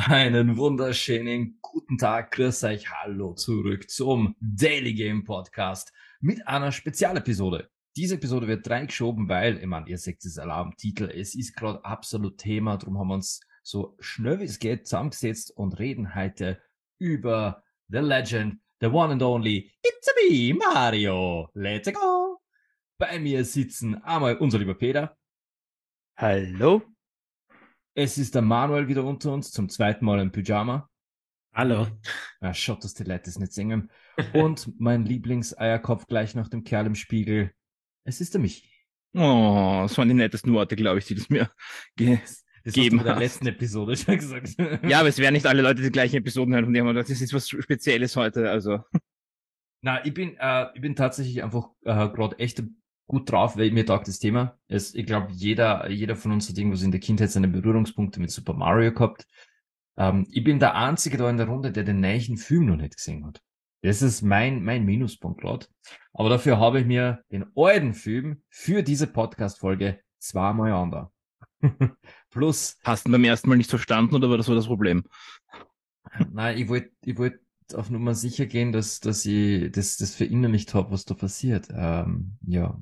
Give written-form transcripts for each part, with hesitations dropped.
Einen wunderschönen guten Tag, grüß euch, hallo zurück zum Daily Game Podcast mit einer Spezialepisode. Diese Episode wird reingeschoben, weil, ich meine, ihr seht das Alarmtitel, es ist gerade absolut Thema, darum haben wir uns so schnell wie es geht zusammengesetzt und reden heute über The Legend, the one and only, it's a me, Mario, let's go! Bei mir sitzen einmal unser lieber Peter. Hallo? Es ist der Manuel wieder unter uns, zum zweiten Mal im Pyjama. Hallo. Ja, schaut, dass die Leute es nicht singen. Und mein Lieblingseierkopf gleich nach dem Kerl im Spiegel. Es ist der Michi. Oh, das waren die nettesten Worte, glaube ich, die du mir Das hast du gegeben bei der hast. letzten Episode schon gesagt. Ja, aber es werden nicht alle Leute die gleichen Episoden hören und die haben gedacht, das ist was Spezielles heute, also. Na, ich bin tatsächlich einfach gerade echt gut drauf, weil mir taugt das Thema. Ich glaube, jeder von uns hat irgendwo so in der Kindheit seine Berührungspunkte mit Super Mario gehabt. Ich bin der Einzige da in der Runde, der den neuen Film noch nicht gesehen hat. Das ist mein Minuspunkt gerade. Aber dafür habe ich mir den alten Film für diese Podcast-Folge zweimal an. Plus, Hast du beim ersten Mal nicht verstanden oder war das so das Problem? nein, ich wollt auf Nummer sicher gehen, dass ich das verinnerlicht habe, was da passiert. Ja,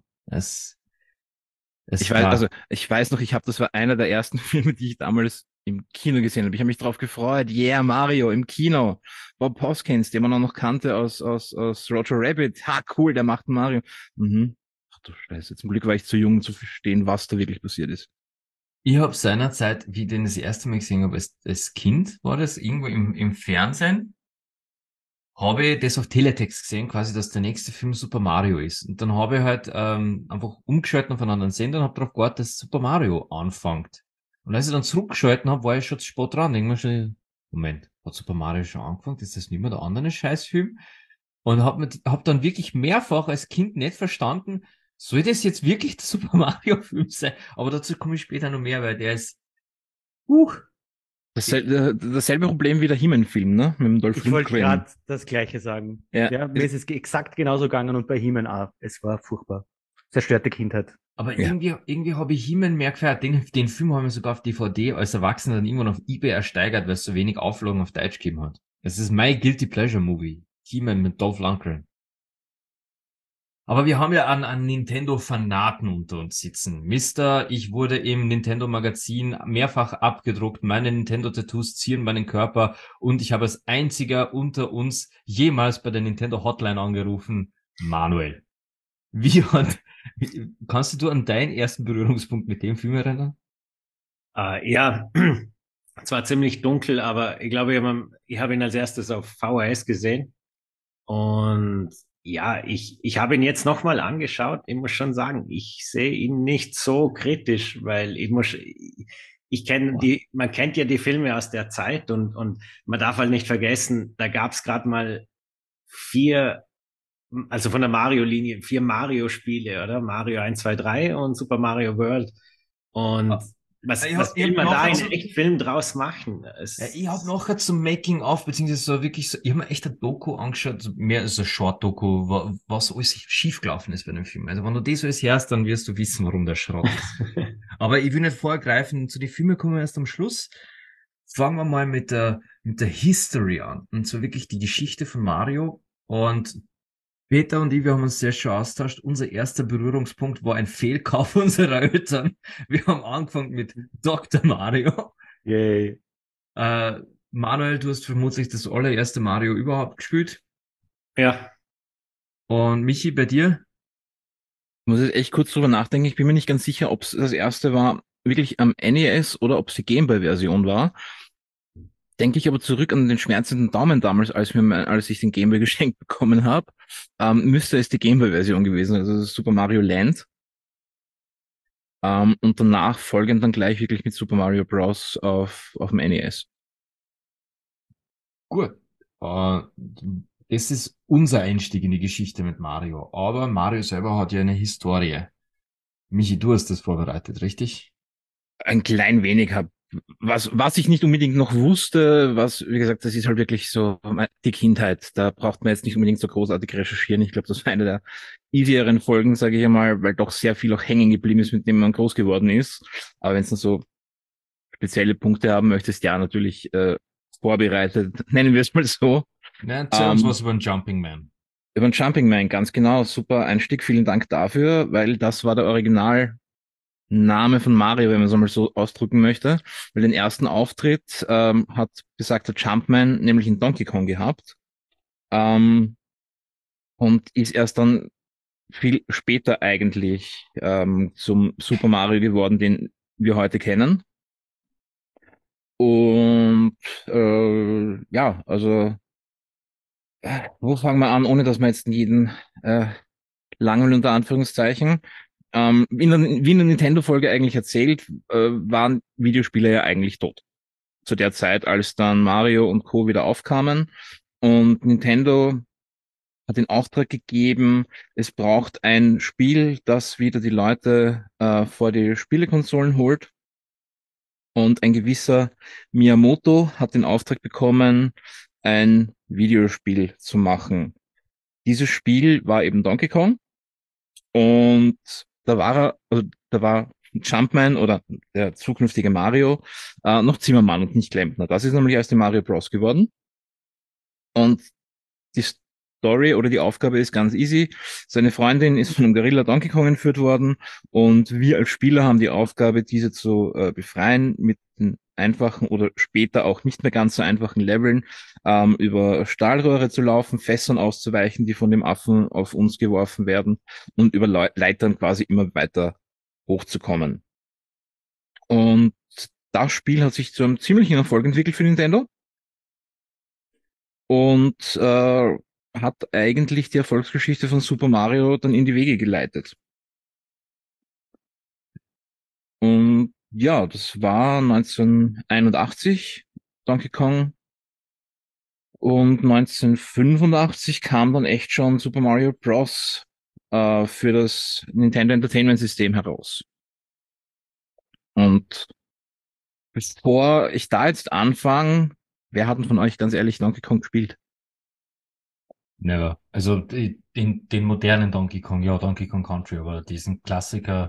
Ich es weiß, war, also ich weiß noch, das war einer der ersten Filme, die ich damals im Kino gesehen habe. Ich habe mich drauf gefreut. Yeah, Mario im Kino. Bob Hoskins, den man auch noch kannte aus Roger Rabbit. Ha, cool, der macht einen Mario. Mhm. Ach du Scheiße, zum Glück war ich zu jung, um zu verstehen, was da wirklich passiert ist. ich habe seinerzeit, wie ich den das erste Mal gesehen habe, als Kind, war das irgendwo im Fernsehen, habe ich das auf Teletext gesehen, quasi, dass der nächste Film Super Mario ist. Und dann habe ich halt einfach umgeschalten auf einen anderen Sender und habe darauf gewartet, dass Super Mario anfängt. Und als ich dann zurückgeschalten habe, war ich schon zu spät dran. Denk mir schon, Moment, hat Super Mario schon angefangen? Ist das nicht mehr der andere Scheißfilm? Und hab dann wirklich mehrfach als Kind nicht verstanden, soll das jetzt wirklich der Super Mario Film sein? Aber dazu komme ich später noch mehr, weil der ist, huch, Dasselbe Problem wie der He-Man-Film, ne? Mit dem Dolph Ich wollte Lundgren. gerade das Gleiche sagen. Ja, Ja, mir ist es exakt genauso gegangen und bei He-Man auch. Es war furchtbar. Zerstörte Kindheit. aber ja. irgendwie habe ich He-Man mehr gefeiert. Den Film habe ich mir sogar auf DVD als Erwachsener dann irgendwann auf eBay ersteigert, weil es so wenig Auflagen auf Deutsch gegeben hat. Das ist mein Guilty Pleasure Movie. He-Man mit Dolph Lundgren. Aber wir haben ja einen Nintendo-Fanaten unter uns sitzen. Mister, ich wurde im Nintendo-Magazin mehrfach abgedruckt. Meine Nintendo-Tattoos zieren meinen Körper und ich habe als einziger unter uns jemals bei der Nintendo-Hotline angerufen. Manuel. Wie hat, kannst du an deinen ersten Berührungspunkt mit dem Film erinnern? Ja, zwar ziemlich dunkel, aber ich glaube, ich hab ihn als erstes auf VHS gesehen. Und ja, ich habe ihn jetzt nochmal angeschaut. Ich muss schon sagen, ich sehe ihn nicht so kritisch, weil ich kenne man kennt ja die Filme aus der Zeit und man darf halt nicht vergessen, da gab es gerade mal vier, also von der Mario-Linie, vier Mario-Spiele, oder? Mario 1, 2, 3 und Super Mario World. Und Ich was hab, ich will hab man da nachher in zu, echt Film draus machen? ja, ich hab nachher zum Making of, beziehungsweise so wirklich so, ich habe mir echt ein Doku angeschaut, so mehr als ein Short-Doku, was alles schiefgelaufen ist bei dem Film. Also wenn du das alles hörst, dann wirst du wissen, warum der Schrott ist. Aber ich will nicht vorgreifen, zu den Filmen kommen wir erst am Schluss. Fangen wir mal mit der History an. Und so wirklich die Geschichte von Mario. Und Peter und ich, wir haben uns sehr schön austauscht. Unser erster Berührungspunkt war ein Fehlkauf unserer Eltern. Wir haben angefangen mit Dr. Mario. Yay. Äh, Manuel, du hast vermutlich das allererste Mario überhaupt gespielt. Ja, Und Michi, bei dir? Ich muss jetzt echt kurz drüber nachdenken. Ich bin mir nicht ganz sicher, ob es das erste war, wirklich am NES oder ob es die Gameboy-Version war. Denke ich aber zurück an den schmerzenden Daumen damals, als ich den Gameboy geschenkt bekommen habe, müsste es die Gameboy-Version gewesen sein, also das Super Mario Land. Und danach folgend dann gleich wirklich mit Super Mario Bros. Auf dem NES. Gut. Äh, Das ist unser Einstieg in die Geschichte mit Mario. Aber Mario selber hat ja eine Historie. Michi, du hast das vorbereitet, richtig? Ein klein wenig habe. Was ich nicht unbedingt noch wusste, wie gesagt, das ist halt wirklich so die Kindheit. Da braucht man jetzt nicht unbedingt so großartig recherchieren. Ich glaube, das war eine der easieren Folgen, sage ich einmal, weil doch sehr viel auch hängen geblieben ist, mit dem man groß geworden ist. Aber wenn es dann so spezielle Punkte haben möchtest, ja, natürlich vorbereitet, nennen wir es mal so. Ja, erzähl uns was über den Jumping Man. Über den Jumping Man, ganz genau. Super Einstieg, vielen Dank dafür, weil das war der Originalname von Mario, wenn man es einmal so ausdrücken möchte. Weil den ersten Auftritt hat besagter Jumpman nämlich in Donkey Kong gehabt. Ähm, und ist erst dann viel später eigentlich zum Super Mario geworden, den wir heute kennen. Und ja, also wo fangen wir an, ohne dass wir jetzt jeden langweilen unter Anführungszeichen. Wie in der Nintendo-Folge eigentlich erzählt, waren Videospiele ja eigentlich tot. Zu der Zeit, als dann Mario und Co. wieder aufkamen. Und Nintendo hat den Auftrag gegeben, es braucht ein Spiel, das wieder die Leute vor die Spielekonsolen holt. Und ein gewisser Miyamoto hat den Auftrag bekommen, ein Videospiel zu machen. Dieses Spiel war eben Donkey Kong. Und da war Jumpman oder der zukünftige Mario noch Zimmermann und nicht Klempner. Das ist nämlich erst in Mario Bros. Geworden. Und die Story oder die Aufgabe ist ganz easy. Seine Freundin ist von einem Gorilla Donkey Kong entführt worden und wir als Spieler haben die Aufgabe, diese zu befreien mit den einfachen oder später auch nicht mehr ganz so einfachen Leveln, über Stahlröhre zu laufen, Fässern auszuweichen, die von dem Affen auf uns geworfen werden und über Leitern quasi immer weiter hochzukommen. Und das Spiel hat sich zu einem ziemlichen Erfolg entwickelt für Nintendo und hat eigentlich die Erfolgsgeschichte von Super Mario dann in die Wege geleitet. Und ja, das war 1981 Donkey Kong und 1985 kam dann echt schon Super Mario Bros. Für das Nintendo Entertainment System heraus. Und bevor ich da jetzt anfange, wer hat denn von euch ganz ehrlich Donkey Kong gespielt? Never. Also den modernen Donkey Kong, ja, Donkey Kong Country, aber diesen Klassiker,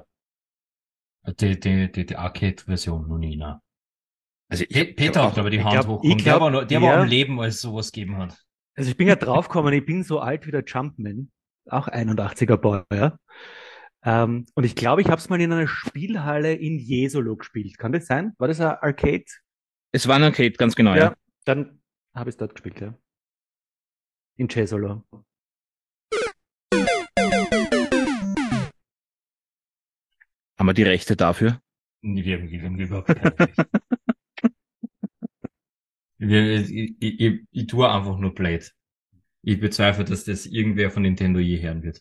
die Arcade-Version noch nie, ne? Also Peter hat, glaube ich, die Hand hochgehoben. Der war am Leben, als es sowas gegeben hat. Also ich bin ja draufgekommen, ich bin so alt wie der Jumpman, auch 81er Baujahr. Und ich glaube, ich habe es mal in einer Spielhalle in Jesolo gespielt. Kann das sein? War das ein Arcade? es war ein Arcade, ganz genau, ja. Dann habe ich es dort gespielt, ja. In Jesolo. Haben wir die Rechte dafür? Wir haben überhaupt keine Rechte. Ich tue einfach nur Blade. Ich bezweifle, dass das irgendwer von Nintendo je hören wird.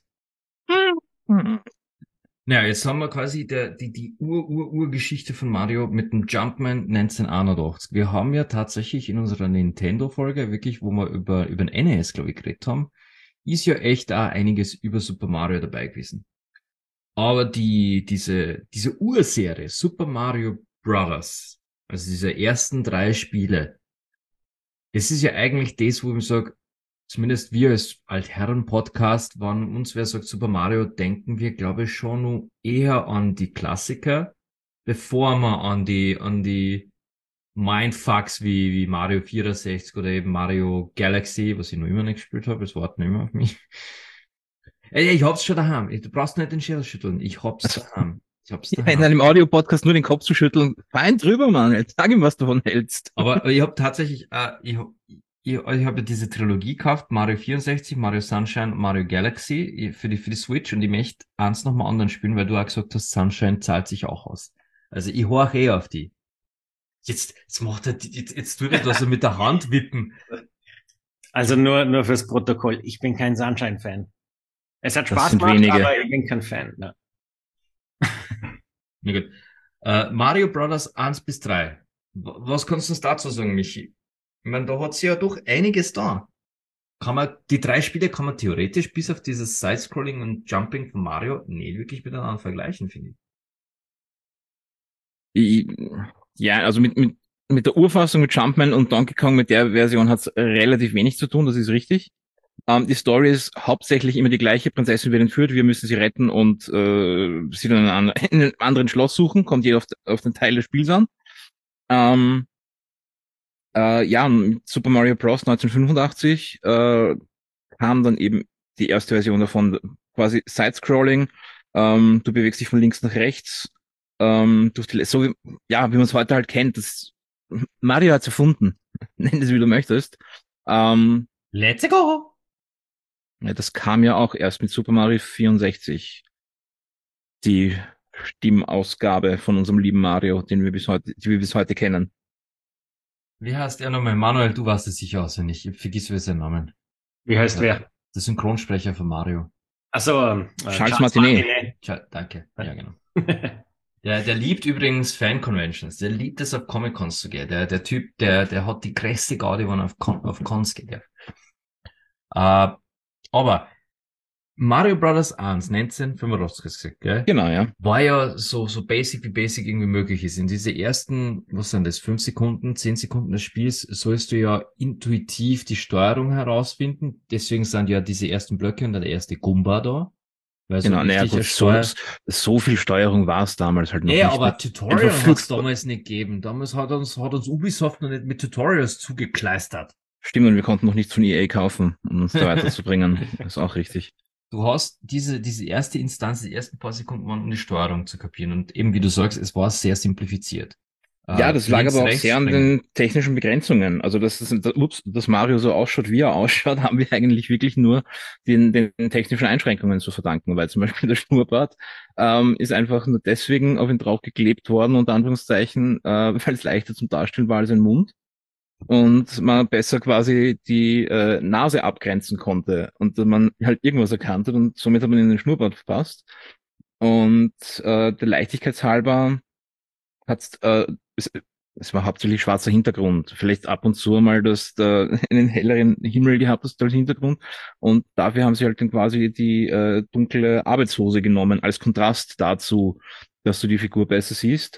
Naja, jetzt haben wir quasi die Urgeschichte von Mario mit dem Jumpman 1981. Wir haben ja tatsächlich in unserer Nintendo-Folge, wirklich, wo wir über den NES, glaube ich, geredet haben, ist ja echt auch einiges über Super Mario dabei gewesen. Aber diese Urserie, Super Mario Brothers, also diese ersten 3 Spiele, es ist ja eigentlich das, wo ich sage, zumindest wir als Altherren-Podcast, wenn uns wer sagt Super Mario, denken wir, glaube ich, schon noch eher an die Klassiker, bevor wir an die Mindfucks wie Mario 64 oder eben Mario Galaxy, was ich noch immer nicht gespielt habe, es warten immer auf mich. Ey, ich hab's schon daheim. Du brauchst nicht den Schädel schütteln. Ich hab's daheim. Ich hab's Ja, in daheim. einem Audio-Podcast nur den Kopf zu schütteln. Fein drüber, Mann. Jetzt sag ihm, was du davon hältst. Aber ich habe tatsächlich, ich hab ja diese Trilogie gekauft, Mario 64, Mario Sunshine und Mario Galaxy für die Switch und ich möchte eins nach dem anderen spielen, weil du auch gesagt hast, Sunshine zahlt sich auch aus. Also ich horch auf die. Jetzt macht er, jetzt tut er das so mit der Hand wippen. Also nur fürs Protokoll, ich bin kein Sunshine-Fan. Es hat Das Spaß sind gemacht, wenige. aber ich bin kein Fan. Ne? Na gut. Mario Brothers 1 bis 3. Was kannst du uns dazu sagen, Michi? Ich meine, da hat sie ja doch einiges da. Die 3 Spiele kann man theoretisch bis auf dieses Side-Scrolling und Jumping von Mario nicht wirklich miteinander vergleichen, finde ich. Ja, also mit der Urfassung mit Jumpman und Donkey Kong, mit der Version hat's relativ wenig zu tun, das ist richtig. Die Story ist hauptsächlich immer die gleiche. Prinzessin wird entführt, wir müssen sie retten und sie dann in einem anderen Schloss suchen. Kommt jeder auf den Teil des Spiels an. Ja, mit Super Mario Bros. 1985 kam dann eben die erste Version davon, quasi Side-Scrolling. Du bewegst dich von links nach rechts. Durch die, so wie, ja, wie man es heute halt kennt. Mario hat's erfunden. Nenn es, wie du möchtest. Ähm, Let's go! ja, das kam ja auch erst mit Super Mario 64. Die Stimmausgabe von unserem lieben Mario, die wir bis heute kennen. Wie heißt er nochmal? Manuel, du weißt es sicher auswendig. Ich vergiss wieder seinen Namen. Wie heißt Ja, wer? der Synchronsprecher von Mario. Also Charles Martinet. Tja, danke. Ja, genau. Der liebt übrigens Fan-Conventions. Der liebt es, auf Comic-Cons zu gehen. Der Typ, der hat die größte Gaudi, wenn er auf Cons geht. Ja. Aber Mario Bros. 1, 1985 gesagt, gell? Genau, ja. War ja so basic, wie basic irgendwie möglich ist. In diese ersten, was sind das, 5 Sekunden, 10 Sekunden des Spiels, sollst du ja intuitiv die Steuerung herausfinden. Deswegen sind ja diese ersten Blöcke und dann der erste Gumba da. Weil so Genau, naja, richtig gut, so viel Steuerung war es damals halt noch nee, nicht. aber Tutorial hat es damals nicht gegeben. Damals hat uns Ubisoft noch nicht mit Tutorials zugekleistert. Stimmt, und wir konnten noch nichts von EA kaufen, um uns da weiterzubringen. Das ist auch richtig. Du hast diese erste Instanz, die ersten paar Sekunden, um die Steuerung zu kapieren. Und eben, wie du sagst, es war sehr simplifiziert. Ja, das lag links, aber auch rechts sehr an springen. den technischen Begrenzungen. Also, dass Mario so ausschaut, wie er ausschaut, haben wir eigentlich wirklich nur den technischen Einschränkungen zu verdanken, weil zum Beispiel der Schnurrbart ist einfach nur deswegen auf ihn draufgeklebt worden, unter Anführungszeichen, weil es leichter zum Darstellen war als ein Mund. Und man besser quasi die Nase abgrenzen konnte und man halt irgendwas erkannt hat und somit hat man in den Schnurrbart verpasst. Und der Leichtigkeitshalber hat es war hauptsächlich schwarzer Hintergrund. Vielleicht ab und zu mal einen helleren Himmel gehabt hast als Hintergrund. Und dafür haben sie halt dann quasi die dunkle Arbeitshose genommen als Kontrast dazu, dass du die Figur besser siehst.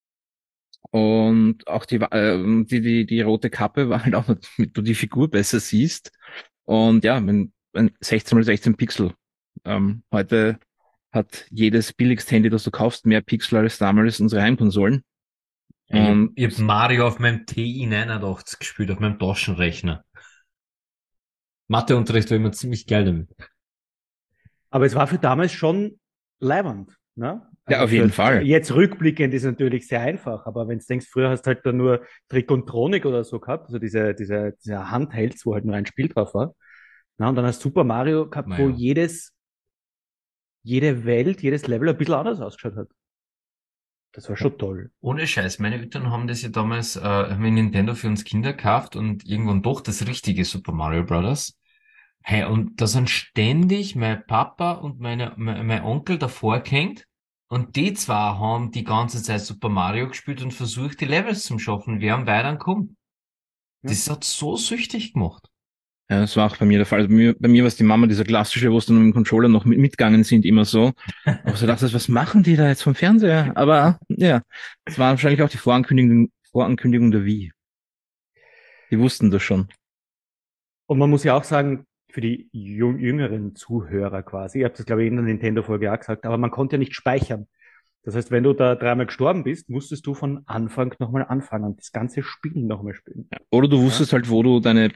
Und auch die rote Kappe war halt auch, damit du die Figur besser siehst. Und ja, ein 16 mal 16 Pixel. Heute hat jedes billigste Handy, das du kaufst, mehr Pixel als damals unsere Heimkonsolen. Und Ich hab Mario auf meinem TI 89 gespielt, auf meinem Taschenrechner. Matheunterricht war immer ziemlich geil damit. Aber es war für damals schon leiwand, ne? ja, Also auf jeden Fall. jetzt rückblickend ist natürlich sehr einfach, aber wenn du denkst, früher hast du halt da nur Trick-und-Tronik oder so gehabt, also diese Handhelds, wo halt nur ein Spiel drauf war. Na, und dann hast du Super Mario gehabt, wo Naja. jede Welt, jedes Level ein bisschen anders ausgeschaut hat. Das war schon toll. Ohne Scheiß, meine Eltern haben das ja damals, haben wir Nintendo für uns Kinder gekauft und irgendwann doch das richtige Super Mario Bros. Hey, und da sind ständig mein Papa und mein Onkel davor gehängt und die zwei haben die ganze Zeit Super Mario gespielt und versucht, die Levels zu schaffen. Wir haben weiter gekommen. Ja. Das hat so süchtig gemacht. Ja, das war auch bei mir der Fall. Also bei mir war es die Mama, dieser klassische, wo es dann mit dem Controller noch mitgegangen sind, immer so. Aber so dachte ich, was machen die da jetzt vom Fernseher? Aber ja, es war wahrscheinlich auch die Vorankündigung der Wii. Die wussten das schon. Und man muss ja auch sagen, für die jüngeren Zuhörer quasi, ich habe das glaube ich in der Nintendo-Folge auch gesagt, aber man konnte ja nicht speichern. Das heißt, wenn du da dreimal gestorben bist, musstest du von Anfang nochmal anfangen und das ganze Spiel nochmal spielen. Oder du Ja? wusstest halt, wo du deine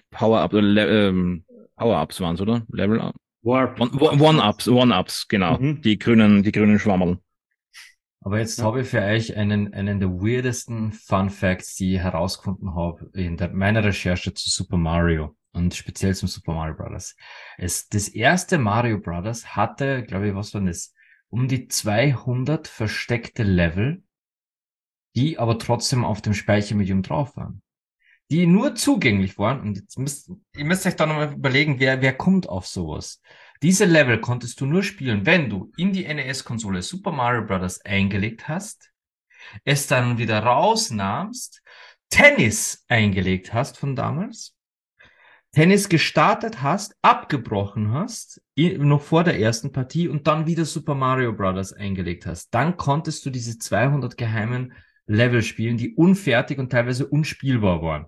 Power-Ups waren, oder? Level Up? Warp. One-Ups, genau. Mhm. Die grünen Schwammerl. Aber jetzt Ja. habe ich für euch einen der weirdesten Fun Facts, die ich herausgefunden habe in meiner Recherche zu Super Mario und speziell zum Super Mario Bros. Das erste Mario Bros. Hatte, glaube ich, was war das? Um die 200 versteckte Level, die aber trotzdem auf dem Speichermedium drauf waren. Die nur zugänglich waren. Und ihr müsst euch da nochmal überlegen, wer kommt auf sowas. Diese Level konntest du nur spielen, wenn du in die NES-Konsole Super Mario Bros. Eingelegt hast, es dann wieder rausnahmst, Tennis eingelegt hast von damals, Tennis gestartet hast, abgebrochen hast, noch vor der ersten Partie und dann wieder Super Mario Bros. Eingelegt hast. Dann konntest du diese 200 geheimen Level spielen, die unfertig und teilweise unspielbar waren.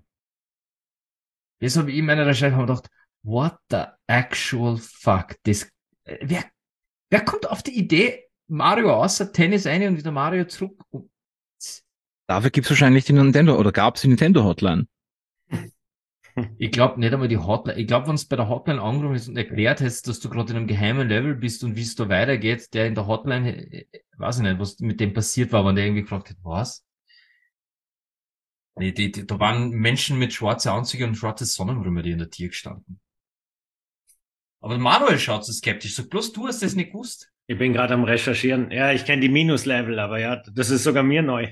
Das habe ich in meiner Recherche gedacht, what the actual fuck? Wer kommt auf die Idee, Mario außer Tennis ein und wieder Mario zurück? Dafür gibt's wahrscheinlich die Nintendo, oder gab's die Nintendo Hotline? Ich glaube nicht einmal die Hotline. Ich glaube, wenn es bei der Hotline angerufen ist und erklärt hast, dass du gerade in einem geheimen Level bist und wie es da weitergeht, der in der Hotline, weiß ich nicht, was mit dem passiert war, wenn der irgendwie gefragt hat, was? Nee, da waren Menschen mit schwarzen Anzügen und schwarzes Sonnenblumen, die in der Tür gestanden. Aber Manuel schaut so skeptisch. So, bloß du hast das nicht gewusst. Ich bin gerade am Recherchieren. Ja, ich kenne die Minus-Level, aber ja, das ist sogar mir neu.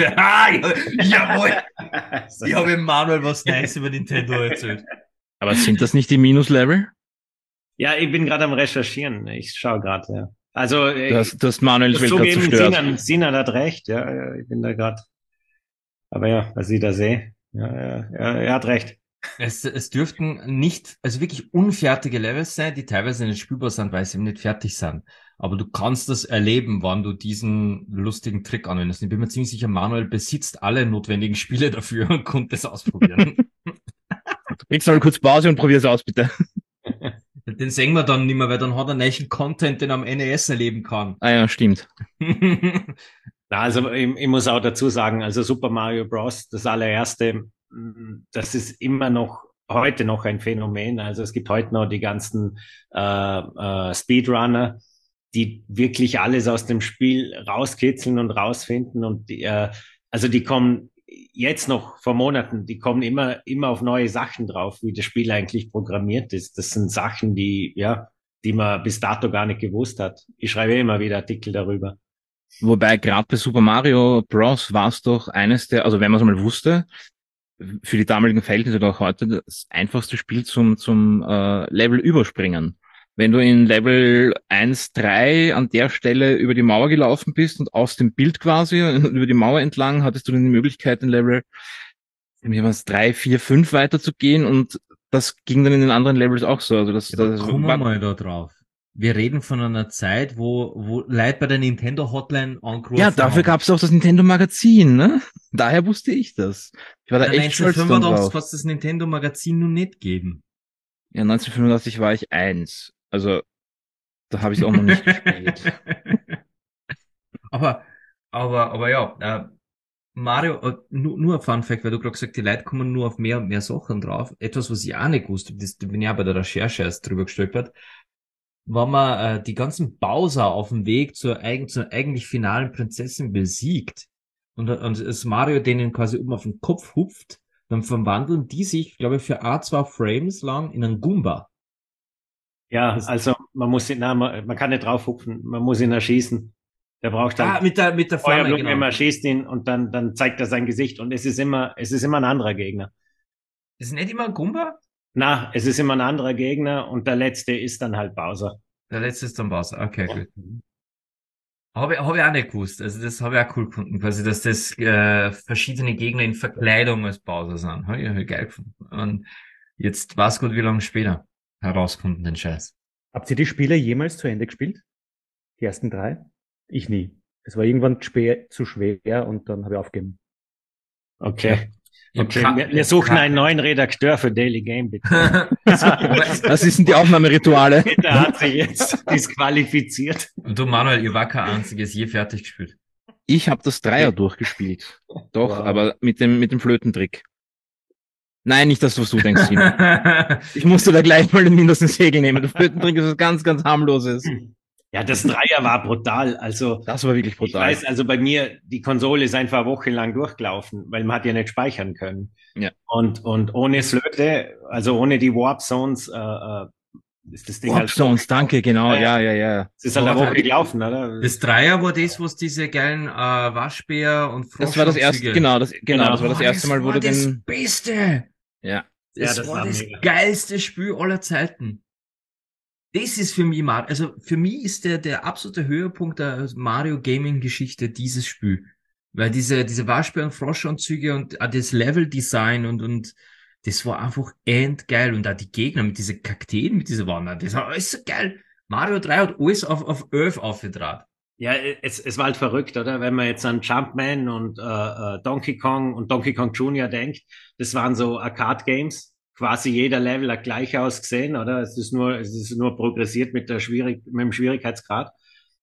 Jawohl. Ich habe Manuel was Neues über Nintendo erzählt. Aber sind das nicht die Minus-Level? Ja, ich bin gerade am Recherchieren. Ich schaue gerade, ja. Also, Du hast Manuels Welt gerade zugeben, zerstört. Sinan hat recht, ja, ich bin da gerade. Aber ja, was ich da sehe, ja, er hat recht. Es dürften nicht, also wirklich unfertige Levels sein, die teilweise nicht spielbar sind, weil sie eben nicht fertig sind. Aber du kannst das erleben, wann du diesen lustigen Trick anwendest. Ich bin mir ziemlich sicher, Manuel besitzt alle notwendigen Spiele dafür und konnte es ausprobieren. Du kriegst mal kurz Pause und probier's aus, bitte. Den sehen wir dann nicht mehr, weil dann hat er neuen Content, den er am NES erleben kann. Ah ja, stimmt. Na, also ich muss auch dazu sagen, also Super Mario Bros., das allererste, das ist immer noch, heute noch ein Phänomen. Also es gibt heute noch die ganzen Speedrunner, die wirklich alles aus dem Spiel rauskitzeln und rausfinden. Und also die kommen jetzt noch vor Monaten, die kommen immer auf neue Sachen drauf, wie das Spiel eigentlich programmiert ist. Das sind Sachen, die man bis dato gar nicht gewusst hat. Ich schreibe immer wieder Artikel darüber. Wobei gerade bei Super Mario Bros. War es doch eines der, also wenn man es mal wusste, für die damaligen Verhältnisse oder auch heute das einfachste Spiel zum Level überspringen. Wenn du in Level 1-3 an der Stelle über die Mauer gelaufen bist und aus dem Bild quasi über die Mauer entlang, hattest du dann die Möglichkeit, in Level 3, 4, 5 weiterzugehen und das ging dann in den anderen Levels auch so. Also das Kommen wir war, mal da drauf. Wir reden von einer Zeit, wo Leute bei der Nintendo Hotline angerufen ja, dafür haben. gab es auch das Nintendo Magazin, ne? Daher wusste ich das. Ich war da Ja, echt stolz dann 1985 drauf. hat es das Nintendo Magazin noch nicht gegeben. Ja, 1985 war ich 1. Also, da habe ich auch noch nicht gespielt. aber ja, Mario, nur ein Fun Fact, weil du gerade gesagt hast, die Leute kommen nur auf mehr und mehr Sachen drauf. Etwas, was ich auch nicht gewusst habe, da bin ich auch bei der Recherche erst drüber gestolpert. Wenn man die ganzen Bowser auf dem Weg zur eigentlich finalen Prinzessin besiegt und das Mario denen quasi oben auf den Kopf hupft, dann verwandeln die sich, glaube ich, für zwei Frames lang in einen Goomba. Ja, also man kann nicht draufhupfen, man muss ihn erschießen. Der braucht halt Mit der Flamme, Feuerblume, genau. man schießt ihn und dann zeigt er sein Gesicht und es ist immer ein anderer Gegner. Ist nicht immer ein Goomba? Na, es ist immer ein anderer Gegner und der letzte ist dann halt Bowser. Der letzte ist dann Bowser. Okay, gut. Hab ich auch nicht gewusst. Also das habe ich auch cool gefunden, quasi, dass das verschiedene Gegner in Verkleidung als Bowser sind. Hab ich geil gefunden. Und jetzt weiß Gott, wie lange später herauskommt den Scheiß. Habt ihr die Spiele jemals zu Ende gespielt? Die ersten 3? Ich nie. Es war irgendwann zu schwer und dann habe ich aufgegeben. Okay. Ja. Okay, wir suchen einen neuen Redakteur für Daily Game, bitte. Was ist denn die Aufnahmerituale? Der hat sich jetzt disqualifiziert. Und du, Manuel, ihr war kein einziges je fertig gespielt. Ich habe das Dreier durchgespielt. Doch, Wow. aber mit dem Flötentrick. Nein, nicht das, was du denkst, Simon. Ich musste da gleich mal den Minus ins Segel nehmen. Der Flötentrick ist was ganz, ganz harmloses. Ja, das Dreier war brutal. Also, Das war wirklich ich brutal. weiß, also bei mir, die Konsole ist einfach wochenlang durchgelaufen, weil man hat ja nicht speichern können. Ja. Und ohne Flöte, also ohne die Warp Zones, ist das Ding Warp halt Zones, danke, genau, ja. Es ist halt eine Woche gelaufen, oder? Das Dreier war das, was diese geilen Waschbär und Das war das erste, Froschanzüge- das war das erste Mal, wo du das den, Beste! ja. Das, das war war das mega. geilste Spiel aller Zeiten. Das ist für mich Mario, also für mich ist der absolute Höhepunkt der Mario Gaming Geschichte dieses Spiel. Weil diese Waschbär- und Froschanzüge und auch das Level-Design und das war einfach endgeil. Und auch die Gegner mit diesen Kakteen, mit dieser Wanne, das war alles so geil. Mario 3 hat alles auf 11 aufgetragen. Ja, es war halt verrückt, oder? Wenn man jetzt an Jumpman und Donkey Kong und Donkey Kong Jr. denkt, das waren so Arcade-Games. Quasi jeder Level hat gleich ausgesehen, oder? Es ist nur progressiert mit dem Schwierigkeitsgrad.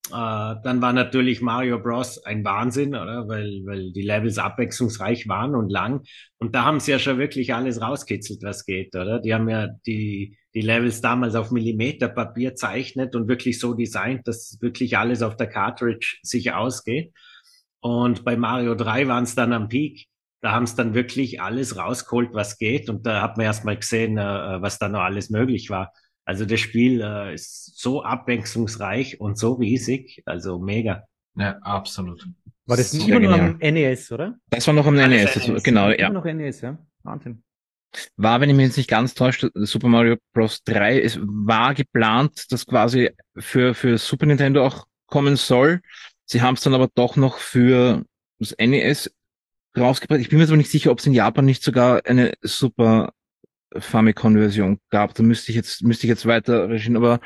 Dann war natürlich Mario Bros. Ein Wahnsinn, oder? Weil die Levels abwechslungsreich waren und lang. Und da haben sie ja schon wirklich alles rauskitzelt, was geht, oder? Die haben ja die Levels damals auf Millimeterpapier zeichnet und wirklich so designt, dass wirklich alles auf der Cartridge sich ausgeht. Und bei Mario 3 waren es dann am Peak. Da haben es dann wirklich alles rausgeholt, was geht. Und da hat man erst mal gesehen, was da noch alles möglich war. Also das Spiel ist so abwechslungsreich und so riesig, also mega. Ja, absolut. War das So immer nur genial. am NES, oder? Das war noch am Alles NES, das, NES. genau, Immer ja. noch NES, ja. Wahnsinn. War, wenn ich mich jetzt nicht ganz täusche, Super Mario Bros. 3, es war geplant, dass quasi für Super Nintendo auch kommen soll. Sie haben es dann aber doch noch für das NES rausgebracht. Ich bin mir jetzt aber nicht sicher, ob es in Japan nicht sogar eine Super Famicom-Version gab. Da müsste ich jetzt weiter recherchieren, aber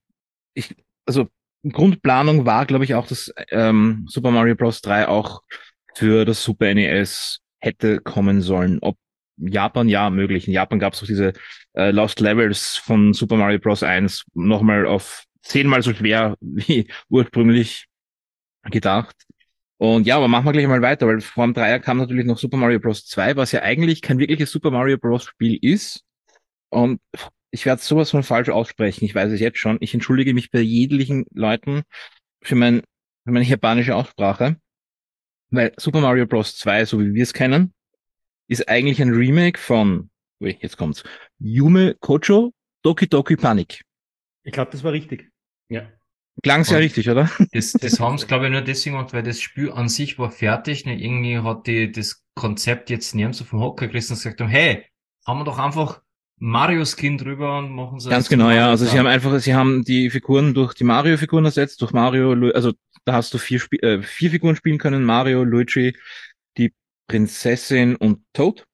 also Grundplanung war, glaube ich, auch, dass Super Mario Bros. 3 auch für das Super NES hätte kommen sollen. Ob Japan, ja, möglich. In Japan gab es auch diese Lost Levels von Super Mario Bros. 1 nochmal auf 10-mal so schwer wie ursprünglich gedacht. Und ja, aber machen wir gleich mal weiter, weil vor dem Dreier kam natürlich noch Super Mario Bros. 2, was ja eigentlich kein wirkliches Super Mario Bros. Spiel ist. Und ich werde sowas von falsch aussprechen. Ich weiß es jetzt schon. Ich entschuldige mich bei jeglichen Leuten für für meine japanische Aussprache, weil Super Mario Bros. 2, so wie wir es kennen, ist eigentlich ein Remake von, ui, jetzt kommt's, Yume Kocho Doki Doki Panic. Ich glaube, das war richtig. Ja. Klang's ja Und richtig, oder? das haben sie, glaube ich, nur deswegen gemacht, weil das Spiel an sich war fertig. Ne? Irgendwie hat das Konzept jetzt nirgends so vom Hocker gerissen und gesagt haben, hey, haben wir doch einfach Mario-Skin drüber und machen sie Ganz zum genau, ja. Mario Also Kart. sie haben die Figuren durch die Mario-Figuren ersetzt, durch Mario, also da hast du vier Figuren spielen können, Mario, Luigi, die Prinzessin und Toad.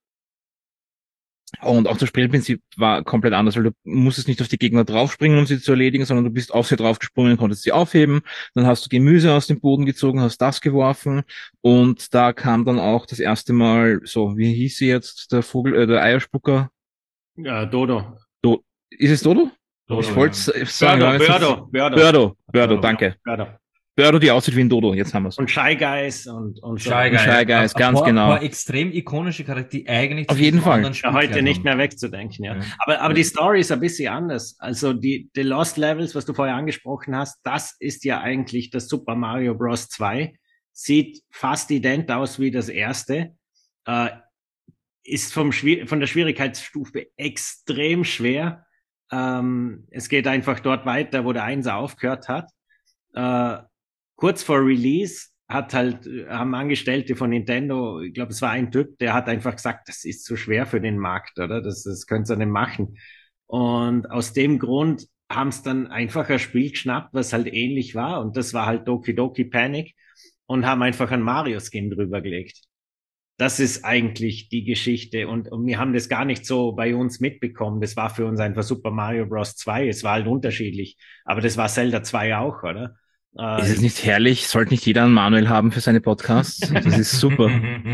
Und auch das Spielprinzip war komplett anders, weil du musstest nicht auf die Gegner draufspringen, um sie zu erledigen, sondern du bist auf sie draufgesprungen, konntest sie aufheben. Dann hast du Gemüse aus dem Boden gezogen, hast das geworfen. Und da kam dann auch das erste Mal, so, wie hieß sie jetzt, der Vogel, der Eierspucker? Ja, Dodo. Do Ist es Dodo? Dodo, Ich ja. wollte sagen, aber Bördo. Bördo, danke. Bördo. Bördo, die aussieht wie ein Dodo, jetzt haben wir's. Und Shy Guys und so. Shy Guy. Shy Guys, ganz Ein genau. paar extrem ikonische Charaktere, die eigentlich Auf zu jeden diesem Fall. anderen Ja, Spiel heute gehört nicht haben. mehr wegzudenken, ja. Ja. Aber die Story ist ein bisschen anders. Also die Lost Levels, was du vorher angesprochen hast, das ist ja eigentlich das Super Mario Bros. 2. Sieht fast ident aus wie das erste. Ist von der Schwierigkeitsstufe extrem schwer. Es geht einfach dort weiter, wo der Einser aufgehört hat. Kurz vor Release haben Angestellte von Nintendo, ich glaube, es war ein Typ, der hat einfach gesagt, das ist zu schwer für den Markt, oder? Das könnt ihr nicht machen. Und aus dem Grund haben es dann einfach ein Spiel geschnappt, was halt ähnlich war. Und das war halt Doki Doki Panic und haben einfach einen Mario-Skin drüber gelegt. Das ist eigentlich die Geschichte. Und wir haben das gar nicht so bei uns mitbekommen. Das war für uns einfach Super Mario Bros. 2. Es war halt unterschiedlich. Aber das war Zelda 2 auch, oder? Ist es nicht herrlich? Sollte nicht jeder einen Manuel haben für seine Podcasts? Das ist super.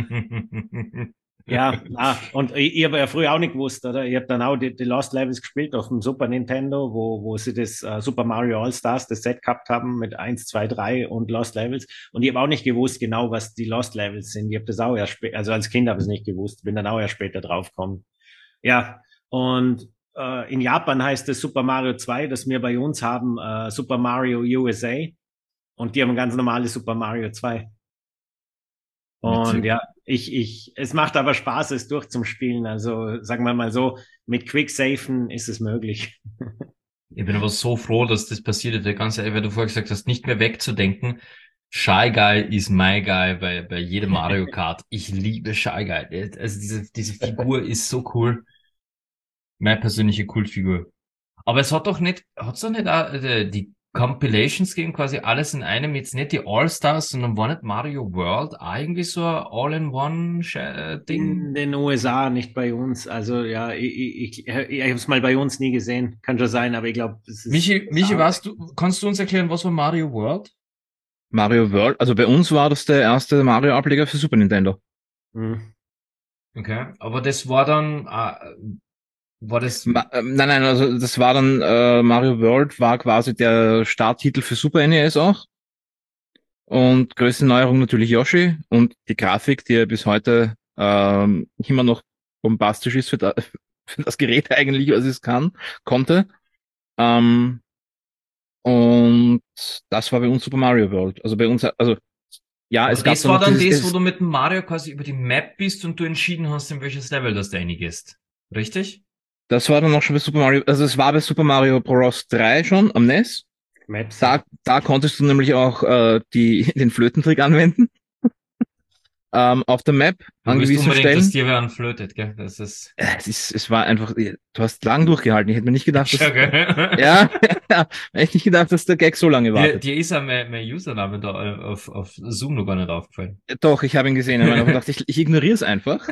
Ja, und ich habe ja früher auch nicht gewusst, oder? Ich habe dann auch die Lost Levels gespielt auf dem Super Nintendo, wo sie das Super Mario All-Stars, das Set gehabt haben mit 1, 2, 3 und Lost Levels. Und ich habe auch nicht gewusst genau, was die Lost Levels sind. Ich habe das auch erst später, also als Kind habe ich es nicht gewusst, bin dann auch erst später draufgekommen. Ja, und in Japan heißt es Super Mario 2, das wir bei uns haben, Super Mario USA. Und die haben ein ganz normales Super Mario 2. Und ja, es macht aber Spaß, es durchzuspielen. Also sagen wir mal so, mit Quicksafen ist es möglich. Ich bin aber so froh, dass das passiert ist, ganz ehrlich, weil du vorher gesagt hast, nicht mehr wegzudenken. Shy Guy ist my Guy bei jedem Mario Kart. Ich liebe Shy Guy. Also diese Figur ist so cool. Meine persönliche Kultfigur. Aber es hat doch nicht auch, die Compilations gegen quasi alles in einem, jetzt nicht die All-Stars, sondern war nicht Mario World auch irgendwie so ein All-in-One-Ding? In den USA, nicht bei uns. Also ja, ich habe es mal bei uns nie gesehen. Kann schon sein, aber ich glaube, es ist. Michi, kannst du uns erklären, was war Mario World? Mario World, also bei uns war das der erste Mario-Ableger für Super Nintendo. Hm. Okay, aber das war dann, war das, Nein, also das war dann, Mario World war quasi der Starttitel für Super NES auch. Und größte Neuerung natürlich Yoshi und die Grafik, die ja bis heute immer noch bombastisch ist für das Gerät eigentlich, was es konnte. Ähm, und das war bei uns Super Mario World. Also bei uns, also ja, Aber es gab das dann war noch dann dieses, das, wo du mit dem Mario quasi über die Map bist und du entschieden hast, in welches Level das du reingehst. Richtig? das war dann noch schon bei Super Mario, also es war bei Super Mario Bros. 3 schon am NES. Maps. Da konntest du nämlich auch den Flötentrick anwenden. Auf der Map Du an willst gewissen unbedingt, dass Stellen. dir wer anflötet, gell? Das ist... Es war einfach, du hast lang durchgehalten. Ich hätte mir nicht gedacht, dass, Schon, gell? ja, echt nicht gedacht, dass der Gag so lange Dir, wartet. dir ist ja mein Username da auf Zoom noch gar nicht aufgefallen. Doch, ich habe ihn gesehen, aber ich dachte, ich ignoriere es einfach.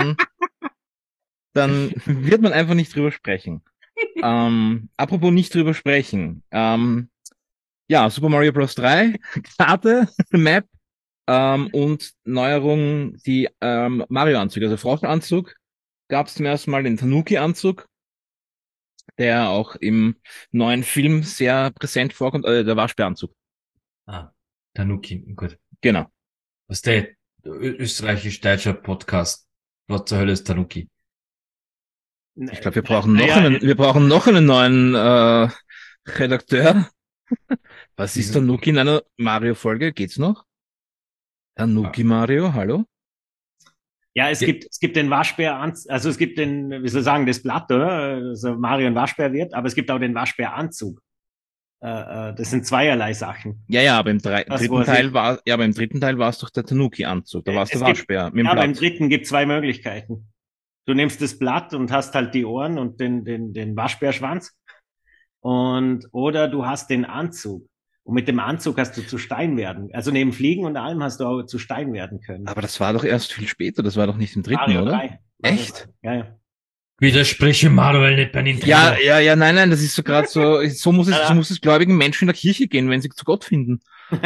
Dann wird man einfach nicht drüber sprechen. Apropos nicht drüber sprechen. Ja, Super Mario Bros. 3, Karte, Map, und Neuerung, die Mario-Anzüge. Also Froschanzug gab es zum ersten Mal, den Tanuki-Anzug, der auch im neuen Film sehr präsent vorkommt, der Waschbäranzug. Ah, Tanuki, gut. Genau. Was ist der österreichisch-deutscher Podcast? Was zur Hölle ist Tanuki? Ich glaube, wir Naja, brauchen noch einen neuen Redakteur. Was ist Tanuki in einer Mario-Folge? Geht's noch? Tanuki Mario, hallo? ja, es Ja. gibt den Waschbär, also es gibt den, wie soll ich sagen, das Blatt, oder? Also Mario ein Waschbär wird, aber es gibt auch den Waschbäranzug. Das sind zweierlei Sachen. Ja, aber im Das, dritten wo er Teil sich, aber im dritten Teil war es doch der Tanuki-Anzug. Da war es der es gibt, Waschbär mit dem ja, aber im Blatt. dritten gibt es zwei Möglichkeiten. Du nimmst das Blatt und hast halt die Ohren und den Waschbärschwanz. Oder du hast den Anzug. Und mit dem Anzug hast du zu Stein werden. Also neben Fliegen und allem hast du auch zu Stein werden können. Aber das war doch erst viel später, das war doch nicht im dritten, Mario oder? 3. Echt? Ja, ja. Widerspreche Manuel nicht bei Nintendo. Ja, nein, das ist so gerade so, so muss es gläubigen Menschen in der Kirche gehen, wenn sie zu Gott finden.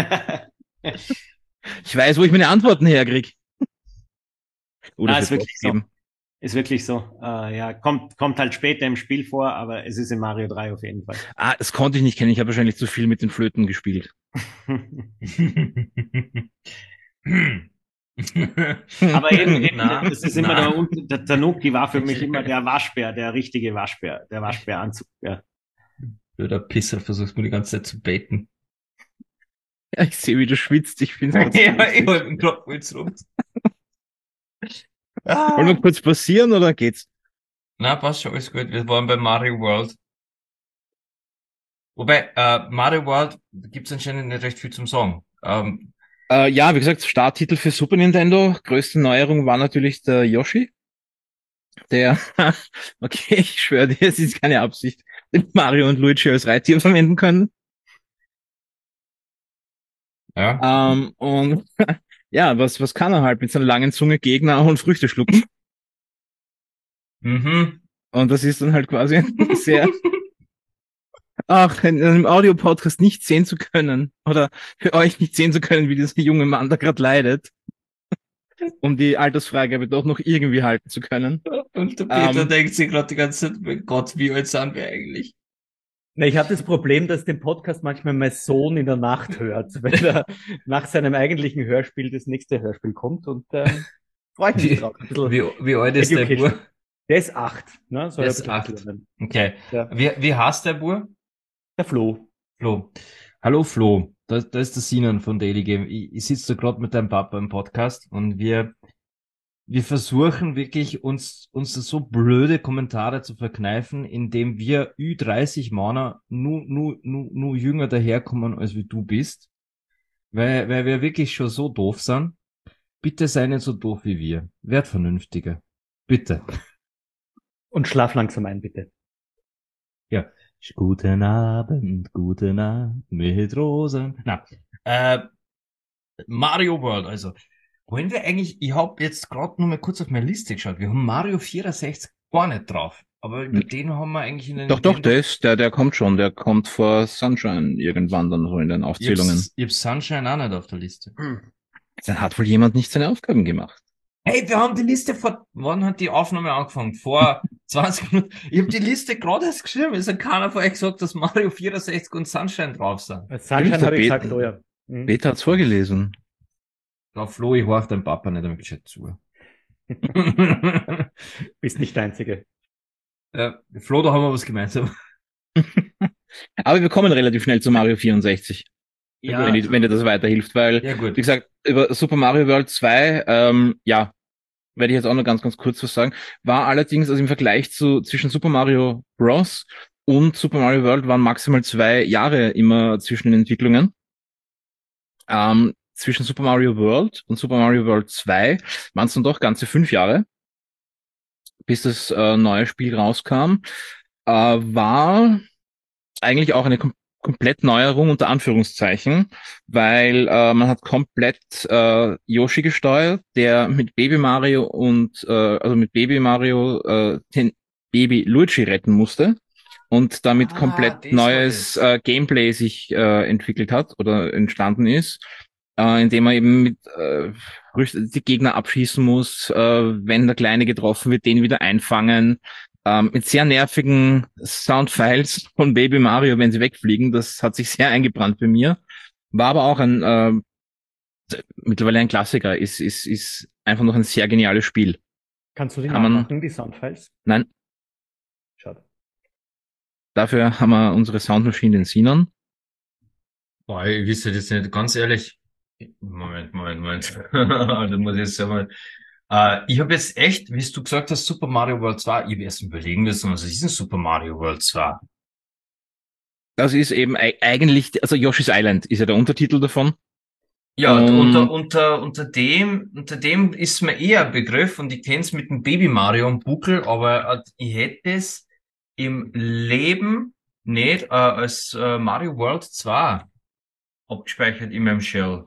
Ich weiß, wo ich meine Antworten herkriege. Oder Na, es ist wird wirklich Gott so. geben. Ist wirklich so. Ja, kommt halt später im Spiel vor, aber es ist in Mario 3 auf jeden Fall. Ah, das konnte ich nicht kennen. Ich habe wahrscheinlich zu viel mit den Flöten gespielt. Aber eben Na, das ist immer na. der Tanuki war für mich immer der Waschbär, der richtige Waschbär, der Waschbäranzug. Ja. Der Pisser versuchst mir die ganze Zeit zu baiten. Ja, ich sehe, wie du schwitzt. Ich finde es Ja, ich hol den Kopf rum. Wollen wir kurz passieren oder geht's? Na, passt schon, alles gut. Wir waren bei Mario World. Wobei, Mario World gibt's anscheinend nicht recht viel zum Sagen. Ja, wie gesagt, Starttitel für Super Nintendo. Größte Neuerung war natürlich der Yoshi. Der, okay, ich schwöre dir, es ist keine Absicht, den Mario und Luigi als Reittier verwenden können. Ja. Und ja, was kann er halt mit seiner langen Zunge Gegner und Früchte schlucken? Mhm. Und das ist dann halt quasi sehr, ach, in einem Audio-Podcast nicht sehen zu können oder für euch nicht sehen zu können, wie dieser junge Mann da gerade leidet, um die Altersfreigabe doch noch irgendwie halten zu können. Und der Peter denkt sich gerade die ganze Zeit, mein Gott, wie alt sind wir eigentlich? Na, ich habe das Problem, dass den Podcast manchmal mein Sohn in der Nacht hört, wenn er nach seinem eigentlichen Hörspiel das nächste Hörspiel kommt und freue ich mich drauf. Ein bisschen Wie alt ist der Education. Bub? Der ist 8, ne? Soll Der er ist ein bisschen 8. lernen. Okay. Ja. Wie heißt der Bub? Der Flo. Flo. Hallo Flo, da ist der Sinan von Daily Game. Ich sitze da gerade mit deinem Papa im Podcast und wir versuchen wirklich uns so blöde Kommentare zu verkneifen, indem wir Ü30 Männer nur jünger daherkommen, als wie du bist. Weil wir wirklich schon so doof sind. Bitte sei nicht so doof wie wir. Werd vernünftiger. Bitte. Und schlaf langsam ein, bitte. Ja. Guten Abend mit Rosen. Na, Mario World, also. Wollen wir eigentlich, ich habe jetzt gerade nur mal kurz auf meine Liste geschaut. Wir haben Mario 64 gar nicht drauf. Aber über den haben wir eigentlich in den Doch, der kommt schon. Der kommt vor Sunshine irgendwann dann so in den Aufzählungen. Ich hab Sunshine auch nicht auf der Liste. Dann hat wohl jemand nicht seine Aufgaben gemacht. Hey, wir haben die Liste wann hat die Aufnahme angefangen? Vor 20 Minuten. Ich habe die Liste gerade erst geschrieben. Es hat keiner von euch gesagt, dass Mario 64 und Sunshine drauf sind. Sunshine habe ich gesagt, oh ja. Peter hat's vorgelesen. Da Flo, ich horch dein Papa nicht damit gescheit zu. Bist nicht der Einzige. Flo, da haben wir was gemeinsam. Aber wir kommen relativ schnell zu Mario 64, Ja, wenn dir das weiterhilft, weil, Ja, gut. wie gesagt, über Super Mario World 2, ja, werde ich jetzt auch noch ganz kurz was sagen, war allerdings, also im Vergleich zwischen Super Mario Bros. Und Super Mario World waren maximal 2 Jahre immer zwischen den Entwicklungen. Zwischen Super Mario World und Super Mario World 2 waren es dann doch ganze 5 Jahre, bis das neue Spiel rauskam. War eigentlich auch eine komplett Neuerung unter Anführungszeichen, weil man hat komplett Yoshi gesteuert, der mit Baby Mario also mit Baby Mario den Baby Luigi retten musste und damit komplett das neues war das. Gameplay sich entwickelt hat oder entstanden ist, indem man eben mit die Gegner abschießen muss, wenn der Kleine getroffen wird, den wieder einfangen, mit sehr nervigen Soundfiles von Baby Mario, wenn sie wegfliegen. Das hat sich sehr eingebrannt bei mir. War aber auch mittlerweile ein Klassiker. Ist einfach noch ein sehr geniales Spiel. Kannst du die Kann man, nachmachen, die Soundfiles? nein, Schade. dafür haben wir unsere Soundmaschine, den Sinon. Boah, ich wüsste das nicht, ganz ehrlich. Moment. Da muss ich jetzt einmal. Ich habe jetzt echt, wie du gesagt hast, Super Mario World 2, ich habe erst überlegen müssen, was ist denn Super Mario World 2? Das ist eben eigentlich, also Yoshi's Island ist ja der Untertitel davon. Ja, Und unter dem ist mir eher ein Begriff und ich kenne es mit dem Baby Mario und Buckel, aber ich hätte es im Leben nicht als Mario World 2 abgespeichert in meinem Shell.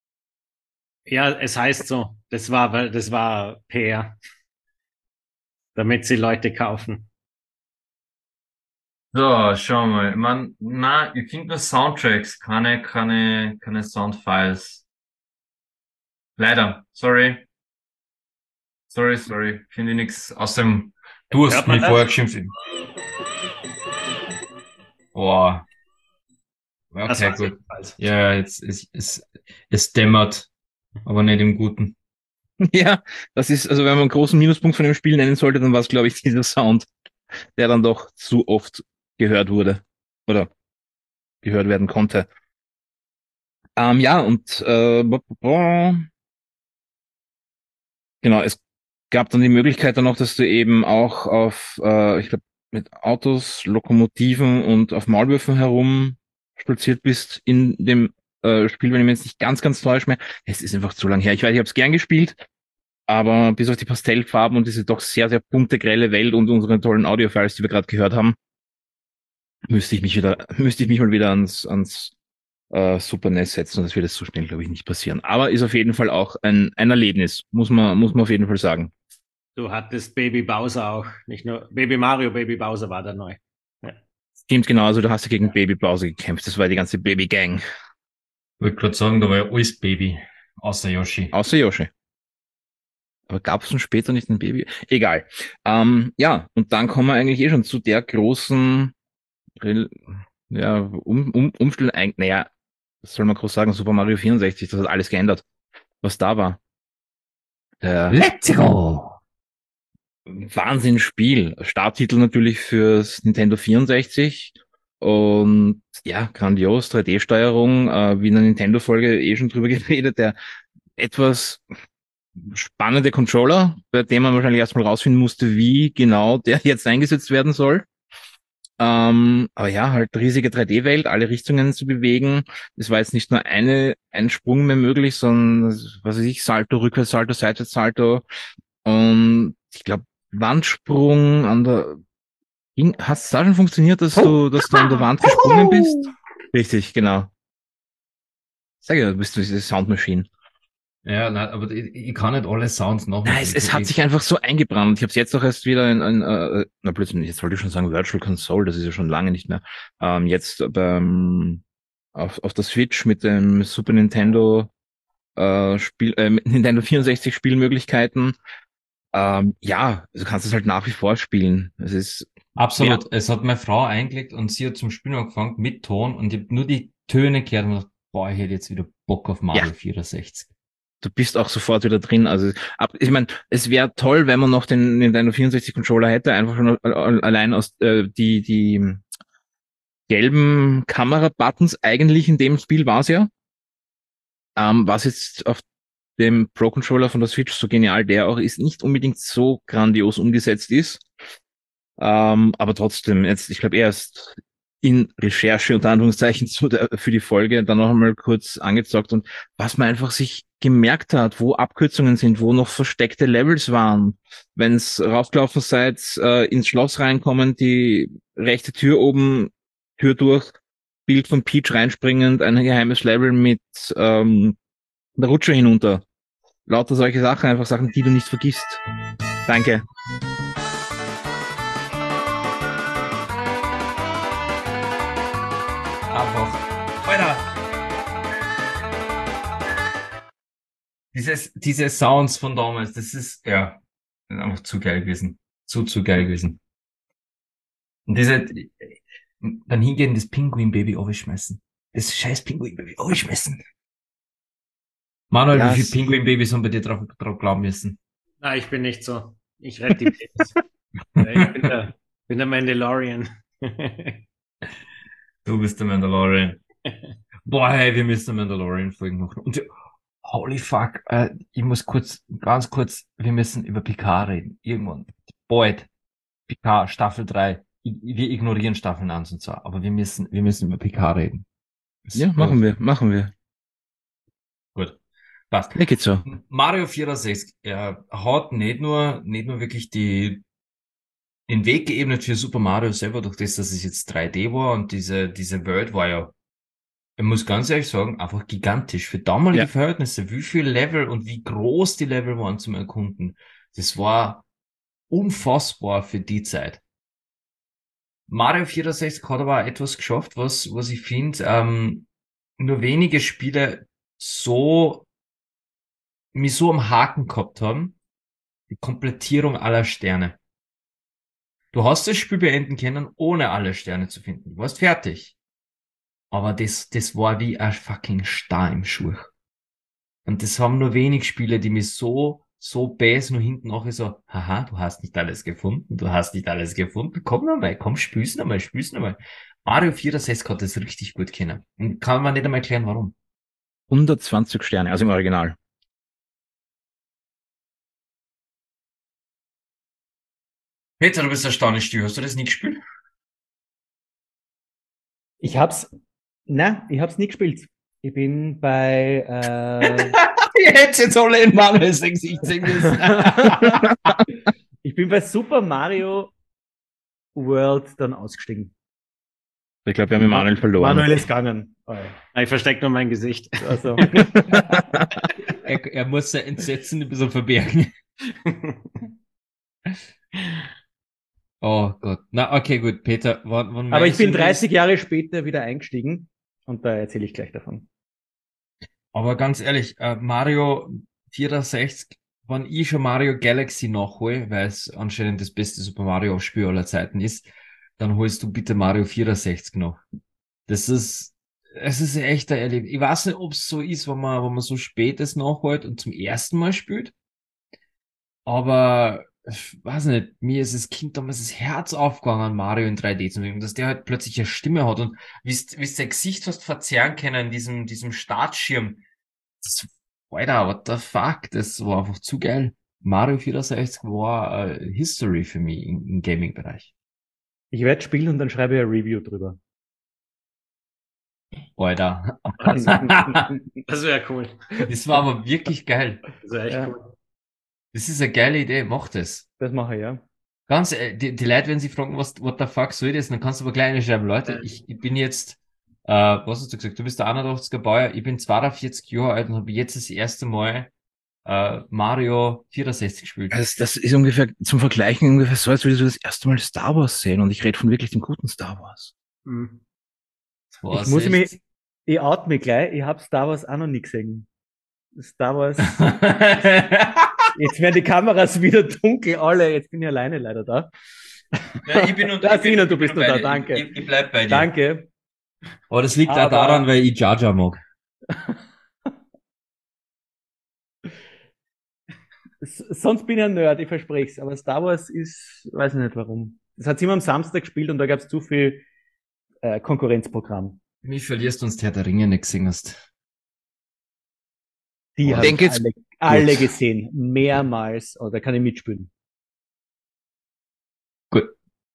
ja, es heißt so. Das war PR, damit sie Leute kaufen. So, schau mal. Ich finde nur Soundtracks, keine Soundfiles. Leider, sorry. Finde ich nichts. Außerdem, du hast Hört man mich das? vorher geschimpft. Boah. Das Okay, war's gut. jedenfalls. Ja, es dämmert, aber nicht im Guten. ja, das ist, also wenn man einen großen Minuspunkt von dem Spiel nennen sollte, dann war es, glaube ich, dieser Sound, der dann doch zu oft gehört wurde oder gehört werden konnte. Ja, und genau, es gab dann die Möglichkeit dann noch, dass du eben auch auf, ich glaube, mit Autos, Lokomotiven und auf Maulwürfen herum spaziert bist in dem Spiel, wenn ich mich jetzt nicht ganz täusche mehr. Es ist einfach zu lang her. Ich weiß, ich habe es gern gespielt, aber bis auf die Pastellfarben und diese doch sehr bunte, grelle Welt und unsere tollen Audiofiles, die wir gerade gehört haben, müsste ich mich mal wieder ans Super NES setzen, und das wird jetzt so schnell, glaube ich, nicht passieren. Aber ist auf jeden Fall auch ein Erlebnis, muss man auf jeden Fall sagen. Du hattest Baby Bowser auch, nicht nur Baby Mario, Baby Bowser war da neu. Ja. Stimmt, genau, also du hast ja gegen Baby Bowser gekämpft, das war die ganze Baby Gang. Wollte gerade sagen, da war ja alles Baby, außer Yoshi. Außer Yoshi. Aber gab es denn später nicht ein Baby? Egal. Ja, und dann kommen wir eigentlich schon zu der großen ja, Umstellung. Naja, was soll man groß sagen? Super Mario 64, das hat alles geändert, was da war. Let's go! Wahnsinnsspiel. Starttitel natürlich fürs Nintendo 64 und ja, grandios 3D-Steuerung, wie in der Nintendo-Folge schon drüber geredet, der etwas spannende Controller, bei dem man wahrscheinlich erstmal rausfinden musste, wie genau der jetzt eingesetzt werden soll. Aber ja, halt riesige 3D-Welt, alle Richtungen zu bewegen. Es war jetzt nicht nur ein Sprung mehr möglich, sondern, was weiß ich, Salto, Rückwärtssalto, Seitwärtssalto. Und ich glaube, Wandsprung an der, hat es da schon funktioniert, dass du an der Wand gesprungen bist? Richtig, genau. Sag ja, du bist diese Soundmaschine. Ja, nein, aber ich kann nicht alle Sounds Nein, nachmachen. es hat sich einfach so eingebrannt. Ich habe es jetzt auch erst wieder na plötzlich, jetzt wollte ich schon sagen Virtual Console, das ist ja schon lange nicht mehr. Jetzt auf der Switch mit dem Super Nintendo mit Nintendo 64 Spielmöglichkeiten. Ja, du kannst es halt nach wie vor spielen. Es ist Absolut. Es hat meine Frau eingelegt und sie hat zum Spielen angefangen mit Ton und ich habe nur die Töne gehört und gedacht, boah, ich hätte jetzt wieder Bock auf Mario 64. Du bist auch sofort wieder drin. Also, ich meine, es wäre toll, wenn man noch den Nintendo 64 Controller hätte, einfach schon allein aus die gelben Kamera-Buttons. Eigentlich in dem Spiel war es ja. Was jetzt auf dem Pro-Controller von der Switch, so genial der auch ist, nicht unbedingt so grandios umgesetzt ist. Aber trotzdem, jetzt, ich glaube, erst in Recherche unter Anführungszeichen für die Folge dann noch einmal kurz angezockt und was man einfach sich gemerkt hat, wo Abkürzungen sind, wo noch versteckte Levels waren. Wenn's raufgelaufen seid, ins Schloss reinkommen, die rechte Tür oben, Tür durch, Bild von Peach reinspringend, ein geheimes Level mit der Rutsche hinunter. Lauter solche Sachen, einfach Sachen, die du nicht vergisst. Danke. Einfach. Alter! Diese Sounds von damals, das ist, ja, einfach zu geil gewesen. Zu geil gewesen. Und dann hingehen, das Pinguin-Baby aufschmeißen. Das scheiß Pinguin-Baby aufschmeißen. Manuel, Ja, wie viele Pinguin-Babys haben bei dir drauf glauben müssen? Ah, ich bin nicht so. Ich rette die Babys. Ich bin der Mandalorian. Du bist der Mandalorian. Boah, hey, wir müssen Mandalorian-Folgen machen. Und holy fuck, ich muss ganz kurz, wir müssen über Picard reden. Irgendwann. Bald. Picard, Staffel 3. Wir ignorieren Staffeln 1 und 2, aber wir müssen über Picard reden. Ja, machen wir. Gut. Passt. Mir geht's so. Mario 64, er hat nicht nur wirklich den Weg geebnet für Super Mario selber, durch das, dass es jetzt 3D war und diese Welt war ja, ich muss ganz ehrlich sagen, einfach gigantisch. Für damalige Verhältnisse, wie viel Level und wie groß die Level waren zum Erkunden. Das war unfassbar für die Zeit. Mario 64 hat aber auch etwas geschafft, was ich finde, nur wenige Spiele mich so am Haken gehabt haben. Die Komplettierung aller Sterne. Du hast das Spiel beenden können, ohne alle Sterne zu finden. Du warst fertig. Aber das war wie ein fucking Star im Schuh. Und das haben nur wenig Spiele, die mich so bäsen, nur hinten auch so, haha, du hast nicht alles gefunden. Komm nochmal, spiel's nochmal. Mario 64 hat das richtig gut kennen. Und kann man nicht einmal erklären, warum. 120 Sterne, also im Original. Peter, du bist erstaunlich still. Hast du das nie gespielt? Ich hab's nie gespielt. Ich bin bei, Ihr hättet jetzt alle in Manuels Gesicht sehen müssen. ich bin bei Super Mario World dann ausgestiegen. Ich glaube, wir haben Manuel verloren. Manuel ist gegangen. Oh, ja. Ich verstecke nur mein Gesicht. Also. er muss sein Entsetzen ein bisschen verbergen. Oh Gott. Na, okay, gut, Peter. Wann Aber ich bin 30 Jahre später wieder eingestiegen und da erzähle ich gleich davon. Aber ganz ehrlich, Mario 64, wenn ich schon Mario Galaxy nachhole, weil es anscheinend das beste Super Mario Spiel aller Zeiten ist, dann holst du bitte Mario 64 noch. Es ist ein echter Erlebnis. Ich weiß nicht, ob es so ist, wenn man so spät es nachholt und zum ersten Mal spielt. Aber ich weiß nicht, mir ist das Kind damals das Herz aufgegangen, Mario in 3D zu sehen, dass der halt plötzlich eine Stimme hat und wie sein Gesicht hast verzerren können in diesem Startschirm. Alter, what the fuck, das war einfach zu geil. Mario 64 war History für mich im Gaming-Bereich. Ich werde spielen und dann schreibe ich ein Review drüber. Alter. Das wäre cool. Das war aber wirklich geil. Das wäre echt Ja. cool. Das ist eine geile Idee, mach das. Das mache ich, ja. Ganz, die Leute, wenn sie fragen, what the fuck soll das, dann kannst du aber gleich schreiben, Leute, ich bin jetzt, was hast du gesagt, du bist der 81er Bauer, ich bin 42 Jahre alt und habe jetzt das erste Mal Mario 64 gespielt. Also das ist ungefähr, zum Vergleichen ungefähr so, als würdest du das erste Mal Star Wars sehen und ich rede von wirklich dem guten Star Wars. Mhm. Ich out mich gleich, ich habe Star Wars auch noch nie gesehen. Star Wars, jetzt werden die Kameras wieder dunkel, alle, jetzt bin ich alleine leider da. Ja, ich bin Sina, du bist noch da, danke. Ich bleib bei dir. Danke. Aber das liegt auch Aber- daran, weil ich Jar Jar mag. Sonst bin ich ein Nerd, ich verspreche es. Aber Star Wars ist, weiß ich nicht warum. Das hat immer am Samstag gespielt und da gab es zu viel Konkurrenzprogramm. Wie verlierst du uns Herr der Ringe nicht gesehen hast? Die Oh, habe ich denke jetzt alle gut. gesehen. Mehrmals. Oh, da kann ich mitspielen. Gut,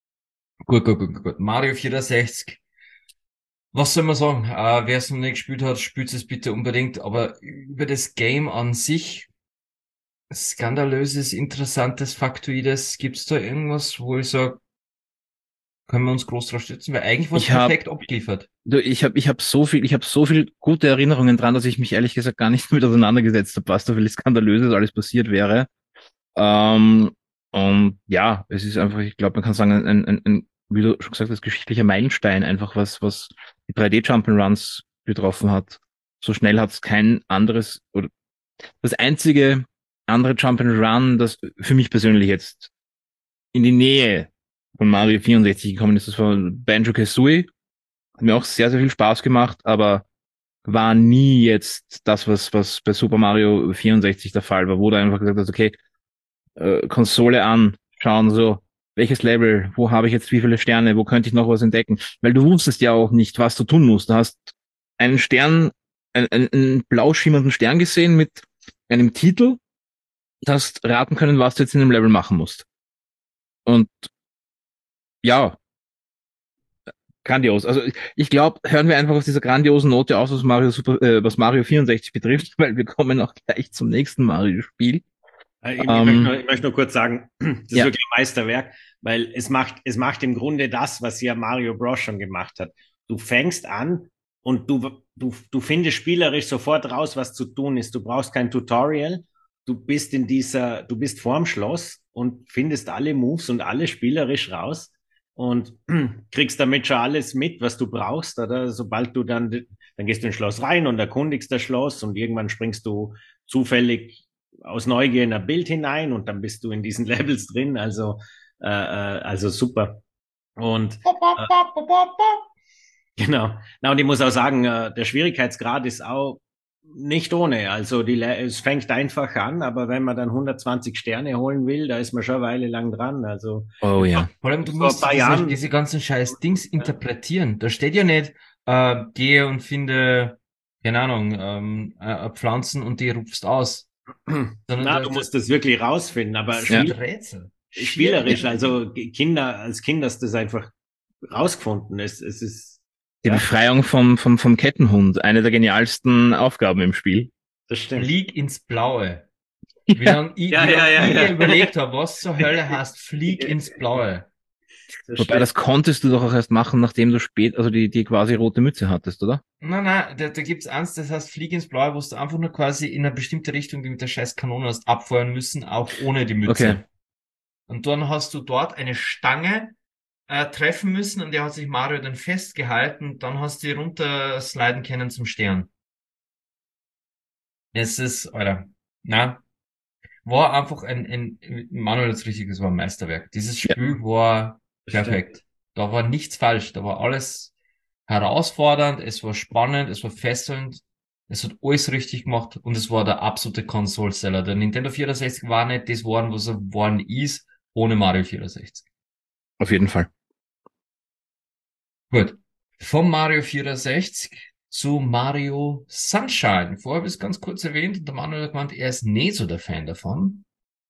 gut. Mario 64. Was soll man sagen? Wer es noch nicht gespielt hat, spielt es bitte unbedingt. Aber über das Game an sich, skandalöses, interessantes, faktoides, gibt's da irgendwas, wo ich sage, können wir uns groß drauf stützen? Weil eigentlich war es Ich habe perfekt abgeliefert. ich habe so viel gute Erinnerungen dran, dass ich mich ehrlich gesagt gar nicht mit auseinandergesetzt habe, was da viel Skandalöses alles passiert wäre. Ähm, und ja, es ist einfach, ich glaube, man kann sagen, wie du schon gesagt hast, geschichtlicher Meilenstein, einfach was die 3D Jump'n'Runs betroffen hat. So schnell hat es kein anderes, oder das einzige andere Jump'n'Run, das für mich persönlich jetzt in die Nähe von Mario 64 gekommen ist, das war Banjo-Kazooie. Hat mir auch sehr, sehr viel Spaß gemacht, aber war nie jetzt das, was bei Super Mario 64 der Fall war, wo du einfach gesagt hast, okay, Konsole an, schauen so, welches Level, wo habe ich jetzt wie viele Sterne, wo könnte ich noch was entdecken? Weil du wusstest ja auch nicht, was du tun musst. Du hast einen Stern, einen blau schimmernden Stern gesehen mit einem Titel, du hast raten können, was du jetzt in dem Level machen musst. Und ja, grandios. Also ich glaube, hören wir einfach auf dieser grandiosen Note aus, was Mario 64 betrifft, weil wir kommen auch gleich zum nächsten Mario-Spiel. Ich möchte nur kurz sagen, das ist Ja, wirklich ein Meisterwerk, weil es macht im Grunde das, was ja Mario Bros. Schon gemacht hat. Du fängst an und du findest spielerisch sofort raus, was zu tun ist. Du brauchst kein Tutorial. Du bist vorm Schloss und findest alle Moves und alles spielerisch raus und kriegst damit schon alles mit, was du brauchst, oder? Sobald dann gehst du ins Schloss rein und erkundigst das Schloss und irgendwann springst du zufällig aus Neugier in ein Bild hinein und dann bist du in diesen Levels drin. Also super. Und genau. Na, und ich muss auch sagen, der Schwierigkeitsgrad ist auch nicht ohne. Also es fängt einfach an, aber wenn man dann 120 Sterne holen will, da ist man schon eine Weile lang dran. Also oh ja. Vor allem, du vor ein musst paar Jahren, diese ganzen scheiß Dings interpretieren. Da steht ja nicht, gehe und finde, keine Ahnung, Pflanzen und die rupfst aus. Sondern na, du musst das wirklich rausfinden, aber das Ja. sind Rätsel. spielerisch, also als Kind hast du das einfach rausgefunden. Es ist, Die ja, Befreiung vom Kettenhund, eine der genialsten Aufgaben im Spiel. das stimmt. Flieg ins Blaue. Wie lange Ja, wie ja, lang ja, ich ja. mir überlegt habe, was zur Hölle heißt Flieg ins Blaue. Das Wobei, stimmt. das konntest du doch auch erst machen, nachdem du also die quasi rote Mütze hattest, oder? Nein, da gibt's eins, das heißt Flieg ins Blaue, wo du einfach nur quasi in eine bestimmte Richtung, die mit der scheiß Kanone hast, abfeuern müssen, auch ohne die Mütze. Okay. Und dann hast du dort eine Stange treffen müssen, an der hat sich Mario dann festgehalten, dann hast du die runter sliden können zum Stern. Es ist, Alter, na, war einfach Manuel hat's richtig, es war ein Meisterwerk. Dieses Ja. Spiel war Das stimmt. perfekt. Da war nichts falsch, da war alles herausfordernd, es war spannend, es war fesselnd, es hat alles richtig gemacht und es war der absolute Console-Seller. Der Nintendo 64 war nicht das geworden, was er geworden ist, ohne Mario 64. Auf jeden Fall. Gut. Vom Mario 64 zu Mario Sunshine. Vorher habe ich es ganz kurz erwähnt und der Manuel hat gemeint, er ist nicht so der Fan davon.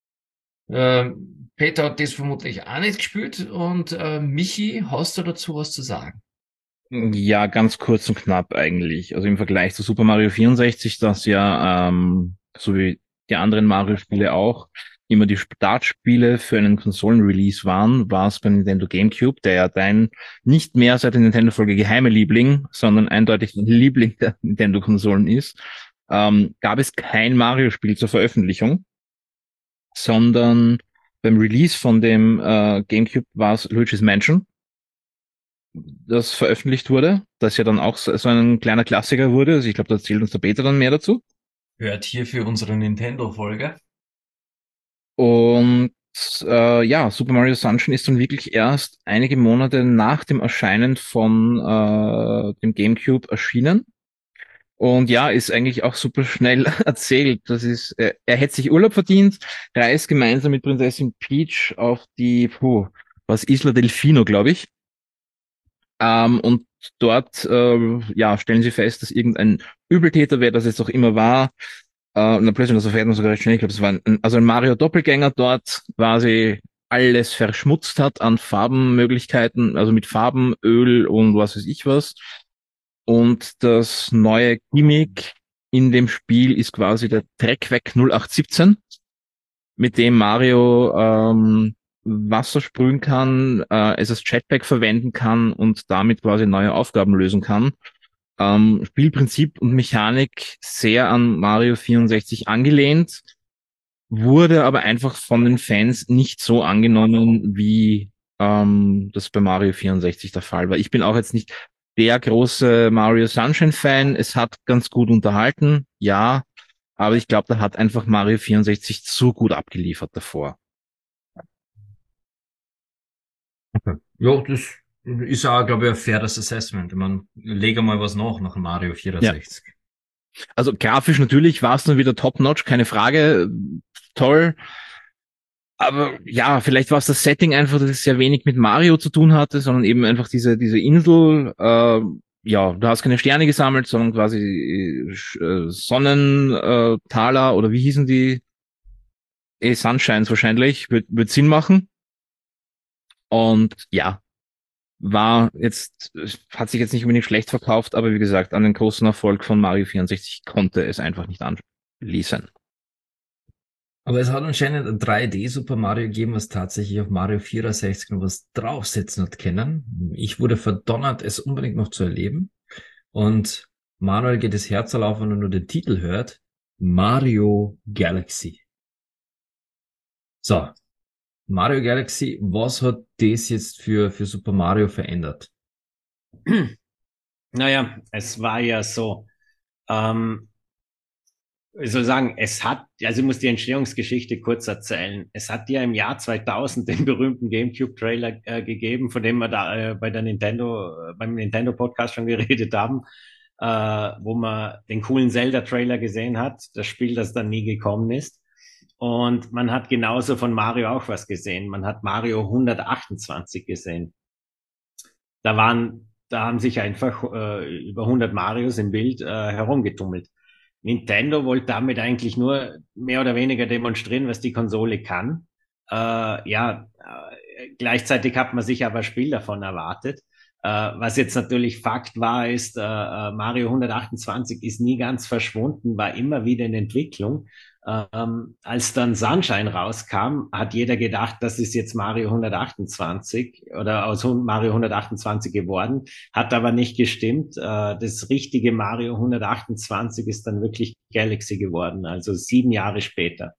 Peter hat das vermutlich auch nicht gespielt und Michi, hast du dazu was zu sagen? Ja, ganz kurz und knapp eigentlich. Also im Vergleich zu Super Mario 64, das ja, so wie die anderen Mario-Spiele auch, immer die Startspiele für einen Konsolen-Release waren, war es beim Nintendo GameCube, der ja dein nicht mehr seit der Nintendo-Folge geheime Liebling, sondern eindeutig Liebling der Nintendo-Konsolen ist, gab es kein Mario-Spiel zur Veröffentlichung, sondern beim Release von dem GameCube war es Luigi's Mansion, das veröffentlicht wurde, das ja dann auch so ein kleiner Klassiker wurde. Also ich glaube, da erzählt uns der Peter dann mehr dazu. Hört hier für unsere Nintendo-Folge. Und ja, Super Mario Sunshine ist dann wirklich erst einige Monate nach dem Erscheinen von dem GameCube erschienen. Und ja, ist eigentlich auch super schnell erzählt. Das ist, er hätte sich Urlaub verdient, reist gemeinsam mit Prinzessin Peach auf die, was, Isla Delfino, glaube ich. Und dort, ja, stellen sie fest, dass irgendein Übeltäter, wer das jetzt auch immer war, und dann plötzlich, das erfährt man sogar recht schnell, ich glaube, es war ein Mario-Doppelgänger dort, quasi alles verschmutzt hat an Farbenmöglichkeiten, also mit Farben, Öl und was weiß ich was. Und das neue Gimmick in dem Spiel ist quasi der Dreckweg 0817, mit dem Mario Wasser sprühen kann, es als Jetpack verwenden kann und damit quasi neue Aufgaben lösen kann. Spielprinzip und Mechanik sehr an Mario 64 angelehnt, wurde aber einfach von den Fans nicht so angenommen, wie das bei Mario 64 der Fall war. Ich bin auch jetzt nicht der große Mario Sunshine-Fan. Es hat ganz gut unterhalten, ja, aber ich glaube, da hat einfach Mario 64 zu gut abgeliefert davor. Ja, das ist auch, glaube ich, ein faires Assessment. Ich meine, leg mal was nach Mario Ja. 64. Also grafisch natürlich war es dann wieder top-notch, keine Frage, toll. Aber ja, vielleicht war es das Setting einfach, dass es sehr wenig mit Mario zu tun hatte, sondern eben einfach diese Insel. Ja, du hast keine Sterne gesammelt, sondern quasi Sonnentaler oder wie hießen die? Sunshines wahrscheinlich, wird Sinn machen. Und ja, hat sich jetzt nicht unbedingt schlecht verkauft, aber wie gesagt, an den großen Erfolg von Mario 64 konnte es einfach nicht anschließen. Aber es hat anscheinend ein 3D Super Mario gegeben, was tatsächlich auf Mario 64 noch was draufsetzen hat können. Ich wurde verdonnert, es unbedingt noch zu erleben. Und Manuel geht das Herz auf, wenn er nur den Titel hört. Mario Galaxy. So. Mario Galaxy, was hat das jetzt für Super Mario verändert? Naja, es war ja so, ich soll sagen, also ich muss die Entstehungsgeschichte kurz erzählen. Es hat ja im Jahr 2000 den berühmten GameCube-Trailer gegeben, von dem wir da beim Nintendo-Podcast schon geredet haben, wo man den coolen Zelda-Trailer gesehen hat, das Spiel, das dann nie gekommen ist. Und man hat genauso von Mario auch was gesehen. Man hat Mario 128 gesehen. Da haben sich einfach über 100 Marios im Bild herumgetummelt. Nintendo wollte damit eigentlich nur mehr oder weniger demonstrieren, was die Konsole kann. Gleichzeitig hat man sich aber ein Spiel davon erwartet. Was jetzt natürlich Fakt war, ist, Mario 128 ist nie ganz verschwunden, war immer wieder in Entwicklung. Als dann Sunshine rauskam, hat jeder gedacht, das ist jetzt Mario 128 oder aus Mario 128 geworden, hat aber nicht gestimmt. Das richtige Mario 128 ist dann wirklich Galaxy geworden, also 7 Jahre später.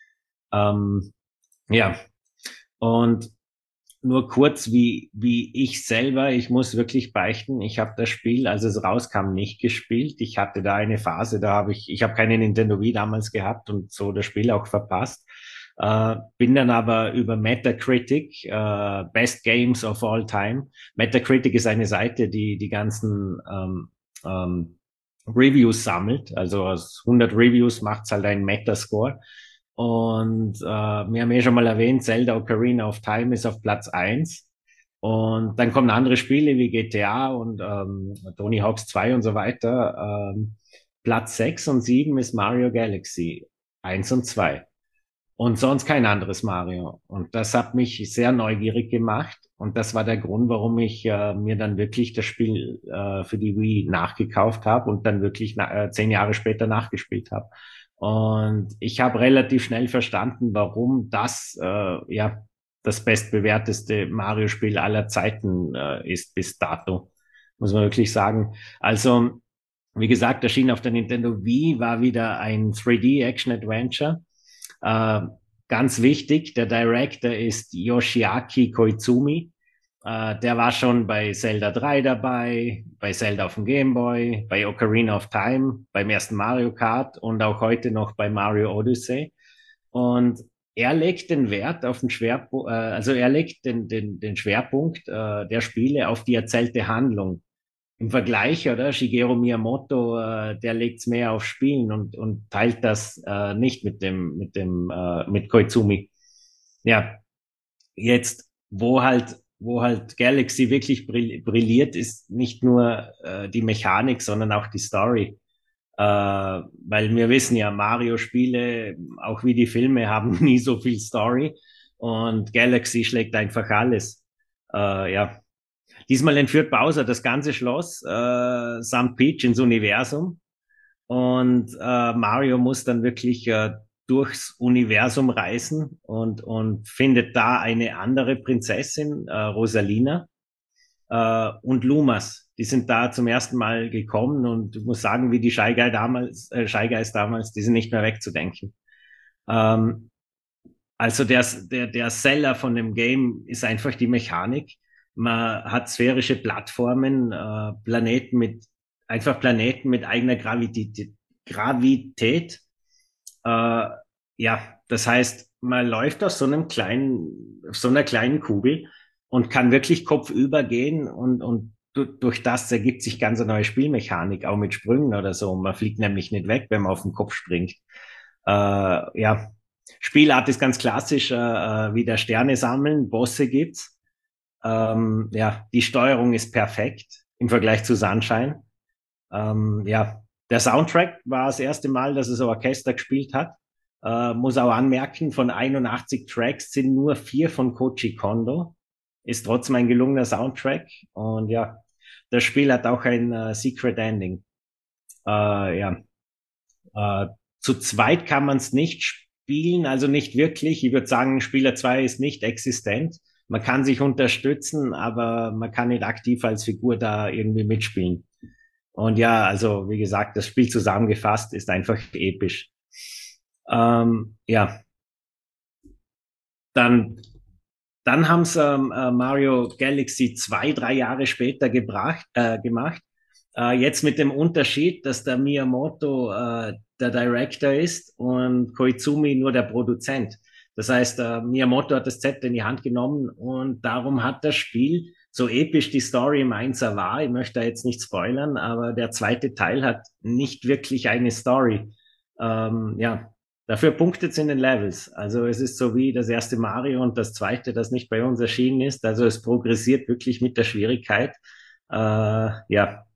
Ja, und nur kurz, wie ich selber, ich muss wirklich beichten, ich habe das Spiel, als es rauskam, nicht gespielt. Ich hatte da eine Phase, ich habe keine Nintendo Wii damals gehabt und so das Spiel auch verpasst. Bin dann aber über Metacritic, Best Games of All Time. Metacritic ist eine Seite, die die ganzen Reviews sammelt. Also aus 100 Reviews macht's halt einen Metascore. Und wir haben schon mal erwähnt, Zelda Ocarina of Time ist auf Platz 1. Und dann kommen andere Spiele wie GTA und Tony Hawk's 2 und so weiter. Platz 6 und 7 ist Mario Galaxy 1 und 2. Und sonst kein anderes Mario. Und das hat mich sehr neugierig gemacht. Und das war der Grund, warum ich mir dann wirklich das Spiel für die Wii nachgekauft habe und dann wirklich 10 Jahre später nachgespielt habe. Und ich habe relativ schnell verstanden, warum das das bestbewerteste Mario-Spiel aller Zeiten ist bis dato, muss man wirklich sagen. Also, wie gesagt, erschien auf der Nintendo Wii, war wieder ein 3D-Action-Adventure. Ganz wichtig, der Director ist Yoshiaki Koizumi. Der war schon bei Zelda 3 dabei, bei Zelda auf dem Game Boy, bei Ocarina of Time, beim ersten Mario Kart und auch heute noch bei Mario Odyssey. Und er legt den Wert auf den Schwerpunkt, also er legt den Schwerpunkt der Spiele auf die erzählte Handlung. im Vergleich, oder? Shigeru Miyamoto, der legt's mehr auf Spielen und teilt das nicht mit Koizumi. Ja, jetzt, wo halt Galaxy wirklich brilliert, ist nicht nur die Mechanik, sondern auch die Story. Weil wir wissen ja, Mario-Spiele, auch wie die Filme, haben nie so viel Story und Galaxy schlägt einfach alles. Ja. Diesmal entführt Bowser das ganze Schloss samt Peach ins Universum und Mario muss dann wirklich durchs Universum reisen und findet da eine andere Prinzessin, Rosalina, und Lumas. Die sind da zum ersten Mal gekommen und ich muss sagen, wie die Shy Guys damals, die sind nicht mehr wegzudenken. Ähm, also der Seller von dem Game ist einfach die Mechanik. Man hat sphärische Plattformen, Planeten mit eigener Gravität. Ja, das heißt, man läuft auf so einer kleinen Kugel und kann wirklich kopfüber gehen und durch das ergibt sich ganz eine neue Spielmechanik, auch mit Sprüngen oder so. Man fliegt nämlich nicht weg, wenn man auf den Kopf springt. Ja, Spielart ist ganz klassisch, wieder Sterne sammeln, Bosse gibt's. Ja, die Steuerung ist perfekt im Vergleich zu Sunshine. Ja, der Soundtrack war das erste Mal, dass es ein Orchester gespielt hat. Muss auch anmerken, von 81 Tracks sind nur 4 von Koji Kondo. Ist trotzdem ein gelungener Soundtrack. Und ja, das Spiel hat auch ein Secret Ending. Ja, äh, zu zweit kann man es nicht spielen, also nicht wirklich. Ich würde sagen, Spieler 2 ist nicht existent. Man kann sich unterstützen, aber man kann nicht aktiv als Figur da irgendwie mitspielen. Und ja, also wie gesagt, das Spiel zusammengefasst ist einfach episch. Ja, dann, dann haben sie Mario Galaxy 2, 3 Jahre später gemacht. Jetzt mit dem Unterschied, dass der Miyamoto der Director ist und Koizumi nur der Produzent. Das heißt, Miyamoto hat das Zepter in die Hand genommen und darum hat das Spiel, so episch die Story im Einser war, ich möchte da jetzt nicht spoilern, aber der zweite Teil hat nicht wirklich eine Story. Ja, dafür punktet es in den Levels. Also es ist so wie das erste Mario und das zweite, das nicht bei uns erschienen ist. Also es progressiert wirklich mit der Schwierigkeit. Ja,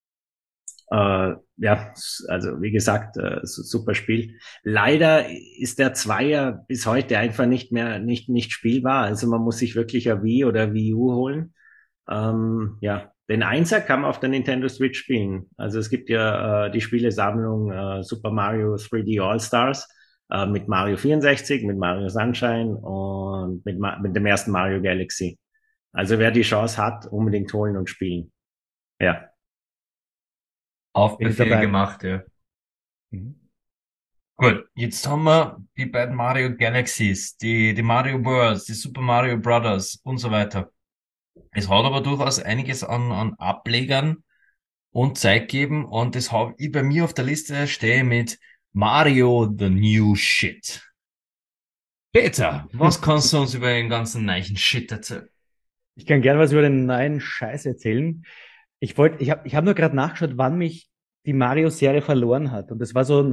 ja, also wie gesagt, super Spiel. Leider ist der Zweier bis heute einfach nicht spielbar. Also man muss sich wirklich ein Wii oder Wii U holen. Ja, den Einser kann man auf der Nintendo Switch spielen. Also es gibt ja die Spielesammlung Super Mario 3D All-Stars mit Mario 64, mit Mario Sunshine und mit dem ersten Mario Galaxy. Also wer die Chance hat, unbedingt holen und spielen. Ja. Auf Bin ich Befehl dabei. gemacht, ja. Mhm. Gut, jetzt haben wir die beiden Mario Galaxies, die Mario Worlds, die Super Mario Brothers und so weiter. Es hat aber durchaus einiges an Ablegern und Zeit gegeben und das habe ich bei mir auf der Liste stehe mit Mario the New Shit. Peter, was kannst du uns über den ganzen neuen Shit erzählen? Ich kann gerne was über den neuen Scheiß erzählen. Ich hab nur gerade nachgeschaut, wann mich die Mario-Serie verloren hat. Und das war so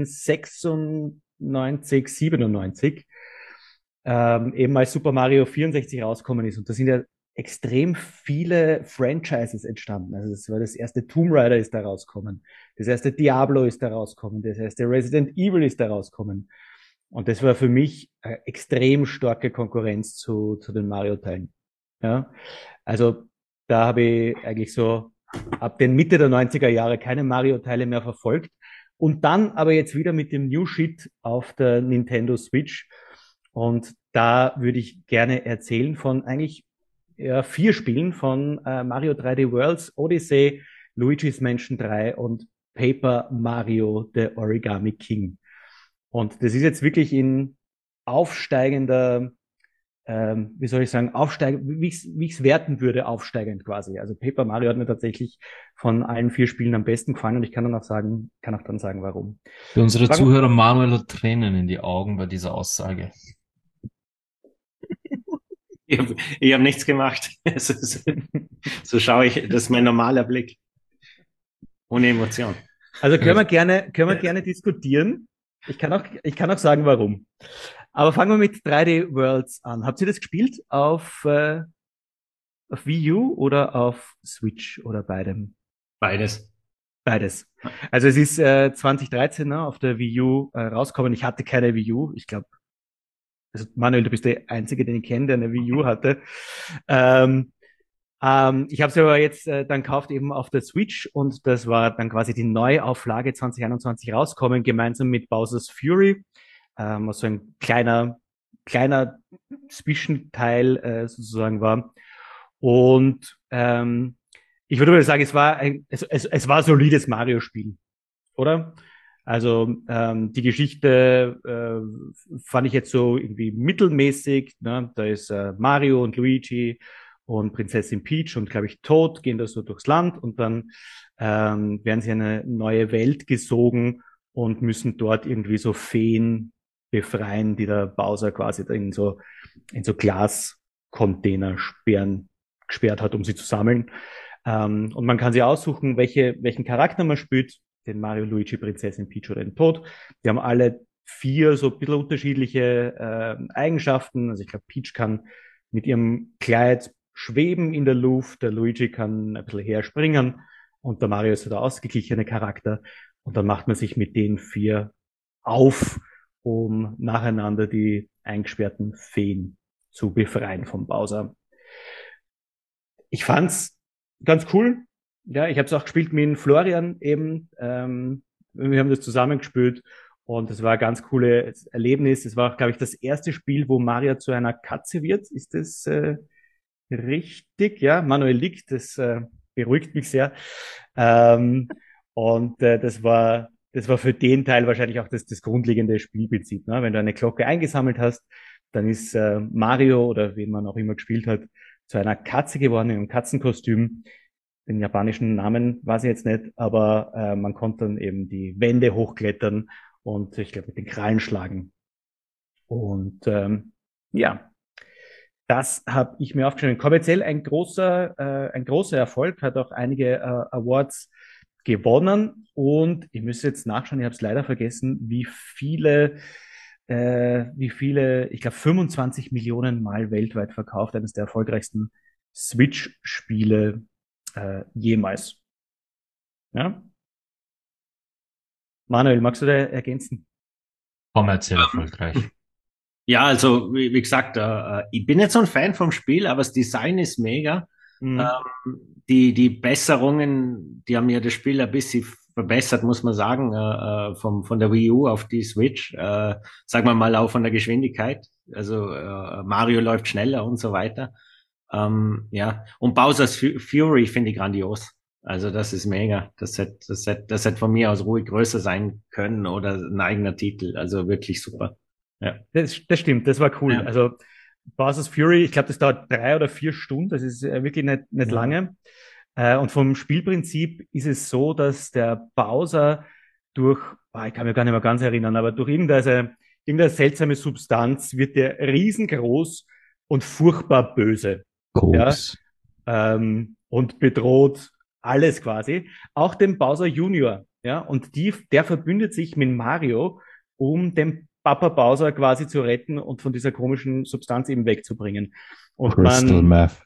1996, 97, eben als Super Mario 64 rausgekommen ist. Und da sind ja extrem viele Franchises entstanden. Also das war das erste Tomb Raider ist da rausgekommen. Das erste Diablo ist da rausgekommen. Das erste Resident Evil ist da rausgekommen. Und das war für mich extrem starke Konkurrenz zu den Mario-Teilen. Ja, also da habe ich eigentlich so ab den Mitte der 90er Jahre keine Mario-Teile mehr verfolgt. Und dann aber jetzt wieder mit dem New Shit auf der Nintendo Switch. Und da würde ich gerne erzählen von eigentlich 4 Spielen von Mario 3D Worlds, Odyssey, Luigi's Mansion 3 und Paper Mario The Origami King. Und das ist jetzt wirklich in aufsteigender, wie soll ich sagen, wie ich es werten würde, aufsteigend quasi. Also Paper Mario hat mir tatsächlich von allen 4 Spielen am besten gefallen und ich kann auch dann sagen, warum. Für unsere Warum? Zuhörer Manuel hat Tränen in die Augen bei dieser Aussage. Ich hab nichts gemacht. So schaue ich, das ist mein normaler Blick. Ohne Emotion. Also können wir gerne diskutieren. Ich kann auch sagen, warum. Aber fangen wir mit 3D Worlds an. Habt ihr das gespielt auf Wii U oder auf Switch oder beidem? Beides. Beides. Also es ist 2013 auf der Wii U rausgekommen. Ich hatte keine Wii U. Ich glaube, also Manuel, du bist der Einzige, den ich kenne, der eine Wii U hatte. Ich habe es aber jetzt dann gekauft eben auf der Switch und das war dann quasi die Neuauflage 2021 rauskommen, gemeinsam mit Bowser's Fury, was so ein kleiner Zwischenteil sozusagen war. Und ich würde mal sagen, es war ein solides Mario-Spiel, oder? Also die Geschichte fand ich jetzt so irgendwie mittelmäßig. Ne? Da ist Mario und Luigi und Prinzessin Peach und, glaube ich, Toad gehen da so durchs Land und dann werden sie in eine neue Welt gesogen und müssen dort irgendwie so Feen befreien, die der Bowser quasi in so Glascontainer gesperrt hat, um sie zu sammeln. Und man kann sich aussuchen, welchen Charakter man spielt, den Mario, Luigi, Prinzessin Peach oder den Toad. Die haben alle 4 so ein bisschen unterschiedliche Eigenschaften. Also ich glaube, Peach kann mit ihrem Kleid schweben in der Luft, der Luigi kann ein bisschen herspringen und der Mario ist so der ausgeglichene Charakter. Und dann macht man sich mit den 4 auf, um nacheinander die eingesperrten Feen zu befreien vom Bowser. Ich fand's ganz cool. Ja, ich habe es auch gespielt mit Florian eben. Wir haben das zusammen gespielt und es war ein ganz cooles Erlebnis. Es war auch, glaube ich, das erste Spiel, wo Mario zu einer Katze wird. Ist das richtig? Ja, Manuel liegt. Das beruhigt mich sehr. Und das war für den Teil wahrscheinlich auch das grundlegende Spielprinzip. Ne? Wenn du eine Glocke eingesammelt hast, dann ist Mario oder wen man auch immer gespielt hat, zu einer Katze geworden in einem Katzenkostüm. Den japanischen Namen weiß ich jetzt nicht, aber man konnte dann eben die Wände hochklettern und ich glaube mit den Krallen schlagen. Und ja, das habe ich mir aufgeschrieben. Kommerziell ein großer Erfolg, hat auch einige Awards gewonnen und ich müsste jetzt nachschauen, ich habe es leider vergessen, ich glaube 25 Millionen Mal weltweit verkauft, eines der erfolgreichsten Switch-Spiele jemals. Ja? Manuel, magst du da ergänzen? Kommerziell erfolgreich. Ja, also wie gesagt, ich bin nicht so ein Fan vom Spiel, aber das Design ist mega. Mhm. Die Besserungen, die haben ja das Spiel ein bisschen verbessert, muss man sagen, von der Wii U auf die Switch. Sagen wir mal auch von der Geschwindigkeit. Also Mario läuft schneller und so weiter. Ja, und Bowser's Fury finde ich grandios. Also das ist mega. Das hätte von mir aus ruhig größer sein können oder ein eigener Titel. Also wirklich super. Ja. Das stimmt, das war cool. Ja. Also Bowser's Fury, ich glaube, das dauert 3 oder 4 Stunden, das ist wirklich nicht Ja. lange. Und vom Spielprinzip ist es so, dass der Bowser ich kann mich gar nicht mehr ganz erinnern, aber durch irgendeine seltsame Substanz wird der riesengroß und furchtbar böse. Koks. Ja, und bedroht alles quasi, auch den Bowser Junior. Ja, und der verbündet sich mit Mario, um den Papa Bowser quasi zu retten und von dieser komischen Substanz eben wegzubringen. Und Crystal Meth.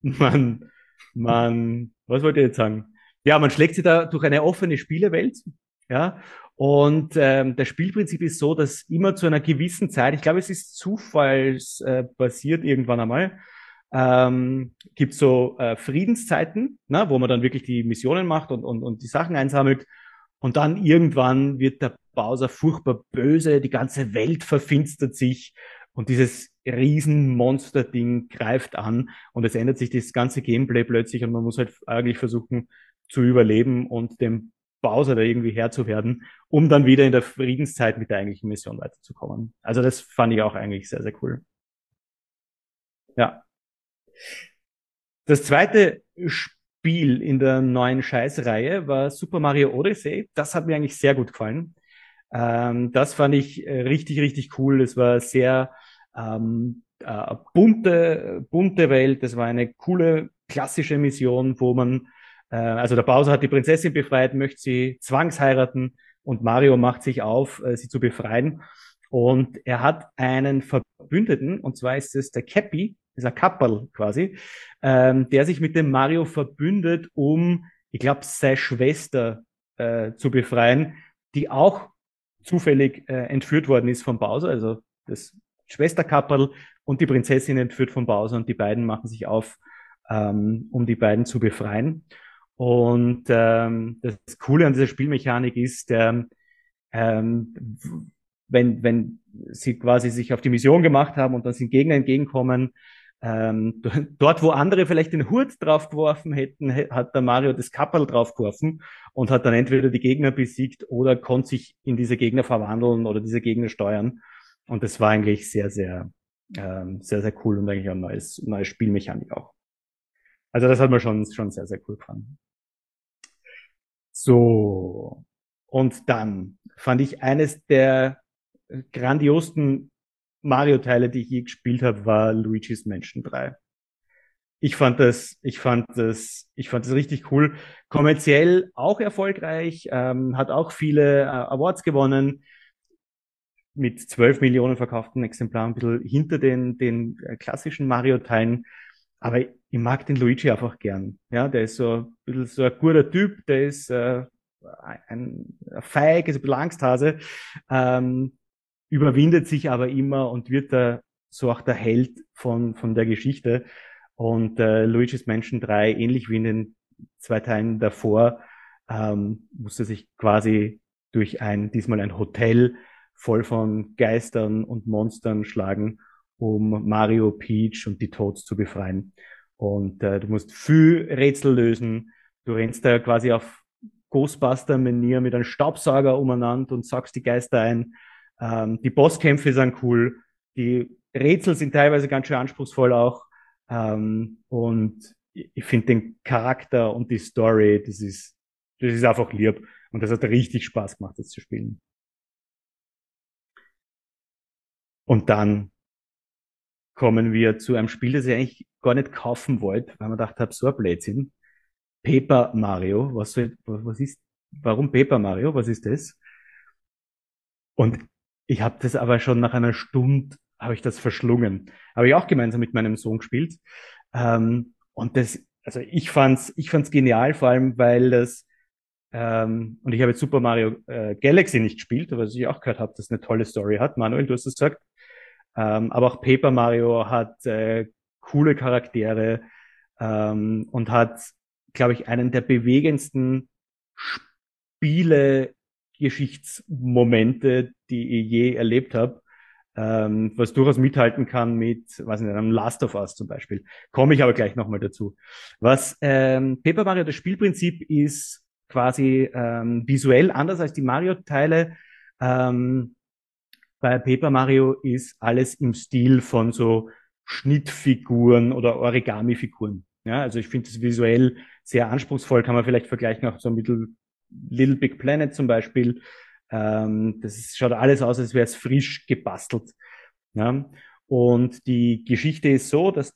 was wollte ich jetzt sagen? Ja, man schlägt sich da durch eine offene Spielewelt, ja, und das Spielprinzip ist so, dass immer zu einer gewissen Zeit, ich glaube, es ist zufallsbasiert irgendwann einmal, gibt so Friedenszeiten, ne, wo man dann wirklich die Missionen macht und die Sachen einsammelt. Und dann irgendwann wird der Bowser furchtbar böse, die ganze Welt verfinstert sich und dieses Riesenmonster-Ding greift an und es ändert sich das ganze Gameplay plötzlich und man muss halt eigentlich versuchen zu überleben und dem Bowser da irgendwie Herr zu werden, um dann wieder in der Friedenszeit mit der eigentlichen Mission weiterzukommen. Also das fand ich auch eigentlich sehr, sehr cool. Ja. Das zweite Spiel in der neuen Scheißreihe war Super Mario Odyssey. Das hat mir eigentlich sehr gut gefallen. Das fand ich richtig, richtig cool. Es war sehr bunte Welt. Das war eine coole klassische Mission, wo man Also der Bowser hat die Prinzessin befreit, möchte sie zwangsheiraten und Mario macht sich auf, sie zu befreien. Und er hat einen Verbündeten, und zwar ist es der Cappy, dieser Kapperl quasi, der sich mit dem Mario verbündet, um, ich glaube, seine Schwester zu befreien, die auch zufällig entführt worden ist von Bowser, also das Schwesterkapperl und die Prinzessin entführt von Bowser und die beiden machen sich auf, um die beiden zu befreien. Und das Coole an dieser Spielmechanik ist, ähm, wenn sie quasi sich auf die Mission gemacht haben und dann sind Gegner entgegenkommen, dort, wo andere vielleicht den Hut draufgeworfen hätten, hat der Mario das Kapperl draufgeworfen und hat dann entweder die Gegner besiegt oder konnte sich in diese Gegner verwandeln oder diese Gegner steuern. Und das war eigentlich sehr cool und eigentlich auch eine neue Spielmechanik auch. Also das hat man schon sehr, sehr cool gefunden. So. Und dann fand ich eines der grandiosten Mario-Teile, die ich je gespielt habe, war Luigi's Mansion 3. Ich fand das richtig cool. Kommerziell auch erfolgreich, hat auch viele Awards gewonnen, mit 12 Millionen verkauften Exemplaren, ein bisschen hinter den klassischen Mario-Teilen. Aber ich mag den Luigi einfach gern. Ja, der ist so ein bisschen so ein guter Typ, der ist ein Feig, ist ein bisschen Angsthase, überwindet sich aber immer und wird da so auch der Held von der Geschichte. Und Luigi's Mansion 3, ähnlich wie in den 2 Teilen davor, musste sich quasi durch diesmal ein Hotel voll von Geistern und Monstern schlagen, um Mario, Peach und die Toads zu befreien. Und du musst viel Rätsel lösen. Du rennst da quasi auf Ghostbuster-Manier mit einem Staubsauger umeinander und saugst die Geister ein. Die Bosskämpfe sind cool. Die Rätsel sind teilweise ganz schön anspruchsvoll auch. Und ich finde den Charakter und die Story, das ist einfach lieb. Und das hat richtig Spaß gemacht, das zu spielen. Und dann kommen wir zu einem Spiel, das ich eigentlich gar nicht kaufen wollte, weil man gedacht habe, so ein Blödsinn. Paper Mario. Warum Paper Mario? Was ist das? Und ich habe das aber schon nach einer Stunde, habe ich das verschlungen. Habe ich auch gemeinsam mit meinem Sohn gespielt. Und also ich fand's genial, vor allem, weil und ich habe jetzt Super Mario Galaxy nicht gespielt, aber was ich auch gehört habe, dass es eine tolle Story hat. Manuel, du hast es gesagt. Aber auch Paper Mario hat coole Charaktere und hat, glaube ich, einen der bewegendsten Spiele-Geschichtsmomente, die ich je erlebt habe, was durchaus mithalten kann mit, weiß nicht, einem Last of Us zum Beispiel. Komme ich aber gleich nochmal dazu. Was Paper Mario, das Spielprinzip ist quasi visuell anders als die Mario-Teile. Bei Paper Mario ist alles im Stil von so Schnittfiguren oder Origami-Figuren. Ja, also ich finde das visuell sehr anspruchsvoll, kann man vielleicht vergleichen auch so mit Little Big Planet zum Beispiel. Schaut alles aus, als wäre es frisch gebastelt. Ja? Und die Geschichte ist so, dass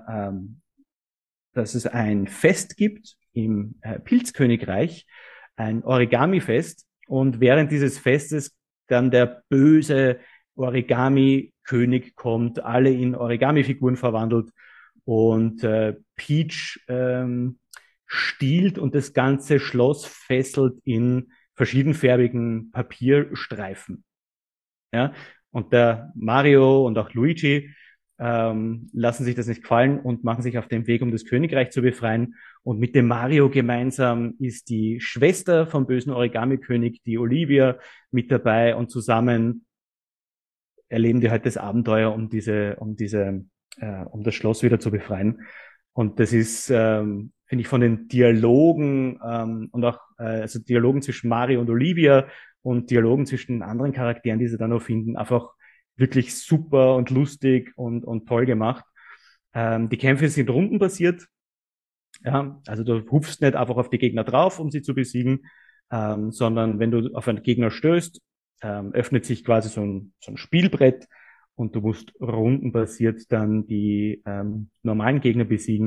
es ein Fest gibt im Pilzkönigreich, ein Origami-Fest. Und während dieses Festes dann der böse Origami-König kommt, alle in Origami-Figuren verwandelt und Peach stiehlt und das ganze Schloss fesselt in verschiedenfarbigen Papierstreifen. Ja? Und der Mario und auch Luigi lassen sich das nicht gefallen und machen sich auf den Weg, um das Königreich zu befreien. Und mit dem Mario gemeinsam ist die Schwester vom bösen Origami-König, die Olivia, mit dabei und zusammen erleben die halt das Abenteuer, um das Schloss wieder zu befreien. Und das ist, finde ich, von den Dialogen und auch also Dialogen zwischen Mario und Olivia und Dialogen zwischen anderen Charakteren, die sie dann noch finden, einfach wirklich super und lustig und toll gemacht. Die Kämpfe sind rundenbasiert. Ja, also du hupfst nicht einfach auf die Gegner drauf, um sie zu besiegen, sondern wenn du auf einen Gegner stößt, öffnet sich quasi so ein Spielbrett und du musst rundenbasiert dann die normalen Gegner besiegen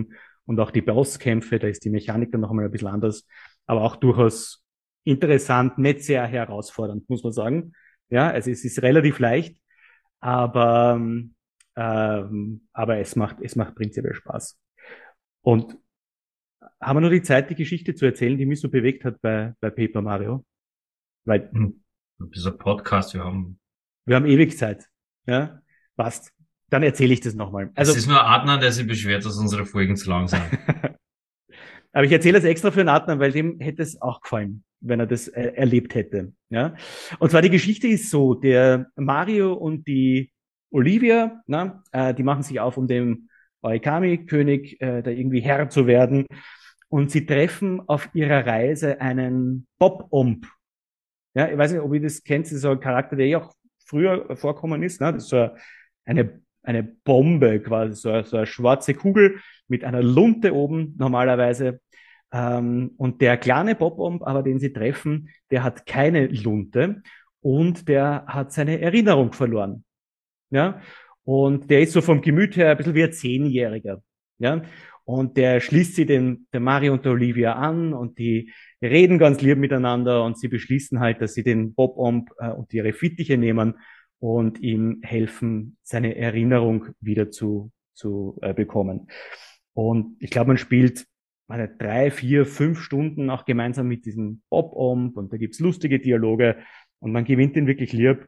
und auch die Bosskämpfe, da ist die Mechanik dann noch einmal ein bisschen anders, aber auch durchaus interessant, nicht sehr herausfordernd, muss man sagen. Ja, also es ist relativ leicht, aber, aber es macht prinzipiell Spaß. Und haben wir nur die Zeit, die Geschichte zu erzählen, die mich so bewegt hat bei Paper Mario? Weil Dieser Podcast, wir haben ewig Zeit. Ja, passt. Dann erzähle ich das nochmal. es ist nur Adnan, der sich beschwert, dass unsere Folgen zu lang sind. aber ich erzähle das extra für den Adnan, weil dem hätte es auch gefallen, wenn er das erlebt hätte. Ja? Und zwar die Geschichte ist so, der Mario und die Olivia, die machen sich auf, um dem Origami-König da irgendwie Herr zu werden. Und sie treffen auf ihrer Reise einen Bob-Omb. Ja, ich weiß nicht, ob ihr das kennt, das ist so ein Charakter, der auch früher vorkommen ist. Ne? Das ist so eine Bombe quasi, so eine schwarze Kugel mit einer Lunte oben normalerweise. Und der kleine Bob-Omb, aber den sie treffen, der hat keine Lunte und der hat seine Erinnerung verloren. Ja? Und der ist so vom Gemüt her ein bisschen wie ein Zehnjähriger. Ja? Und der schließt sie der Mario und der Olivia an und die reden ganz lieb miteinander und sie beschließen halt, dass sie den Bob-Omb und ihre Fittiche nehmen und ihm helfen, seine Erinnerung wieder zu bekommen. Und ich glaube, man spielt 3, 4, 5 Stunden auch gemeinsam mit diesem Bob-Omb und da gibt's lustige Dialoge und man gewinnt ihn wirklich lieb.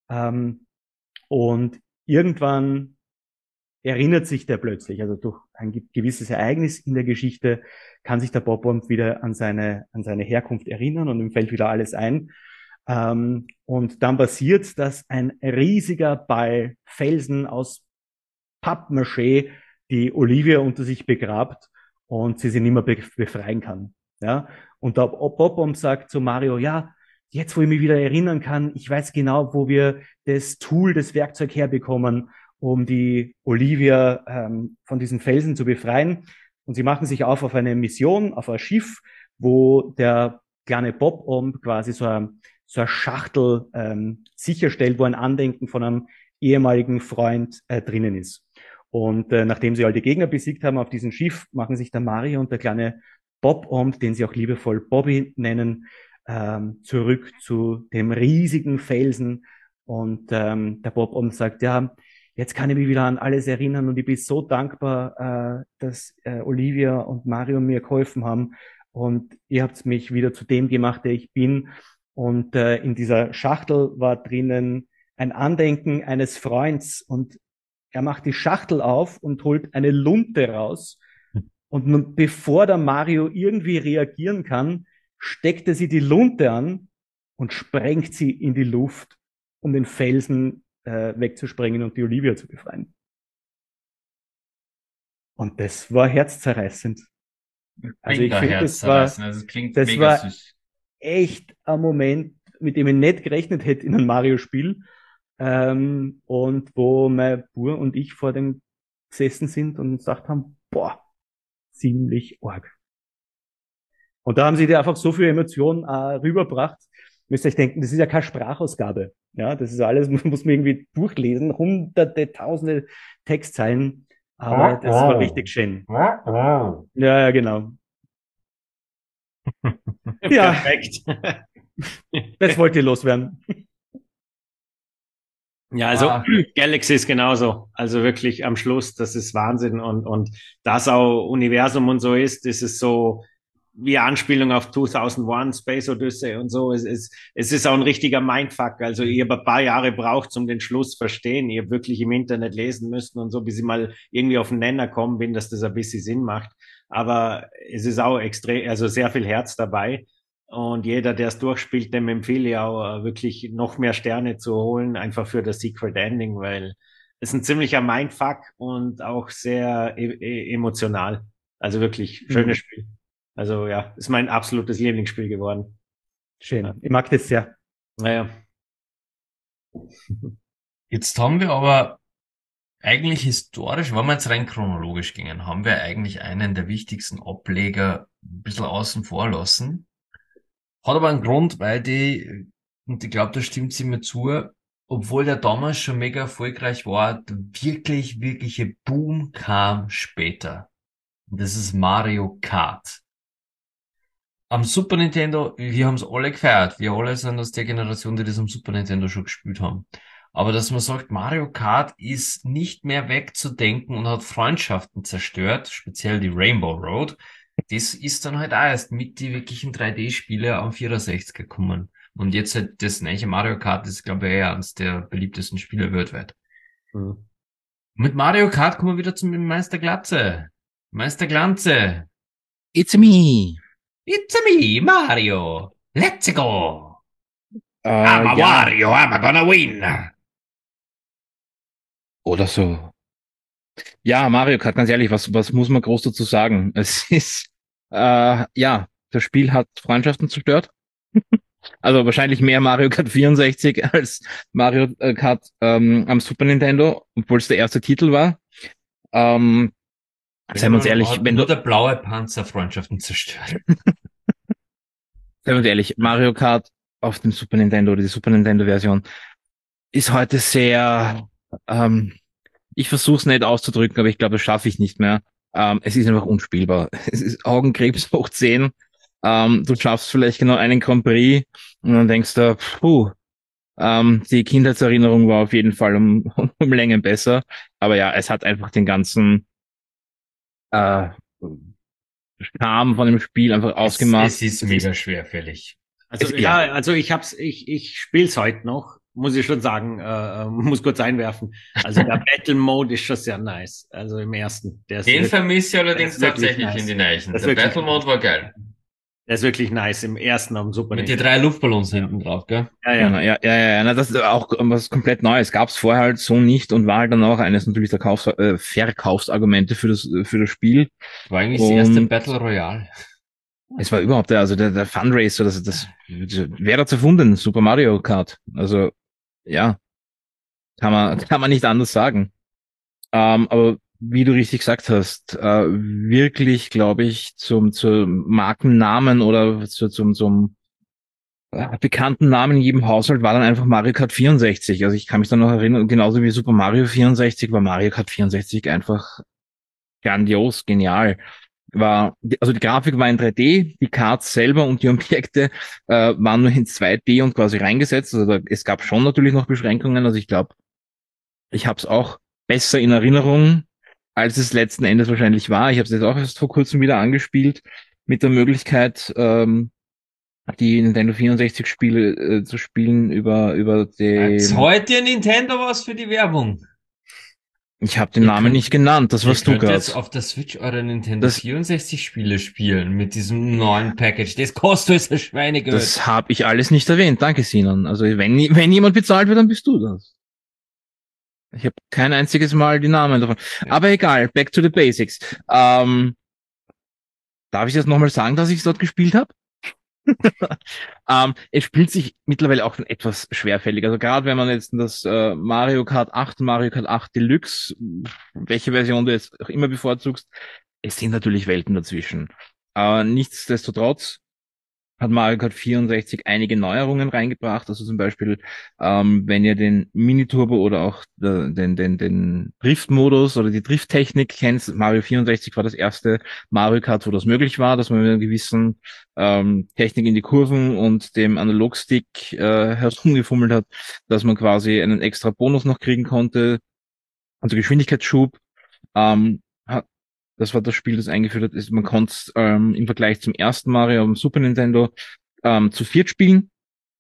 Und irgendwann erinnert sich der plötzlich, also durch ein gewisses Ereignis in der Geschichte, kann sich der Bob-Omb wieder an seine Herkunft erinnern und ihm fällt wieder alles ein. Und dann passiert, dass ein riesiger Ball Felsen aus Pappmaché die Olivia unter sich begrabt und sie nicht mehr befreien kann. Ja? Und der Bob-Omb sagt zu Mario, ja, jetzt wo ich mich wieder erinnern kann, ich weiß genau, wo wir das Tool, das Werkzeug herbekommen, um die Olivia von diesen Felsen zu befreien. Und sie machen sich auf eine Mission, auf ein Schiff, wo der kleine Bob-Omb quasi so eine Schachtel sicherstellt, wo ein Andenken von einem ehemaligen Freund drinnen ist. Und nachdem sie all die Gegner besiegt haben auf diesem Schiff, machen sich der Mario und der kleine Bob-Omb, den sie auch liebevoll Bobby nennen, zurück zu dem riesigen Felsen. Und der Bob-Omb sagt, ja, jetzt kann ich mich wieder an alles erinnern und ich bin so dankbar, dass Olivia und Mario mir geholfen haben und ihr habt mich wieder zu dem gemacht, der ich bin. Und in dieser Schachtel war drinnen ein Andenken eines Freunds und er macht die Schachtel auf und holt eine Lunte raus. Und nun, bevor der Mario irgendwie reagieren kann, steckt er sie die Lunte an und sprengt sie in die Luft, um den Felsen wegzusprengen und die Olivia zu befreien. Und das war herzzerreißend. Also ich finde, das klingt das mega war süß. echt ein Moment, mit dem ich nicht gerechnet hätte in einem Mario-Spiel. Und wo mein Bur und ich vor dem gesessen sind und gesagt haben, boah, ziemlich arg. Und da haben sie dir einfach so viel Emotionen rübergebracht. Müsst ihr euch denken, das ist ja keine Sprachausgabe. Ja, das ist alles, muss man irgendwie durchlesen. Hunderte, tausende Textzeilen. Aber das war richtig schön. Ja, genau. Ja, Perfekt. das wollte ich loswerden. Ja, also Ah. Galaxy ist genauso. Also wirklich am Schluss, das ist Wahnsinn. Und das auch Universum und so ist, das ist so wie Anspielung auf 2001, Space Odyssey und so. Es ist auch ein richtiger Mindfuck. Also ich habe ein paar Jahre braucht, um den Schluss verstehen. Ich habe wirklich im Internet lesen müssen und so, bis ich mal irgendwie auf den Nenner kommen bin, dass das ein bisschen Sinn macht. Aber es ist auch extrem, also sehr viel Herz dabei. Und jeder, der es durchspielt, dem empfehle ich auch wirklich noch mehr Sterne zu holen, einfach für das Secret Ending, weil es ein ziemlicher Mindfuck und auch sehr emotional. Also wirklich schönes Spiel. Also ja, ist mein absolutes Lieblingsspiel geworden. Schön. Ich mag das sehr. Naja. Jetzt haben wir aber eigentlich historisch, wenn wir jetzt rein chronologisch gingen, haben wir eigentlich einen der wichtigsten Ableger ein bisschen außen vor lassen. Hat aber einen Grund, weil und ich glaube, da stimmt sie mir zu, obwohl der damals schon mega erfolgreich war, der wirkliche Boom kam später. Das ist Mario Kart. Am Super Nintendo, wir haben es alle gefeiert. Wir alle sind aus der Generation, die das am Super Nintendo schon gespielt haben. Aber dass man sagt, Mario Kart ist nicht mehr wegzudenken und hat Freundschaften zerstört, speziell die Rainbow Road, das ist dann halt auch erst mit die wirklichen 3D-Spiele am 64 gekommen. Und jetzt halt das neue Mario Kart ist, glaube ich, eher eines der beliebtesten Spiele weltweit. Mhm. Mit Mario Kart kommen wir wieder zum Meister Glatze. Meister Glanze. It's me. It's me, Mario. Let's go. I'm a Ja, Wario, I'm gonna win. oder so. Ja, Mario Kart, ganz ehrlich, was muss man groß dazu sagen? Es ist, ja, das Spiel hat Freundschaften zerstört. Also wahrscheinlich mehr Mario Kart 64 als Mario Kart am Super Nintendo, obwohl es der erste Titel war. Ähm, Seien wir uns ehrlich, Hat wenn nur du, der blaue Panzer Freundschaften zerstört. seien wir uns ehrlich, Mario Kart auf dem Super Nintendo oder die Super Nintendo-Version ist heute sehr, ähm, ich versuche es nicht auszudrücken, aber ich glaube, das schaffe ich nicht mehr. Es ist einfach unspielbar. Es ist Augenkrebs hoch 10. Du schaffst vielleicht genau einen Grand Prix und dann denkst du, puh, die Kindheitserinnerung war auf jeden Fall um Längen besser. Aber ja, es hat einfach den ganzen äh, Charme von dem Spiel einfach ausgemacht. Es ist Es ist, mega schwerfällig. Also ja, ja, also ich spiele es heute noch, muss ich schon sagen, muss kurz einwerfen. Also der Battle Mode ist schon sehr nice. Also im ersten, Den vermisse ich der allerdings ist wirklich tatsächlich in nice. die Neichen. Der ist Der wirklich Battle Mode war geil. Der ist wirklich nice im ersten am Super Mit den Nintendo. 3 Luftballons hinten drauf, gell? Ja, genau, ja. ja. Na, das ist auch was komplett Neues. Gab es vorher halt so nicht und war halt dann auch eines natürlich der Verkaufsargumente für das Spiel. War eigentlich das erste Und Battle Royale. es war überhaupt der Fundraiser, wer hat's erfunden? Super Mario Kart. Also, ja, kann man nicht anders sagen. Aber wie du richtig gesagt hast, wirklich, glaube ich, zum Markennamen oder zum bekannten Namen in jedem Haushalt war dann einfach Mario Kart 64. Also ich kann mich dann noch erinnern, genauso wie Super Mario 64 war Mario Kart 64 einfach grandios, genial. Also die Grafik war in 3D, die Karts selber und die Objekte waren nur in 2D und quasi reingesetzt. Also es gab schon natürlich noch Beschränkungen. Also ich glaube, ich habe es auch besser in Erinnerung, als es letzten Endes wahrscheinlich war. Ich habe es jetzt auch erst vor kurzem wieder angespielt mit der Möglichkeit, die Nintendo 64 Spiele zu spielen über Jetzt den. heute Nintendo was für die Werbung. Ich habe den Ihr Namen könnt- nicht genannt, das Ihr warst du könnt jetzt gerade. auf der Switch eure Nintendo Das, 64 Spiele spielen mit diesem neuen Package. Das kostet jetzt ein Schweinegeld. das habe ich alles nicht erwähnt. Danke, Sinan. Also wenn jemand bezahlt wird, dann bist du das. Ich habe kein einziges Mal die Namen davon. Aber egal, back to the basics. Darf ich jetzt nochmal sagen, dass ich es dort gespielt habe? Es spielt sich mittlerweile auch schon etwas schwerfällig. Also gerade wenn man jetzt das Mario Kart 8, Mario Kart 8 Deluxe, welche Version du jetzt auch immer bevorzugst, es sind natürlich Welten dazwischen. Nichtsdestotrotz hat Mario Kart 64 einige Neuerungen reingebracht. Also zum Beispiel, wenn ihr den Mini-Turbo oder auch den Drift-Modus oder die Drift-Technik kennt, Mario 64 war das erste Mario Kart, wo das möglich war, dass man mit einer gewissen Technik in die Kurven und dem Analogstick herumgefummelt hat, dass man quasi einen extra Bonus noch kriegen konnte, also Geschwindigkeitsschub. Ähm, Das war das Spiel, das eingeführt hat. Man konnte im Vergleich zum ersten Mario am Super Nintendo zu viert spielen.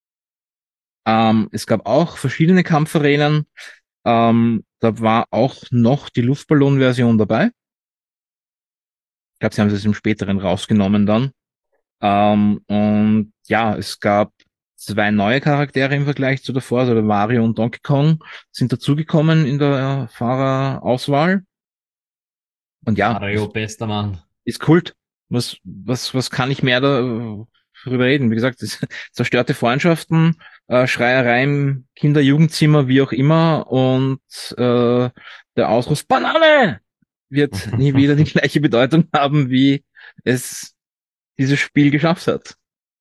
Es gab auch verschiedene Kampfarenen. Da war auch noch die Luftballon-Version dabei. Ich glaube, sie haben es im späteren rausgenommen dann. Und ja, es gab 2 neue Charaktere im Vergleich zu davor. Also der Mario und Donkey Kong sind dazugekommen in der Fahrerauswahl. Und ja, Mario, bester Mann. ist Kult. Was kann ich mehr darüber reden? Wie gesagt, das zerstörte Freundschaften, Schreiereien, Kinder, Jugendzimmer, wie auch immer, und der Ausruf Banane wird nie wieder die gleiche Bedeutung haben, wie es dieses Spiel geschafft hat.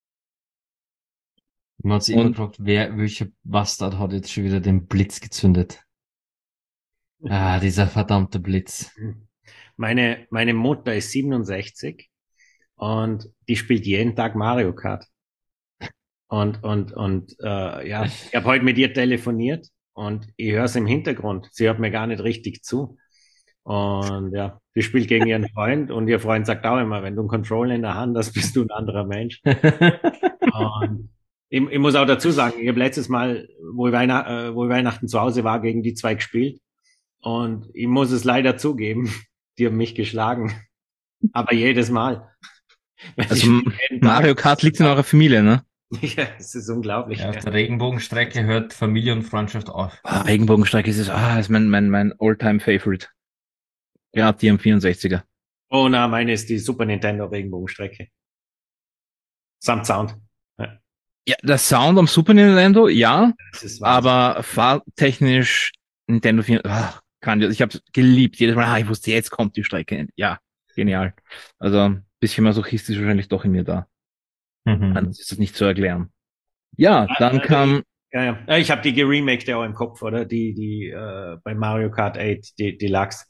Man hat sich immer Und gefragt, welcher Bastard hat jetzt schon wieder den Blitz gezündet? Ah, dieser verdammte Blitz. Meine Mutter ist 67 und die spielt jeden Tag Mario Kart. Ja, ich habe heute mit ihr telefoniert und ich höre es im Hintergrund. Sie hört mir gar nicht richtig zu. Und ja, die spielt gegen ihren Freund und ihr Freund sagt auch immer, wenn du einen Controller in der Hand hast, bist du ein anderer Mensch. Und ich muss auch dazu sagen, ich habe letztes Mal, wo ich Weihnachten zu Hause war, gegen die zwei gespielt. Und ich muss es leider zugeben, die haben mich geschlagen. Aber jedes Mal. Weil die Also spielen jeden Tag. Mario Kart liegt in eurer Familie, ne? Ja, es ist unglaublich. Ja, auf der Regenbogenstrecke hört Familie und Freundschaft auf. Regenbogenstrecke ist mein All-Time-Favorite. Gerade die am 64er. Oh na, meine ist die Super Nintendo Regenbogenstrecke. Samt Sound. Ja, Ja, der Sound am Super Nintendo, ja, das ist Wahnsinn. aber fahrtechnisch Nintendo 4, grandios. Ich habe es geliebt. Jedes Mal, ich wusste, jetzt kommt die Strecke. Ja, genial. Also ein bisschen masochistisch wahrscheinlich doch in mir da. Anders ist das nicht zu erklären. Ja, dann kam, Ja. Ich habe die geremaked ja auch im Kopf, oder? Die bei Mario Kart 8, die Deluxe.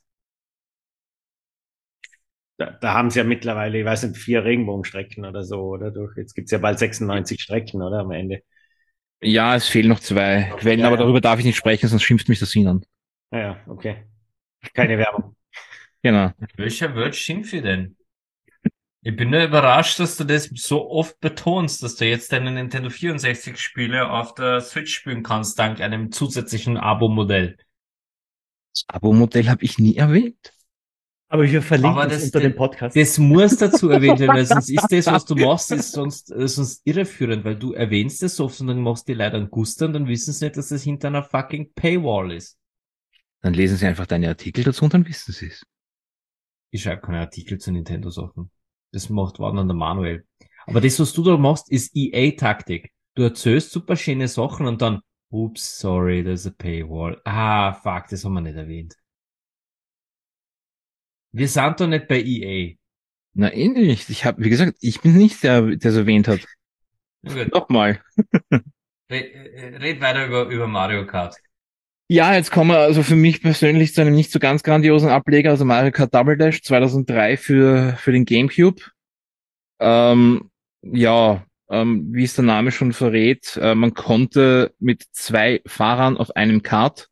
Da haben sie ja mittlerweile, ich weiß nicht, 4 Regenbogenstrecken oder so, oder? Jetzt gibt's ja bald 96 Strecken, oder? Am Ende. ja, es fehlen noch 2 Quellen, Ja, aber ja. darüber darf ich nicht sprechen, sonst schimpft mich das Sinn an. Ja, okay. Keine Werbung. Genau. Welcher Word schimpfe ich denn? Ich bin nur überrascht, dass du das so oft betonst, dass du jetzt deine Nintendo 64 Spiele auf der Switch spielen kannst, dank einem zusätzlichen Abo-Modell. Das Abo-Modell habe ich nie erwähnt. Aber wir verlinken Aber es das- unter dem Podcast. Das muss dazu erwähnt werden, weil sonst ist das, was du machst, ist sonst irreführend, weil du erwähnst es oft und dann machst du die Leute einen Guster und dann wissen sie nicht, dass das hinter einer fucking Paywall ist. Dann lesen Sie einfach deine Artikel dazu und dann wissen Sie es. Ich schreibe keine Artikel zu Nintendo-Sachen. Das macht wann der Manuel. Aber das, was du da machst, ist EA-Taktik. Du erzählst super schöne Sachen und dann, ups, sorry, there's a Paywall. Ah, fuck, das haben wir nicht erwähnt. Wir sind doch nicht bei EA. Na, ähnlich. Wie gesagt, ich bin nicht der es erwähnt hat. Na gut, Nochmal. red weiter über Mario Kart. Ja, jetzt kommen wir also für mich persönlich zu einem nicht so ganz grandiosen Ableger, also Mario Kart Double Dash 2003 für den GameCube. Ja, wie es der Name schon verrät, man konnte mit 2 Fahrern auf einem Kart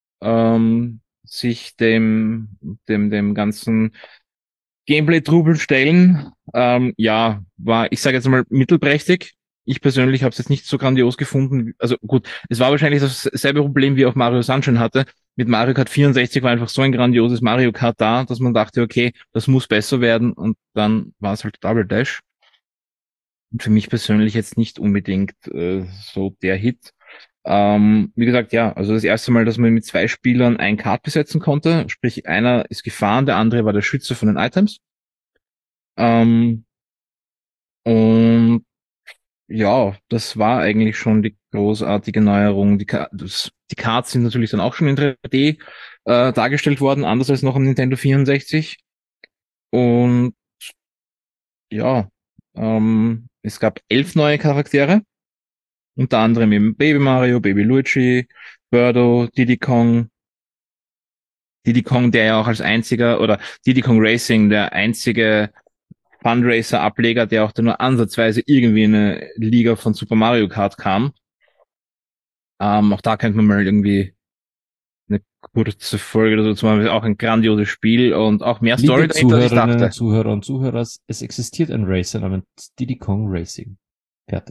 sich dem ganzen Gameplay-Trubel stellen. Ja, ich sage jetzt mal mittelprächtig. Ich persönlich habe es jetzt nicht so grandios gefunden. Also gut, es war wahrscheinlich dasselbe Problem, wie auch Mario Sunshine hatte. Mit Mario Kart 64 war einfach so ein grandioses Mario Kart da, dass man dachte, okay, das muss besser werden. Und dann war es halt Double Dash. Und für mich persönlich jetzt nicht unbedingt so der Hit. Wie gesagt, ja, also das erste Mal, dass man mit 2 Spielern ein Kart besetzen konnte. Sprich, einer ist gefahren, der andere war der Schütze von den Items. Und ja, das war eigentlich schon die großartige Neuerung. Die Cards sind natürlich dann auch schon in 3D dargestellt worden, anders als noch am Nintendo 64. Und ja, es gab 11 neue Charaktere, unter anderem eben Baby Mario, Baby Luigi, Birdo, Diddy Kong, der ja auch als einziger, oder Diddy Kong Racing, der einzige Fundraiser-Ableger, der auch da nur ansatzweise irgendwie in eine Liga von Super Mario Kart kam. Auch da könnte man mal irgendwie eine kurze Folge oder so zu machen. Auch ein grandioses Spiel und auch mehr Story Liebe dahinter, als ich Zuhörerinnen und dachte. Zuhörer und Zuhörer, es existiert ein Racer namens Diddy Kong Racing. Fertig.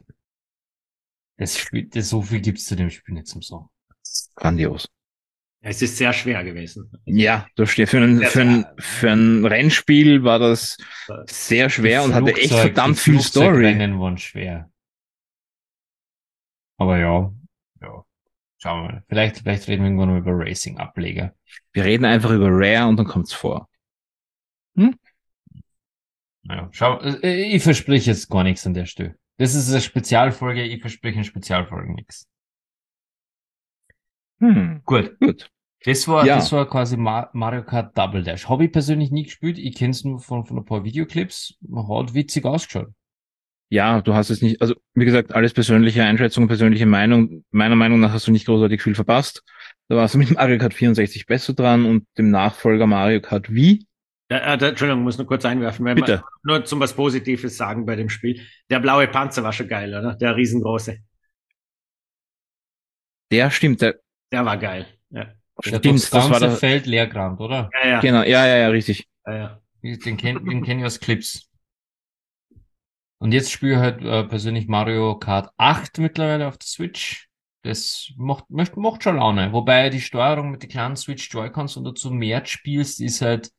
So viel gibt's zu dem Spiel nicht zum Sagen. Grandios. Es ist sehr schwer gewesen. Ja, das steht für ein Rennspiel war das sehr schwer und hatte echt verdammt viel Story. Rennen waren schwer. Aber ja. Schauen wir mal. Vielleicht reden wir irgendwann mal über Racing-Ableger. Wir reden einfach über Rare und dann kommt's vor. Naja, ich verspreche jetzt gar nichts an der Stelle. Das ist eine Spezialfolge, ich verspreche in Spezialfolgen nichts. Gut. Das war quasi Mario Kart Double Dash. Habe ich persönlich nie gespielt, ich kenne es nur von ein paar Videoclips. Hat witzig ausgeschaut. Ja, du hast es nicht, also wie gesagt, alles persönliche Einschätzung, persönliche Meinung. Meiner Meinung nach hast du nicht großartig viel verpasst. Da warst du mit Mario Kart 64 besser dran und dem Nachfolger Mario Kart Wii Entschuldigung, muss nur kurz einwerfen, wenn Bitte. wir nur zum was Positives sagen bei dem Spiel. Der blaue Panzer war schon geil, oder? Der riesengroße. Der stimmt, Der war geil. Ja, Der das war Constanze der, Feld Lehrgrand, oder? ja, ja. genau, ja, richtig. Ja, ja. Den kenn ich aus Clips. Und jetzt spiele ich halt persönlich Mario Kart 8 mittlerweile auf der Switch. Das macht schon Laune. Wobei die Steuerung mit den kleinen Switch Joy-Cons und dazu mehr spielst, ist halt,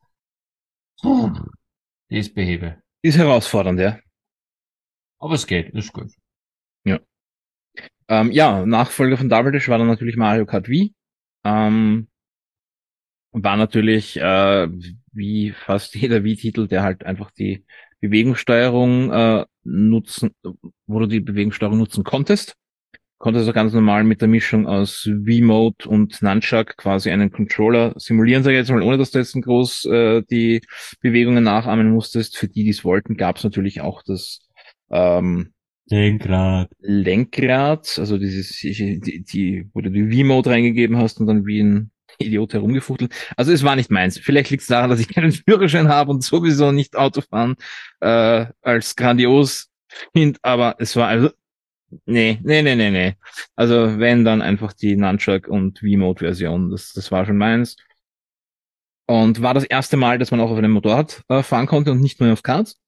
die ist behebe. Ist herausfordernd, ja. Aber es geht, ist gut. Ja. Ja, Nachfolger von Double Dash war dann natürlich Mario Kart Wii. Ähm, war natürlich wie fast jeder Wii-Titel, der halt einfach die Bewegungssteuerung nutzen, wo du die Bewegungssteuerung nutzen konntest. Konntest du ganz normal mit der Mischung aus Wii-Mode und Nunchuck quasi einen Controller simulieren, sage ich jetzt mal, ohne dass du jetzt groß die Bewegungen nachahmen musstest. Für die, die es wollten, gab es natürlich auch das Lenkrad. Lenkrad, also wo du die Wii-Mode reingegeben hast und dann wie ein Idiot herumgefuchtelt. Also es war nicht meins. Vielleicht liegt es daran, dass ich keinen Führerschein habe und sowieso nicht Autofahren als grandios finde, aber es war also nee. Also wenn, dann einfach die Nunchuck und Wii-Mode-Version. Das war schon meins. Und war das erste Mal, dass man auch auf einem Motorrad fahren konnte und nicht nur auf Karts.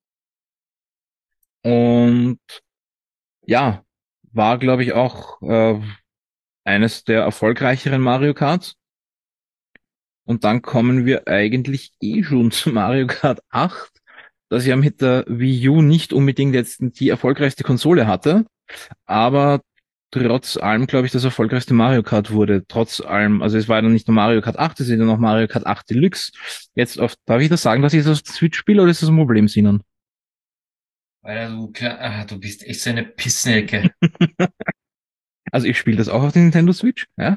Und ja, war, glaube ich, auch eines der erfolgreicheren Mario Karts. Und dann kommen wir eigentlich schon zu Mario Kart 8, das ja mit der Wii U nicht unbedingt jetzt die erfolgreichste Konsole hatte, aber trotz allem, glaube ich, das erfolgreichste Mario Kart wurde. Trotz allem, also es war dann nicht nur Mario Kart 8, es ist ja noch Mario Kart 8 Deluxe. Jetzt darf ich das sagen, dass ich das auf der Switch spiele, oder ist das ein Problem, Sinan? Weil du bist echt so eine Pissnelke. Also ich spiele das auch auf der Nintendo Switch, ja.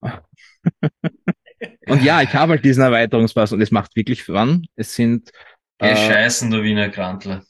Und ja, ich habe halt diesen Erweiterungspass und es macht wirklich Fun. Geh Äh, scheißen, du Wiener Grantler.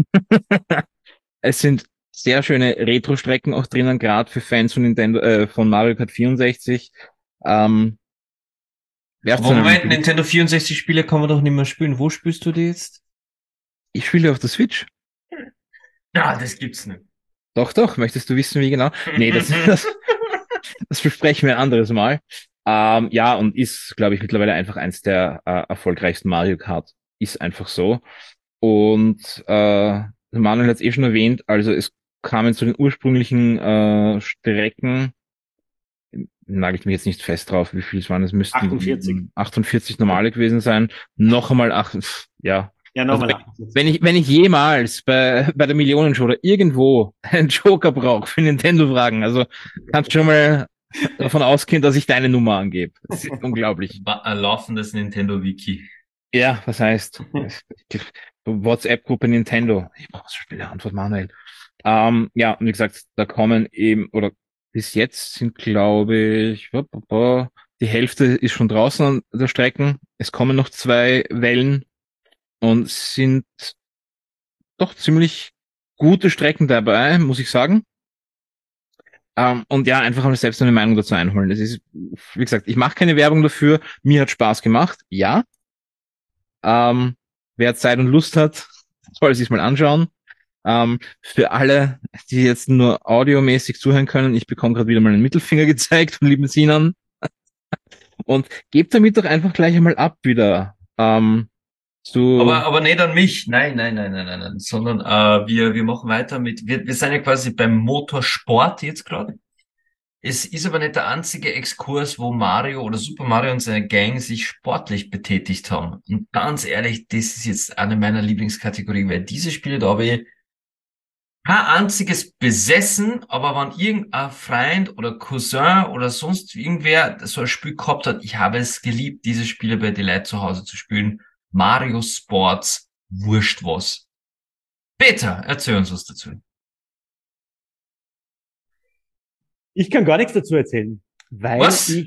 es sind sehr schöne Retro-Strecken auch drinnen, gerade für Fans von Nintendo, von Mario Kart 64. Ähm, werft Aber so einen Moment, Blick. Nintendo 64 Spiele kann man doch nicht mehr spielen. Wo spielst du die jetzt? Ich spiele auf der Switch. Ja, das gibt's nicht. Doch, möchtest du wissen, wie genau? Nee, das besprechen wir ein anderes Mal. Ja, und ist, glaube ich, mittlerweile einfach eins der erfolgreichsten Mario Kart. Ist einfach so. Und Manuel hat es eh schon erwähnt, also es kamen zu den ursprünglichen Strecken, nagel ich mich jetzt nicht fest drauf, wie viel es waren, es müssten 48. 48 normale gewesen sein. Noch einmal 8, ja. Ja, Also nochmal 48. wenn ich jemals bei der Millionenshow oder irgendwo einen Joker brauche für Nintendo-Fragen, also kannst schon mal davon ausgehen, dass ich deine Nummer angebe. Das ist unglaublich. Ein laufendes Nintendo Wiki. Ja, was heißt? WhatsApp-Gruppe Nintendo. Ich brauche so schnelle Antwort, Manuel. Ja, und wie gesagt, da kommen eben, oder bis jetzt sind, glaube ich, die Hälfte ist schon draußen an der Strecken. Es kommen noch 2 Wellen und sind doch ziemlich gute Strecken dabei, muss ich sagen. Und ja, einfach mal selbst eine Meinung dazu einholen. Das ist, wie gesagt, ich mache keine Werbung dafür. Mir hat Spaß gemacht, ja. Wer Zeit und Lust hat, soll sich mal anschauen. Für alle, die jetzt nur audiomäßig zuhören können, ich bekomme gerade wieder mal einen Mittelfinger gezeigt von lieben Sinan. Und gebt damit doch einfach gleich einmal ab wieder. Aber nicht an mich. Nein. Sondern wir machen weiter wir sind ja quasi beim Motorsport jetzt gerade. Es ist aber nicht der einzige Exkurs, wo Mario oder Super Mario und seine Gang sich sportlich betätigt haben. Und ganz ehrlich, das ist jetzt eine meiner Lieblingskategorien, weil diese Spiele, da habe ich kein einziges besessen, aber wenn irgendein Freund oder Cousin oder sonst irgendwer so ein Spiel gehabt hat, ich habe es geliebt, diese Spiele bei den Leuten zu Hause zu spielen. Mario Sports, wurscht was. Peter, erzähl uns was dazu. Ich kann gar nichts dazu erzählen, Was?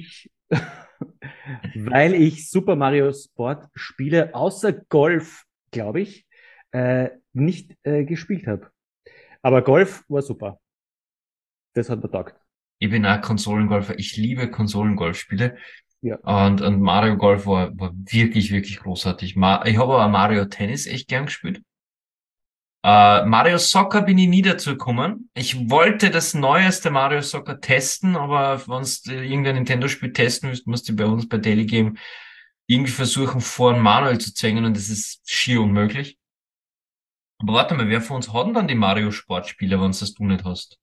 weil ich Super Mario Sport Spiele außer Golf, glaube ich, nicht gespielt habe. Aber Golf war super. Das hat mir taugt. Ich bin auch Konsolengolfer. Ich liebe Konsolengolfspiele. Ja. Und Mario Golf war wirklich, wirklich großartig. Ich habe aber Mario Tennis echt gern gespielt. Mario Soccer bin ich nie dazu gekommen. Ich wollte das neueste Mario Soccer testen, aber wenn du irgendein Nintendo-Spiel testen willst, musst du bei uns bei Daily Game irgendwie versuchen, vor einen Manuel zu zwängen und das ist schier unmöglich. Aber warte mal, wer von uns hat denn dann die Mario-Sportspiele, wenn das du nicht hast?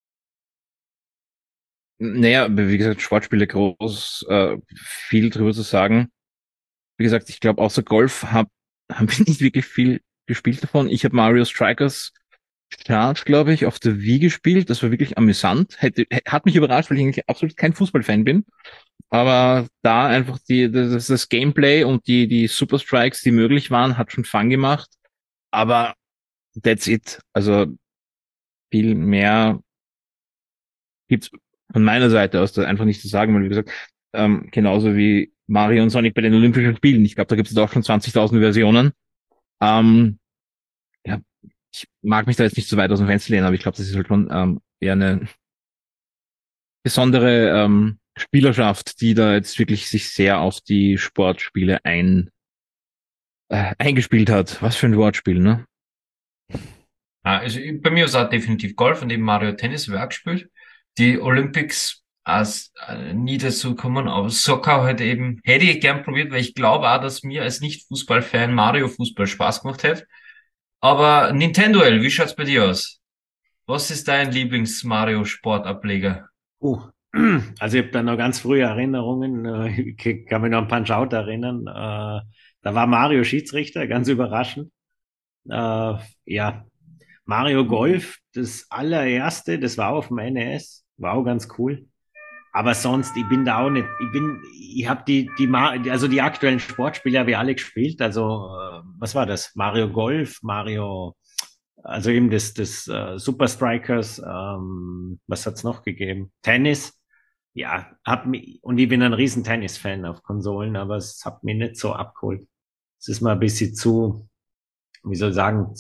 Naja, wie gesagt, Sportspiele groß, viel drüber zu sagen. Wie gesagt, ich glaube, außer Golf haben wir nicht wirklich viel gespielt davon. Ich habe Mario Strikers Charge, glaube ich, auf der Wii gespielt. Das war wirklich amüsant. Hat mich überrascht, weil ich eigentlich absolut kein Fußballfan bin. Aber da einfach das Gameplay und die Super Strikes, die möglich waren, hat schon Fun gemacht. Aber that's it. Also viel mehr gibt's von meiner Seite aus da einfach nicht zu sagen, weil wie gesagt, genauso wie Mario und Sonic bei den Olympischen Spielen. Ich glaube, da gibt es auch schon 20.000 Versionen. Ähm, ja, ich mag mich da jetzt nicht so weit aus dem Fenster lehnen, aber ich glaube, das ist halt schon eher eine besondere Spielerschaft, die da jetzt wirklich sich sehr auf die Sportspiele eingespielt hat. Was für ein Wortspiel, ne? Also bei mir ist auch definitiv Golf und eben Mario Tennis habe ich auch gespielt. Die Olympics nie dazu gekommen, aber Soccer halt eben hätte ich gern probiert, weil ich glaube auch, dass mir als Nicht-Fußball-Fan Mario Fußball Spaß gemacht hätte. Aber Nintendo-L, wie schaut's bei dir aus? Was ist dein Lieblings-Mario-Sportableger? Also ich habe da noch ganz frühe Erinnerungen. Ich kann mich noch an Punch-Out erinnern. Da war Mario Schiedsrichter, ganz überraschend. Ja, Mario Golf, das allererste, das war auf dem NES, war auch ganz cool. Aber sonst, ich bin da auch nicht, ich habe also die aktuellen Sportspiele habe ich alle gespielt. Also, was war das? Mario Golf, also eben das Super Strikers, was hat's noch gegeben? Tennis. Ja, und ich bin ein riesen Tennis-Fan auf Konsolen, aber es hat mich nicht so abgeholt. Es ist mal ein bisschen zu, wie soll ich sagen,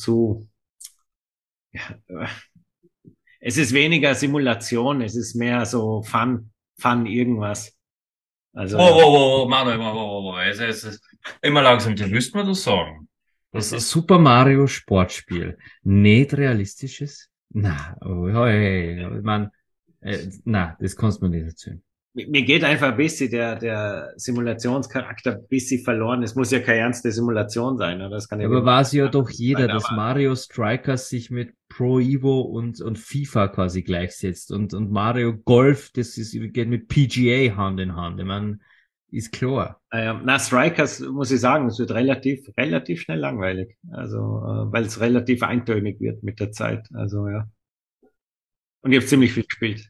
ja, es ist weniger Simulation, es ist mehr so Fun irgendwas. Also, Wow, wow, wow, Manuel, wow, wow, wow. Es ist immer langsam, dir müsst man das sagen. Das ist Super Mario Sportspiel. Nicht realistisches? Na, oh, hey, ich mein, na, das kannst du mir nicht erzählen. mir geht einfach ein bisschen der Simulationscharakter ein bisschen verloren. Es muss ja keine ernste Simulation sein, oder? Das kann ja Aber weiß ja doch jeder, sein, dass Mario Strikers sich mit Pro Evo und FIFA quasi gleichsetzt und Mario Golf, das ist, geht mit PGA Hand in Hand. Ich meine, ist klar. na, Strikers, muss ich sagen, es wird relativ schnell langweilig. Also, weil es relativ eintönig wird mit der Zeit. Also, ja. Und ich habe ziemlich viel gespielt.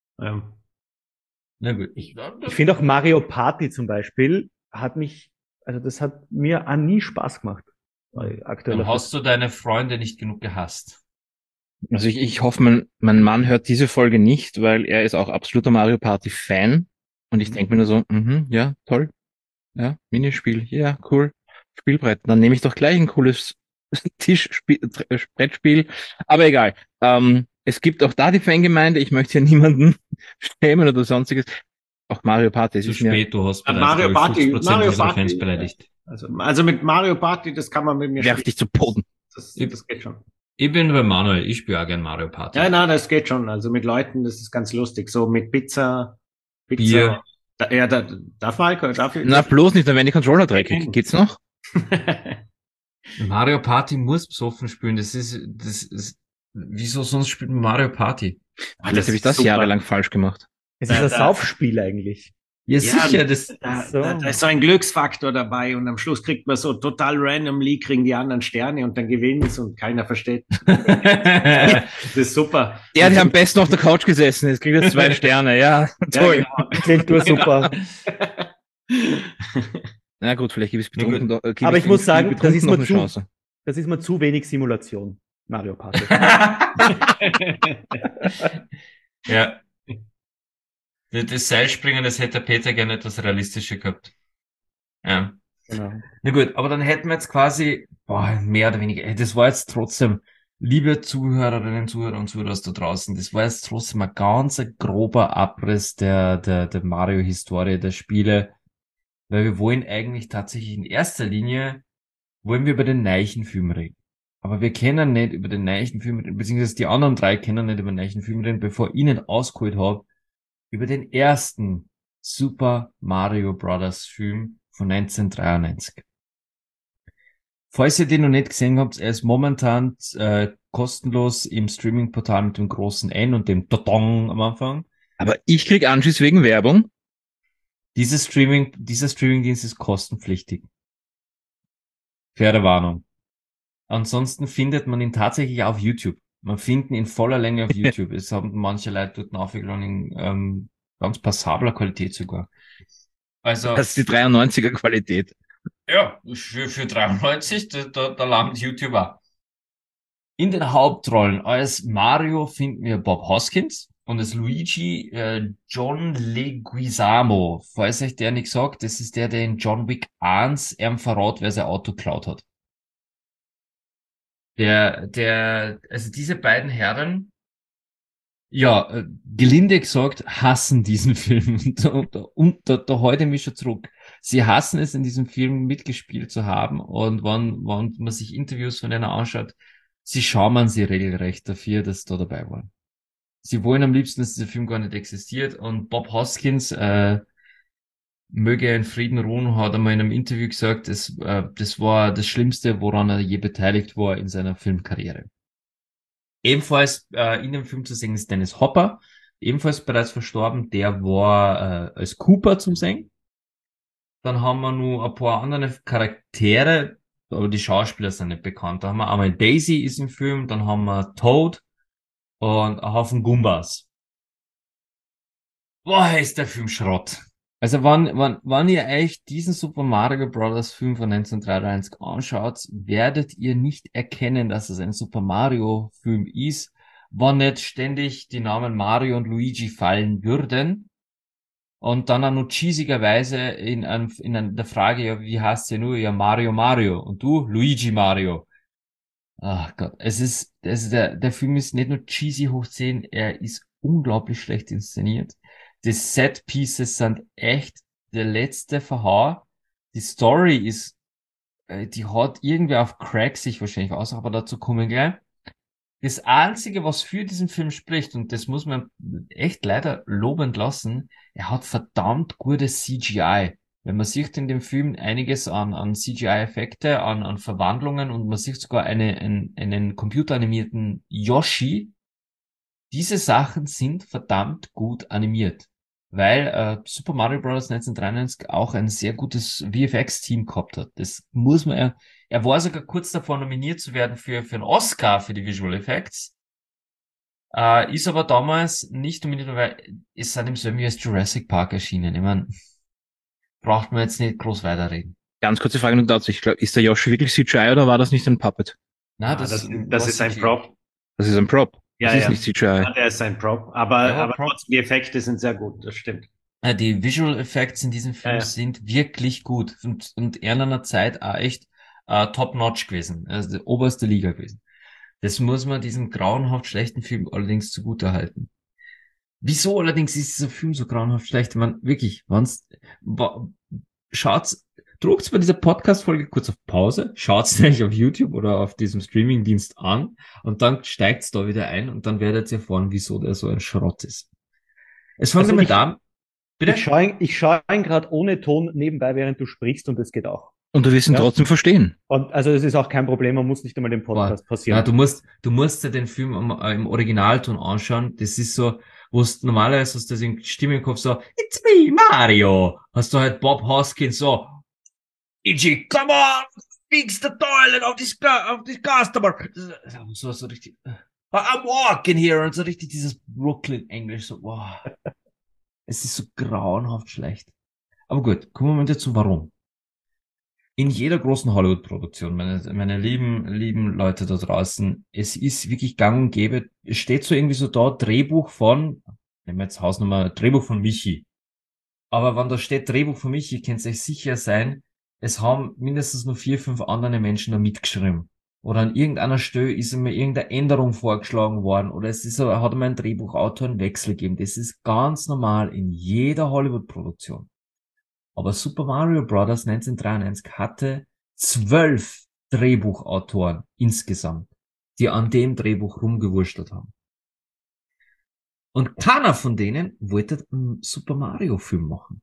Na gut. Ich finde auch Mario Party zum Beispiel also das hat mir auch nie Spaß gemacht. Aktuell. Dann hast du deine Freunde nicht genug gehasst. Also ich hoffe, mein Mann hört diese Folge nicht, weil er ist auch absoluter Mario Party Fan. Und ich denke mir nur so, ja, toll. Ja, Minispiel, ja, cool. Spielbrett. Dann nehme ich doch gleich ein cooles Brettspiel. Aber egal. Es gibt auch da die Fangemeinde. Ich möchte hier niemanden schämen oder sonstiges. Auch Mario Party. Zu spät, du hast bereits Mario Party, 50% Mario unserer Party, Fans beleidigt. Also mit Mario Party, das kann man mit mir Werf dich zu Boden. Das geht schon. Ich bin bei Manuel, ich spiele auch gern Mario Party. Ja, na, das geht schon. Also mit Leuten, das ist ganz lustig. So mit Pizza. Bier. Darf man Alkohol? Na, bloß nicht, dann werden die Controller dreckig. Geht's noch? Mario Party muss besoffen spielen. Das ist, wieso sonst spielt man Mario Party? Vielleicht habe ich das jahrelang falsch gemacht. Es ist ein Saufspiel eigentlich. Ja, sicher, das, Da ist so ein Glücksfaktor dabei und am Schluss kriegt man so total randomly, kriegen die anderen Sterne und dann gewinnen sie und keiner versteht. Das ist super. Der hat am besten auf der Couch gesessen ist, kriegt jetzt 2 Sterne, ja. Toll. Ja, genau. Klingt nur super. Na gut, vielleicht gebe ich betrunken. Aber ich muss sagen, das ist noch mir eine Chance. Das ist mir zu wenig Simulation. Mario Party. ja. Das Seilspringen, das hätte der Peter gerne etwas realistischer gehabt. Ja. Genau. Na gut, aber dann hätten wir jetzt quasi, mehr oder weniger, das war jetzt trotzdem, liebe Zuhörerinnen, Zuhörer und Zuhörer da draußen, das war jetzt trotzdem ein ganz grober Abriss der Mario-Historie der Spiele. weil wir wollen eigentlich tatsächlich in erster Linie, wollen wir über den neuen Film reden. Aber wir können nicht über den neuen Film reden, beziehungsweise die anderen drei können nicht über den neuen Film reden, bevor ich ihn ausgeholt habe, über den ersten Super Mario Bros. Film von 1993. Falls ihr den noch nicht gesehen habt, er ist momentan kostenlos im Streaming-Portal mit dem großen N und dem Totong am Anfang. Aber ich krieg Anschiss wegen Werbung. Dieser Streamingdienst ist kostenpflichtig. Faire Warnung. Ansonsten findet man ihn tatsächlich auf YouTube. Man findet ihn in voller Länge auf YouTube. Es haben manche Leute dort nachgeladen in ganz passabler Qualität sogar. Also Das ist die 93er Qualität. ja, für 93, da langt YouTube auch. In den Hauptrollen als Mario finden wir Bob Hoskins und als Luigi John Leguizamo. Falls euch der nicht sagt, das ist der in John Wick 1 verrat, wer sein Auto geklaut hat. Also diese beiden Herren, ja, gelinde gesagt, hassen diesen Film. Und da halte ich mich schon zurück. Sie hassen es, in diesem Film mitgespielt zu haben. Und wenn man sich Interviews von denen anschaut, sie schämen sich regelrecht dafür, dass sie da dabei waren. Sie wollen am liebsten, dass dieser Film gar nicht existiert. Und Bob Hoskins, möge er in Frieden ruhen, hat einmal in einem Interview gesagt, das war das Schlimmste, woran er je beteiligt war in seiner Filmkarriere. Ebenfalls in dem Film zu sehen ist Dennis Hopper, ebenfalls bereits verstorben. Der war als Cooper zum Singen. Dann haben wir nur ein paar andere Charaktere, aber die Schauspieler sind nicht bekannt. Da haben wir einmal Daisy ist im Film, dann haben wir Toad und ein Haufen Gumbas. Boah, ist der Film Schrott. Also wann ihr euch diesen Super Mario Bros. Film von 1993 anschaut, werdet ihr nicht erkennen, dass es ein Super Mario Film ist, wenn nicht ständig die Namen Mario und Luigi fallen würden. Und dann auch noch cheesigerweise in der Frage, ja, wie heißt sie nur? Ja, Mario Mario. Und du? Luigi Mario. Ach Gott, der Film ist nicht nur cheesy hoch 10, er ist unglaublich schlecht inszeniert. Die Set Pieces sind echt der letzte Verhau. Die Story ist, die hat irgendwie auf Crack sich wahrscheinlich aus, aber dazu kommen wir gleich. Das Einzige, was für diesen Film spricht, und das muss man echt leider lobend lassen, er hat verdammt gutes CGI. Wenn man sieht in dem Film einiges an CGI-Effekte, an Verwandlungen und man sieht sogar einen computeranimierten Yoshi. Diese Sachen sind verdammt gut animiert, weil Super Mario Bros. 1993 auch ein sehr gutes VFX-Team gehabt hat. Das muss man, er war sogar kurz davor nominiert zu werden für einen Oscar für die Visual Effects, ist aber damals nicht nominiert, weil es sind im selben Jahr als Jurassic Park erschienen. Ich meine, braucht man jetzt nicht groß weiterreden. Ganz kurze Frage nur dazu. Ich glaube, ist der Yoshi wirklich CGI oder war das nicht ein Puppet? Na, Das war ist ein CGI. Prop. Das ist ein Prop. Ja, Das ist ja. nicht CGI. Ja, der ist ein Prop. Ja, Aber Prop. trotzdem, die Effekte sind sehr gut, das stimmt. Die Visual Effects in diesem Film Ja. sind wirklich gut und in einer Zeit auch echt top-notch gewesen. Also die oberste Liga gewesen. Das muss man diesem grauenhaft schlechten Film allerdings zugutehalten. Wieso allerdings ist dieser Film so grauenhaft schlecht? Man, wirklich, schaut's, drückt's bei dieser Podcast-Folge kurz auf Pause, schaut's nämlich auf YouTube oder auf diesem Streaming-Dienst an und dann steigt's da wieder ein und dann werdet ihr erfahren, wieso der so ein Schrott ist. Es fängt Also damit an, bitte? Ich schaue ihn gerade ohne Ton nebenbei, während du sprichst, und das geht auch. Und du wirst ihn Ja. trotzdem verstehen. Und also es ist auch kein Problem, man muss nicht einmal den Podcast Ja, passieren. du musst dir den Film im Originalton anschauen. Das ist so, wo es normalerweise hast du das in Stimme im Kopf so, It's me, Mario. Hast du halt Bob Hoskins so, Luigi, come on, fix the toilet of this customer. So richtig, I'm walking here und so richtig dieses Brooklyn-Englisch so, wow. Es ist so grauenhaft schlecht. Aber gut, kommen wir mal dazu, warum. In jeder großen Hollywood-Produktion, meine lieben Leute da draußen, es ist wirklich gang und gäbe, es steht so irgendwie so da, Drehbuch von, nehmen wir jetzt Hausnummer, Drehbuch von Michi. Aber wenn da steht Drehbuch von Michi, könnt ihr euch sicher sein, es haben mindestens nur 4, 5 andere Menschen da mitgeschrieben. Oder an irgendeiner Stelle ist mir irgendeine Änderung vorgeschlagen worden, oder hat mir ein Drehbuchautor einen Wechsel gegeben. Das ist ganz normal in jeder Hollywood-Produktion. Aber Super Mario Bros. 1993 hatte 12 Drehbuchautoren insgesamt, die an dem Drehbuch rumgewurschtelt haben. Und keiner von denen wollte einen Super Mario Film machen.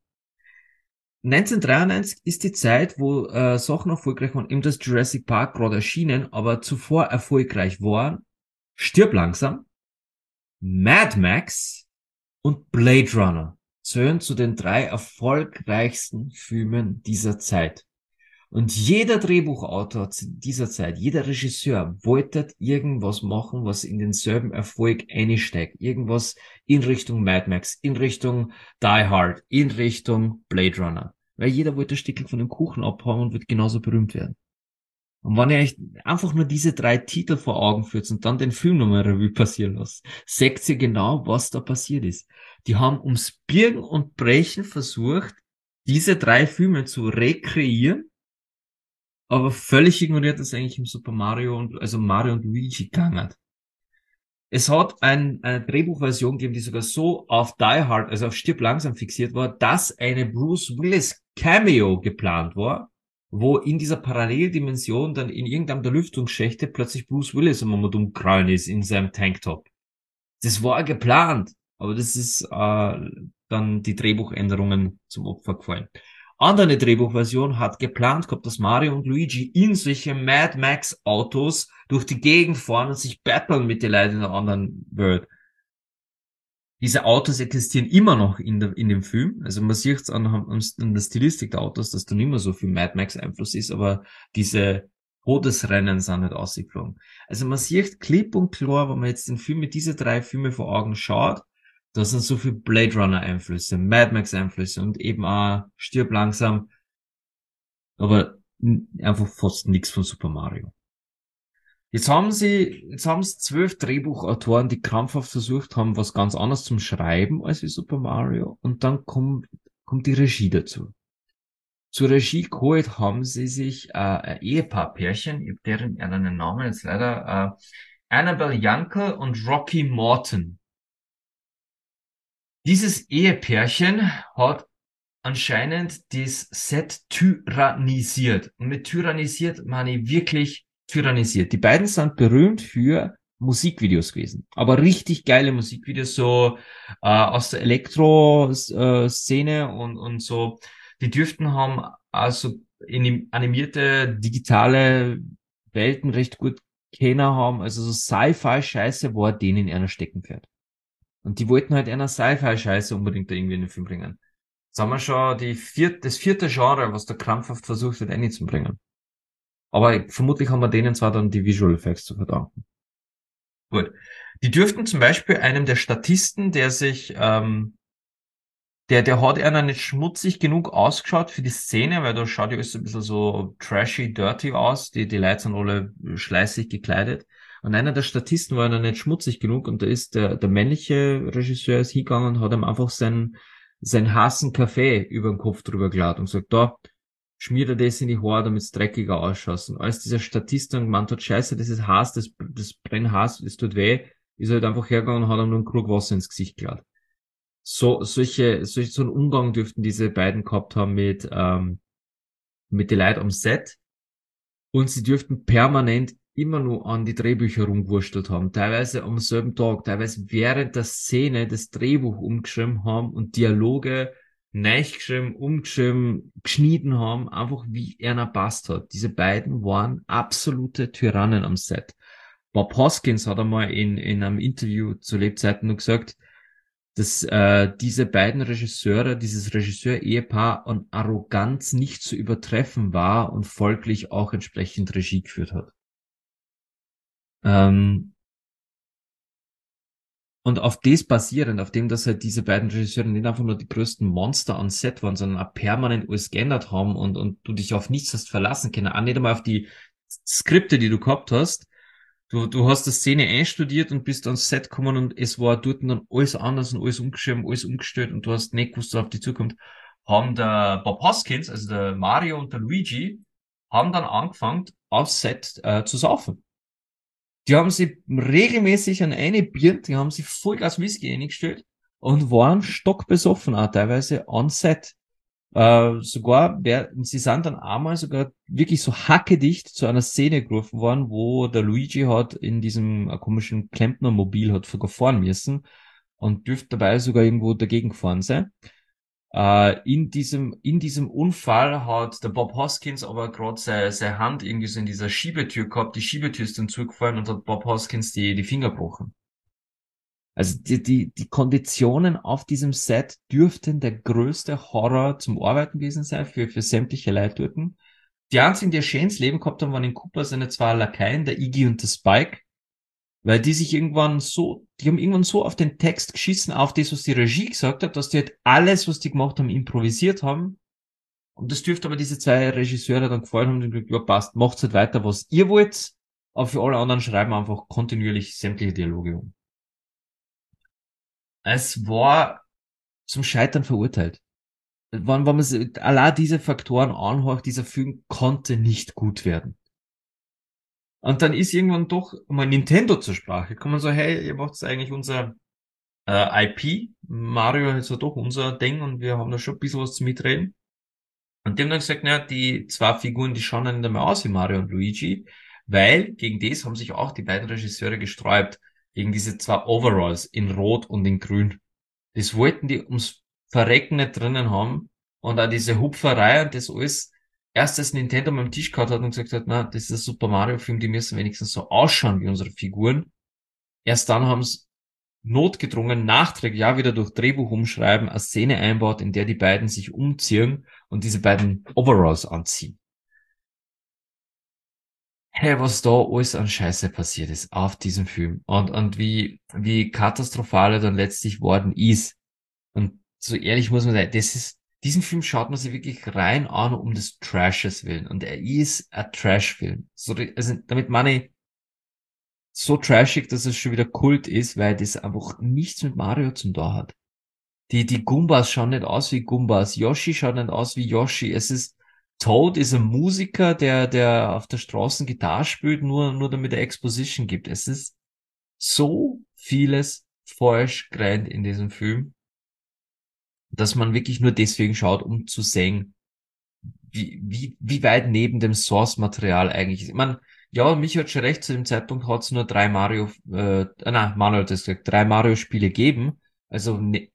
1993 ist die Zeit, wo Sachen erfolgreich waren, eben das Jurassic Park gerade erschienen, aber zuvor erfolgreich waren Stirb langsam, Mad Max und Blade Runner zählen zu den 3 erfolgreichsten Filmen dieser Zeit. Und jeder Drehbuchautor zu dieser Zeit, jeder Regisseur wollte irgendwas machen, was in denselben Erfolg einsteigt. Irgendwas in Richtung Mad Max, in Richtung Die Hard, in Richtung Blade Runner. Weil jeder wollte ein Stückchen von dem Kuchen abhaben und wird genauso berühmt werden. Und wenn ihr euch einfach nur diese 3 Titel vor Augen führt und dann den Film nochmal Revue passieren lasst, seht ihr genau, was da passiert ist. Die haben ums Birgen und Brechen versucht, diese 3 Filme zu rekreieren, aber völlig ignoriert, dass eigentlich im Super Mario also Mario und Luigi gegangen hat. Es hat eine Drehbuchversion gegeben, die sogar so auf Die Hard, also auf Stirb langsam fixiert war, dass eine Bruce Willis Cameo geplant war, wo in dieser Paralleldimension dann in irgendeinem der Lüftungsschächte plötzlich Bruce Willis am umkrallen ist in seinem Tanktop. Das war geplant, aber das ist dann die Drehbuchänderungen zum Opfer gefallen. Andere Drehbuchversion hat geplant gehabt, dass Mario und Luigi in solche Mad Max Autos durch die Gegend fahren und sich battlen mit den Leuten in der anderen Welt. Diese Autos existieren immer noch in dem Film. Also man sieht es an der Stilistik der Autos, dass da nicht mehr so viel Mad Max Einfluss ist, aber diese Todesrennen sind nicht ausgeflogen. Also man sieht klipp und klar, wenn man jetzt den Film mit diese 3 Filme vor Augen schaut, da sind so viel Blade Runner Einflüsse, Mad Max Einflüsse und eben auch Stirb langsam, aber einfach fast nichts von Super Mario. Jetzt haben es 12 Drehbuchautoren, die krampfhaft versucht haben, was ganz anderes zum Schreiben als wie Super Mario, und dann kommt die Regie dazu. Zur Regie geholt haben sie sich ein Ehepaar-Pärchen, deren Namen jetzt leider Annabelle Jankel und Rocky Morton. Dieses Ehepärchen hat anscheinend das Set tyrannisiert. Und mit tyrannisiert meine ich wirklich tyrannisiert. Die beiden sind berühmt für Musikvideos gewesen. Aber richtig geile Musikvideos, so aus der Elektro-Szene und so. Die dürften haben also in animierte digitale Welten recht gut kennen haben. Also so Sci-Fi-Scheiße war denen in einer Steckenpferd. Und die wollten halt einer Sci-Fi-Scheiße unbedingt da irgendwie in den Film bringen. Jetzt haben wir schon das vierte Genre, was da krampfhaft versucht wird, einzubringen. Aber vermutlich haben wir denen zwar dann die Visual Effects zu verdanken. Gut. Die dürften zum Beispiel einem der Statisten, der hat einer nicht schmutzig genug ausgeschaut für die Szene, weil da schaut ja alles ein bisschen so trashy, dirty aus. Die Leute sind alle schleißig gekleidet. Und einer der Statisten war einer nicht schmutzig genug, und da ist der männliche Regisseur ist hingegangen und hat ihm einfach seinen heißen Kaffee über den Kopf drüber geladen und sagt, da, schmier dir das in die Haare, damit es dreckiger ausschaut. Und als dieser Statist dann gemeint hat, scheiße, das ist heiß, das brennt heiß, das tut weh, ist er halt einfach hergegangen und hat ihm nur einen Krug Wasser ins Gesicht geladen. So einen Umgang dürften diese beiden gehabt haben mit den Leuten am Set. Und sie dürften permanent immer nur an die Drehbücher rumgewurstelt haben. Teilweise am selben Tag, teilweise während der Szene das Drehbuch umgeschrieben haben und Dialoge neu geschrieben, umgeschrieben, geschnitten haben, einfach wie einer passt hat. Diese beiden waren absolute Tyrannen am Set. Bob Hoskins hat einmal in einem Interview zu Lebzeiten nur gesagt, dass diese beiden Regisseure, dieses Regisseur-Ehepaar an Arroganz nicht zu übertreffen war und folglich auch entsprechend Regie geführt hat. Und auf das basierend, auf dem, dass halt diese beiden Regisseure nicht einfach nur die größten Monster an Set waren, sondern auch permanent alles geändert haben und du dich auf nichts hast verlassen können, auch nicht einmal auf die Skripte, die du gehabt hast. Du hast die Szene einstudiert und bist ans Set gekommen und es war dort dann alles anders und alles umgeschrieben, alles umgestellt und du hast nicht gewusst, was auf dich zukommt. Haben der Bob Hoskins, also der Mario und der Luigi, haben dann angefangen, aufs Set zu saufen. Die haben sich regelmäßig an eine Bier, die haben sich Vollgas Whisky eingestellt und waren stockbesoffen auch teilweise on Set. Sie sind dann einmal sogar wirklich so hackedicht zu einer Szene gerufen worden, wo der Luigi hat in diesem komischen Klempnermobil hat sogar fahren müssen und dürfte dabei sogar irgendwo dagegen gefahren sein. In diesem Unfall hat der Bob Hoskins aber gerade seine Hand irgendwie so in dieser Schiebetür gehabt. Die Schiebetür ist dann zugefallen und hat Bob Hoskins die Finger gebrochen. Also die Konditionen auf diesem Set dürften der größte Horror zum Arbeiten gewesen sein für sämtliche Leute dort. Die einzigen, die ein schönes Leben gehabt haben, waren in Cooper seine zwei Lakaien, der Iggy und der Spike, weil die haben irgendwann so auf den Text geschissen, auf das, was die Regie gesagt hat, dass die halt alles, was die gemacht haben, improvisiert haben. Und das dürfte aber diese zwei Regisseure dann gefallen haben und gesagt, ja passt, macht's halt weiter, was ihr wollt, aber für alle anderen schreiben wir einfach kontinuierlich sämtliche Dialoge um. Es war zum Scheitern verurteilt. Wenn man allein diese Faktoren anhört, dieser Film konnte nicht gut werden. Und dann ist irgendwann doch mal Nintendo zur Sprache gekommen, so, hey, ihr macht eigentlich unser IP, Mario ist ja doch unser Ding und wir haben da schon ein bisschen was zu mitreden. Und die haben dann gesagt, naja, die zwei Figuren, die schauen dann nicht mehr aus wie Mario und Luigi, weil gegen das haben sich auch die beiden Regisseure gesträubt, gegen diese zwei Overalls in Rot und in Grün. Das wollten die ums Verrecken nicht drinnen haben. Und auch diese Hupferei und das alles, erst als Nintendo mal am Tisch gehabt hat und gesagt hat, na, das ist ein Super Mario Film, die müssen wenigstens so ausschauen wie unsere Figuren. Erst dann haben sie notgedrungen nachträglich ja wieder durch Drehbuch umschreiben, eine Szene einbaut, in der die beiden sich umziehen und diese beiden Overalls anziehen. Hey, was da alles an Scheiße passiert ist auf diesem Film und wie katastrophal er dann letztlich worden ist. Und so ehrlich muss man sein, diesen Film schaut man sich wirklich rein an um des Trashes willen. Und er ist ein Trash-Film. So, also, damit meine ich so trashig, dass es schon wieder Kult ist, weil das einfach nichts mit Mario zum da hat. Die Goombas schauen nicht aus wie Goombas. Yoshi schaut nicht aus wie Yoshi. Toad ist ein Musiker, der auf der Straße Gitarre spielt, nur damit er Exposition gibt. Es ist so vieles falsch gerannt in diesem Film, dass man wirklich nur deswegen schaut, um zu sehen, wie weit neben dem Source-Material eigentlich ist. Ich meine, ja, mich hat schon recht, zu dem Zeitpunkt hat es nur Manuel hat das gesagt, 3 Mario-Spiele geben, also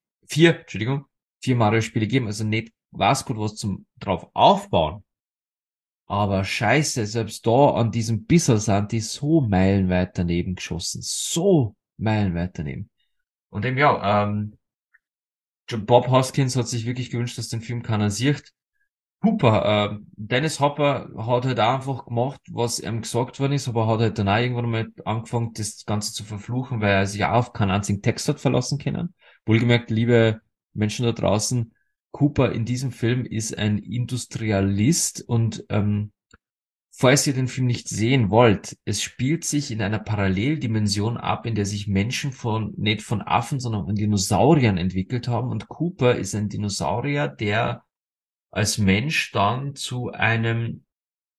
4 Mario-Spiele geben, also nicht was gut was zum drauf aufbauen. Aber scheiße, selbst da an diesem Bissel sind die so meilenweit daneben geschossen. So meilenweit daneben. Und eben ja, Bob Hoskins hat sich wirklich gewünscht, dass den Film keiner sieht. Hooper, Dennis Hopper hat halt auch einfach gemacht, was ihm gesagt worden ist, aber hat halt dann auch irgendwann mal angefangen, das Ganze zu verfluchen, weil er sich auch auf keinen einzigen Text hat verlassen können. Wohlgemerkt, liebe Menschen da draußen, Cooper in diesem Film ist ein Industrialist und falls ihr den Film nicht sehen wollt, es spielt sich in einer Paralleldimension ab, in der sich Menschen nicht von Affen, sondern von Dinosauriern entwickelt haben und Cooper ist ein Dinosaurier, der als Mensch dann zu einem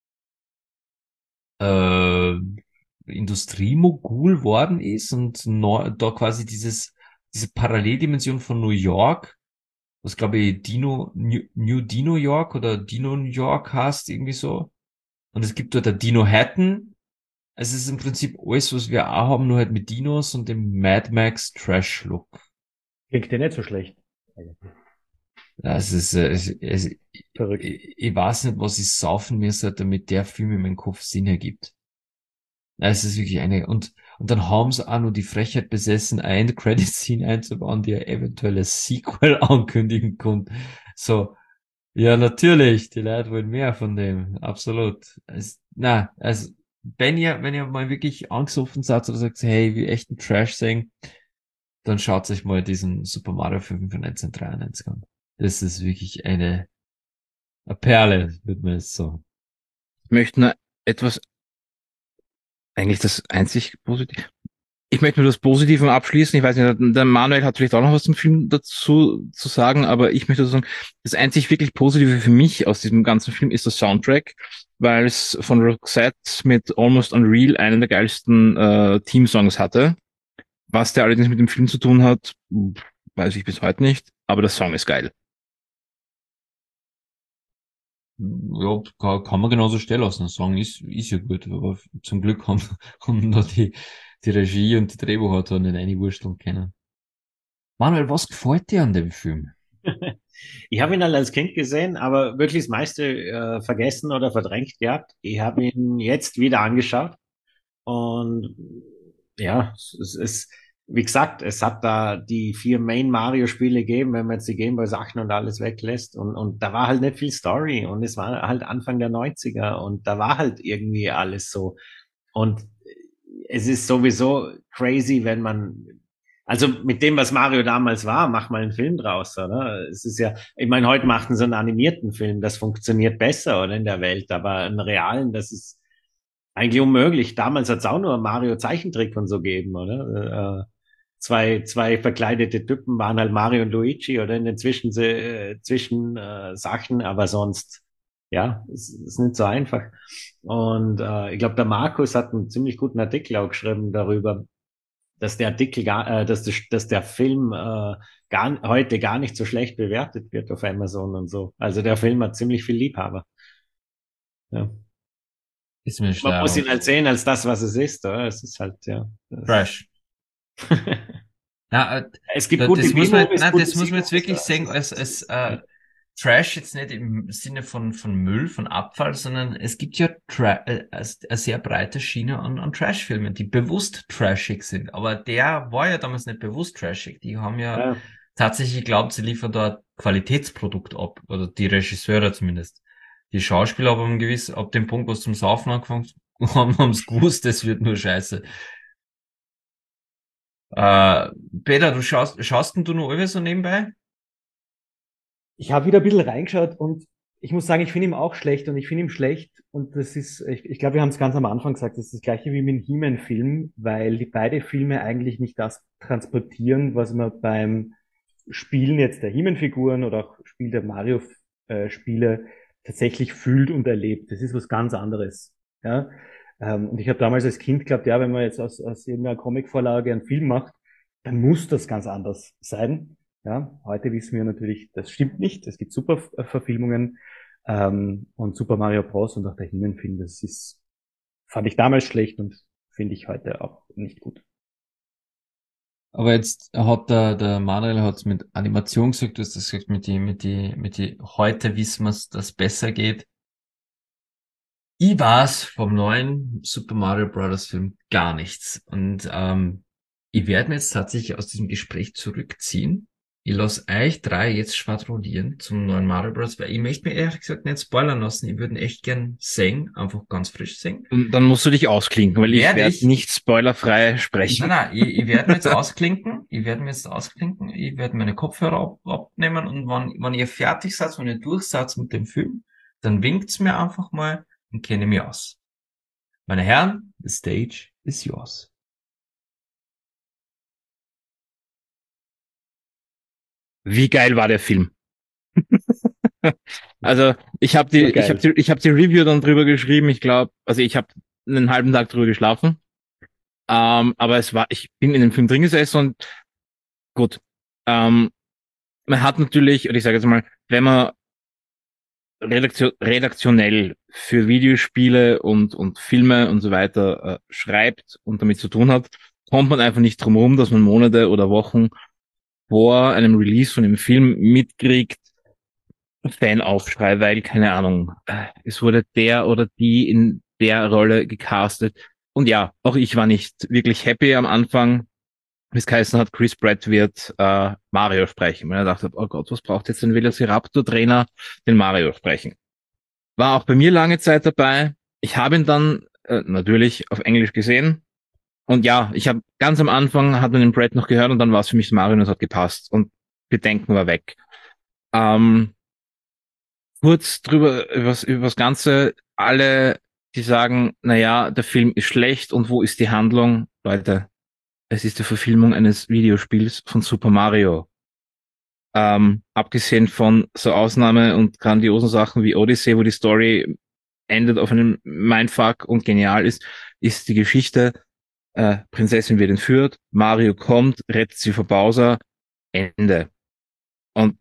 äh, Industriemogul worden ist und da quasi diese Paralleldimension von New York, was glaube ich New Dino York oder Dino New York heißt, irgendwie so. Und es gibt dort der Dino Hatton. Es ist im Prinzip alles, was wir auch haben, nur halt mit Dinos und dem Mad Max Trash Look. Klingt ja nicht so schlecht. Das ist, Verrückt. ich weiß nicht, was ich saufen müsste, damit der Film in meinem Kopf Sinn ergibt. Es ist wirklich und dann haben sie auch nur die Frechheit besessen, eine End-Credit-Scene einzubauen, die ja eventuell ein Sequel ankündigen kann. So, ja, natürlich, die Leute wollen mehr von dem, absolut. Also, wenn ihr mal wirklich angstoffen seid oder sagt, hey, wie echten Trash sehen, dann schaut euch mal diesen Super Mario 5 von 1993 an. Das ist wirklich eine Perle, würde man jetzt sagen. Ich möchte nur etwas, eigentlich das einzig Positive. Ich möchte nur das Positive abschließen. Ich weiß nicht, der Manuel hat vielleicht auch noch was zum Film dazu zu sagen, aber ich möchte sagen, das einzig wirklich Positive für mich aus diesem ganzen Film ist das Soundtrack, weil es von Roxette mit Almost Unreal einen der geilsten Teamsongs hatte. Was der allerdings mit dem Film zu tun hat, weiß ich bis heute nicht, aber der Song ist geil. Ja, kann man genauso stehen lassen und sagen, ist ja gut, aber zum Glück haben da die Regie und die Drehbuchautoren nicht reinwursteln können. Manuel, was gefällt dir an dem Film? Ich habe ihn halt als Kind gesehen, aber wirklich das meiste vergessen oder verdrängt gehabt. Ich habe ihn jetzt wieder angeschaut und ja, wie gesagt, es hat da die 4 Main Mario-Spiele gegeben, wenn man jetzt die Gameboy-Sachen und alles weglässt. Und da war halt nicht viel Story und es war halt Anfang der 90er und da war halt irgendwie alles so. Und es ist sowieso crazy, wenn man, also mit dem, was Mario damals war, mach mal einen Film draus, oder? Es ist ja, ich meine, heute machten sie einen animierten Film, das funktioniert besser, oder in der Welt, aber einen realen, das ist eigentlich unmöglich. Damals hat es auch nur Mario Zeichentrick und so gegeben, oder? Zwei verkleidete Typen waren halt Mario und Luigi oder in den Zwischen Sachen, aber sonst, ja, es ist nicht so einfach. Und ich glaube, der Markus hat einen ziemlich guten Artikel auch geschrieben darüber, dass der Artikel dass der Film heute gar nicht so schlecht bewertet wird auf Amazon und so. Also der Film hat ziemlich viel Liebhaber. Ja. Ist mir Man muss schlau. ihn halt sehen als das, was es ist, oder? Es ist halt, ja. Trash. Ja, Es gibt gute das muss man, B-Movies, nein, gute das muss man jetzt C-Movies, wirklich ja. sehen als Trash jetzt nicht im Sinne von Müll, von Abfall, sondern es gibt ja eine sehr breite Schiene an Trash-Filmen, die bewusst trashig sind. Aber der war ja damals nicht bewusst trashig. Die haben ja Ja. tatsächlich geglaubt, sie liefern da ein Qualitätsprodukt ab, oder die Regisseure zumindest. Die Schauspieler aber ab dem Punkt, wo sie zum Saufen angefangen haben sie gewusst, das wird nur scheiße. Peter, schaust denn du noch alles so nebenbei? Ich habe wieder ein bisschen reingeschaut und ich muss sagen, ich finde ihn auch schlecht und ich finde ihn schlecht und das ist, ich glaube, wir haben es ganz am Anfang gesagt, das ist das gleiche wie mit dem He-Man-Film, weil die beide Filme eigentlich nicht das transportieren, was man beim Spielen jetzt der He-Man-Figuren oder auch Spiel der Mario-Spiele tatsächlich fühlt und erlebt. Das ist was ganz anderes. Ja? Und ich habe damals als Kind geglaubt, ja, wenn man jetzt aus irgendeiner Comicvorlage einen Film macht, dann muss das ganz anders sein. Ja, heute wissen wir natürlich, das stimmt nicht. Es gibt super Verfilmungen und Super Mario Bros. Und auch der He-Man-Film, fand ich damals schlecht und finde ich heute auch nicht gut. Aber jetzt hat der Manuel hat's mit Animation gesagt, du hast das gesagt, mit die, heute wissen wir's, dass besser geht. Ich weiß vom neuen Super Mario Bros. Film gar nichts. Und ich werde mir jetzt tatsächlich aus diesem Gespräch zurückziehen. Ich lasse euch drei jetzt schwadronieren zum neuen Mario Bros., weil ich möchte mir ehrlich gesagt nicht spoilern lassen. Ich würde ihn echt gern sehen, einfach ganz frisch sehen. Und dann musst du dich ausklinken, weil ich Werde werde ich? nicht spoilerfrei sprechen. Nein, ich werde mir jetzt ausklinken. Ich werde mir jetzt ausklinken. Ich werde meine Kopfhörer abnehmen und wenn ihr fertig seid, wenn ihr durch seid mit dem Film, dann winkt's mir einfach mal und kenne mich aus. Meine Herren, the stage is yours. Wie geil war der Film? Also So geil. ich habe die Review dann drüber geschrieben. Ich glaube, also ich habe einen halben Tag drüber geschlafen. Aber ich bin in dem Film drin gesessen und gut. Man hat natürlich, oder ich sage jetzt mal, wenn man redaktionell für Videospiele und Filme und so weiter schreibt und damit zu tun hat, kommt man einfach nicht drum herum, dass man Monate oder Wochen vor einem Release von dem Film mitkriegt, Fanaufschrei, weil, keine Ahnung, es wurde der oder die in der Rolle gecastet. Und ja, auch ich war nicht wirklich happy am Anfang, wie es geheißen hat, Chris Pratt wird Mario sprechen. Und ich dachte, oh Gott, was braucht jetzt ein Velociraptor-Trainer den Mario sprechen? War auch bei mir lange Zeit dabei. Ich habe ihn dann natürlich auf Englisch gesehen. Und ja, ich habe ganz am Anfang, hat man den Pratt noch gehört und dann war es für mich Mario und es hat gepasst. Und Bedenken war weg. Ähm, kurz drüber, über das Ganze, alle, die sagen, naja, der Film ist schlecht und wo ist die Handlung? Leute, es ist die Verfilmung eines Videospiels von Super Mario. Abgesehen von so Ausnahme und grandiosen Sachen wie Odyssey, wo die Story endet auf einem Mindfuck und genial ist die Geschichte, Prinzessin wird entführt, Mario kommt, rettet sie vor Bowser, Ende. Und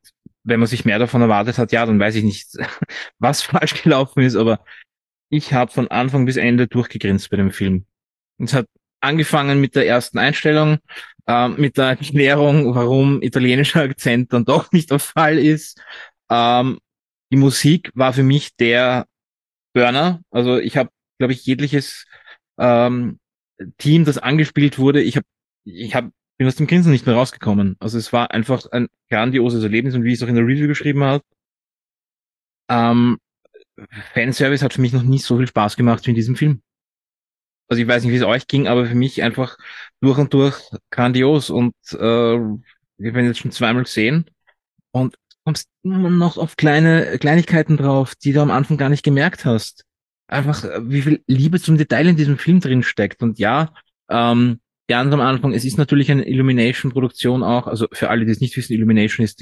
wenn man sich mehr davon erwartet hat, ja, dann weiß ich nicht, was falsch gelaufen ist, aber ich habe von Anfang bis Ende durchgegrinst bei dem Film. Es hat angefangen mit der ersten Einstellung, mit der Erklärung, warum italienischer Akzent dann doch nicht der Fall ist. Die Musik war für mich der Burner. Also ich habe, glaube ich, jegliches ähm, Team, das angespielt wurde, bin aus dem Grinsen nicht mehr rausgekommen. Also es war einfach ein grandioses Erlebnis und wie ich es auch in der Review geschrieben habe, ähm, Fanservice hat für mich noch nie so viel Spaß gemacht wie in diesem Film. Also ich weiß nicht, wie es euch ging, aber für mich einfach durch und durch grandios und wir haben ihn jetzt schon zweimal gesehen und du kommst immer noch auf Kleinigkeiten drauf, die du am Anfang gar nicht gemerkt hast. Einfach, wie viel Liebe zum Detail in diesem Film drin steckt. Und ja, ganz am Anfang, es ist natürlich eine Illumination-Produktion auch, also für alle, die es nicht wissen, Illumination ist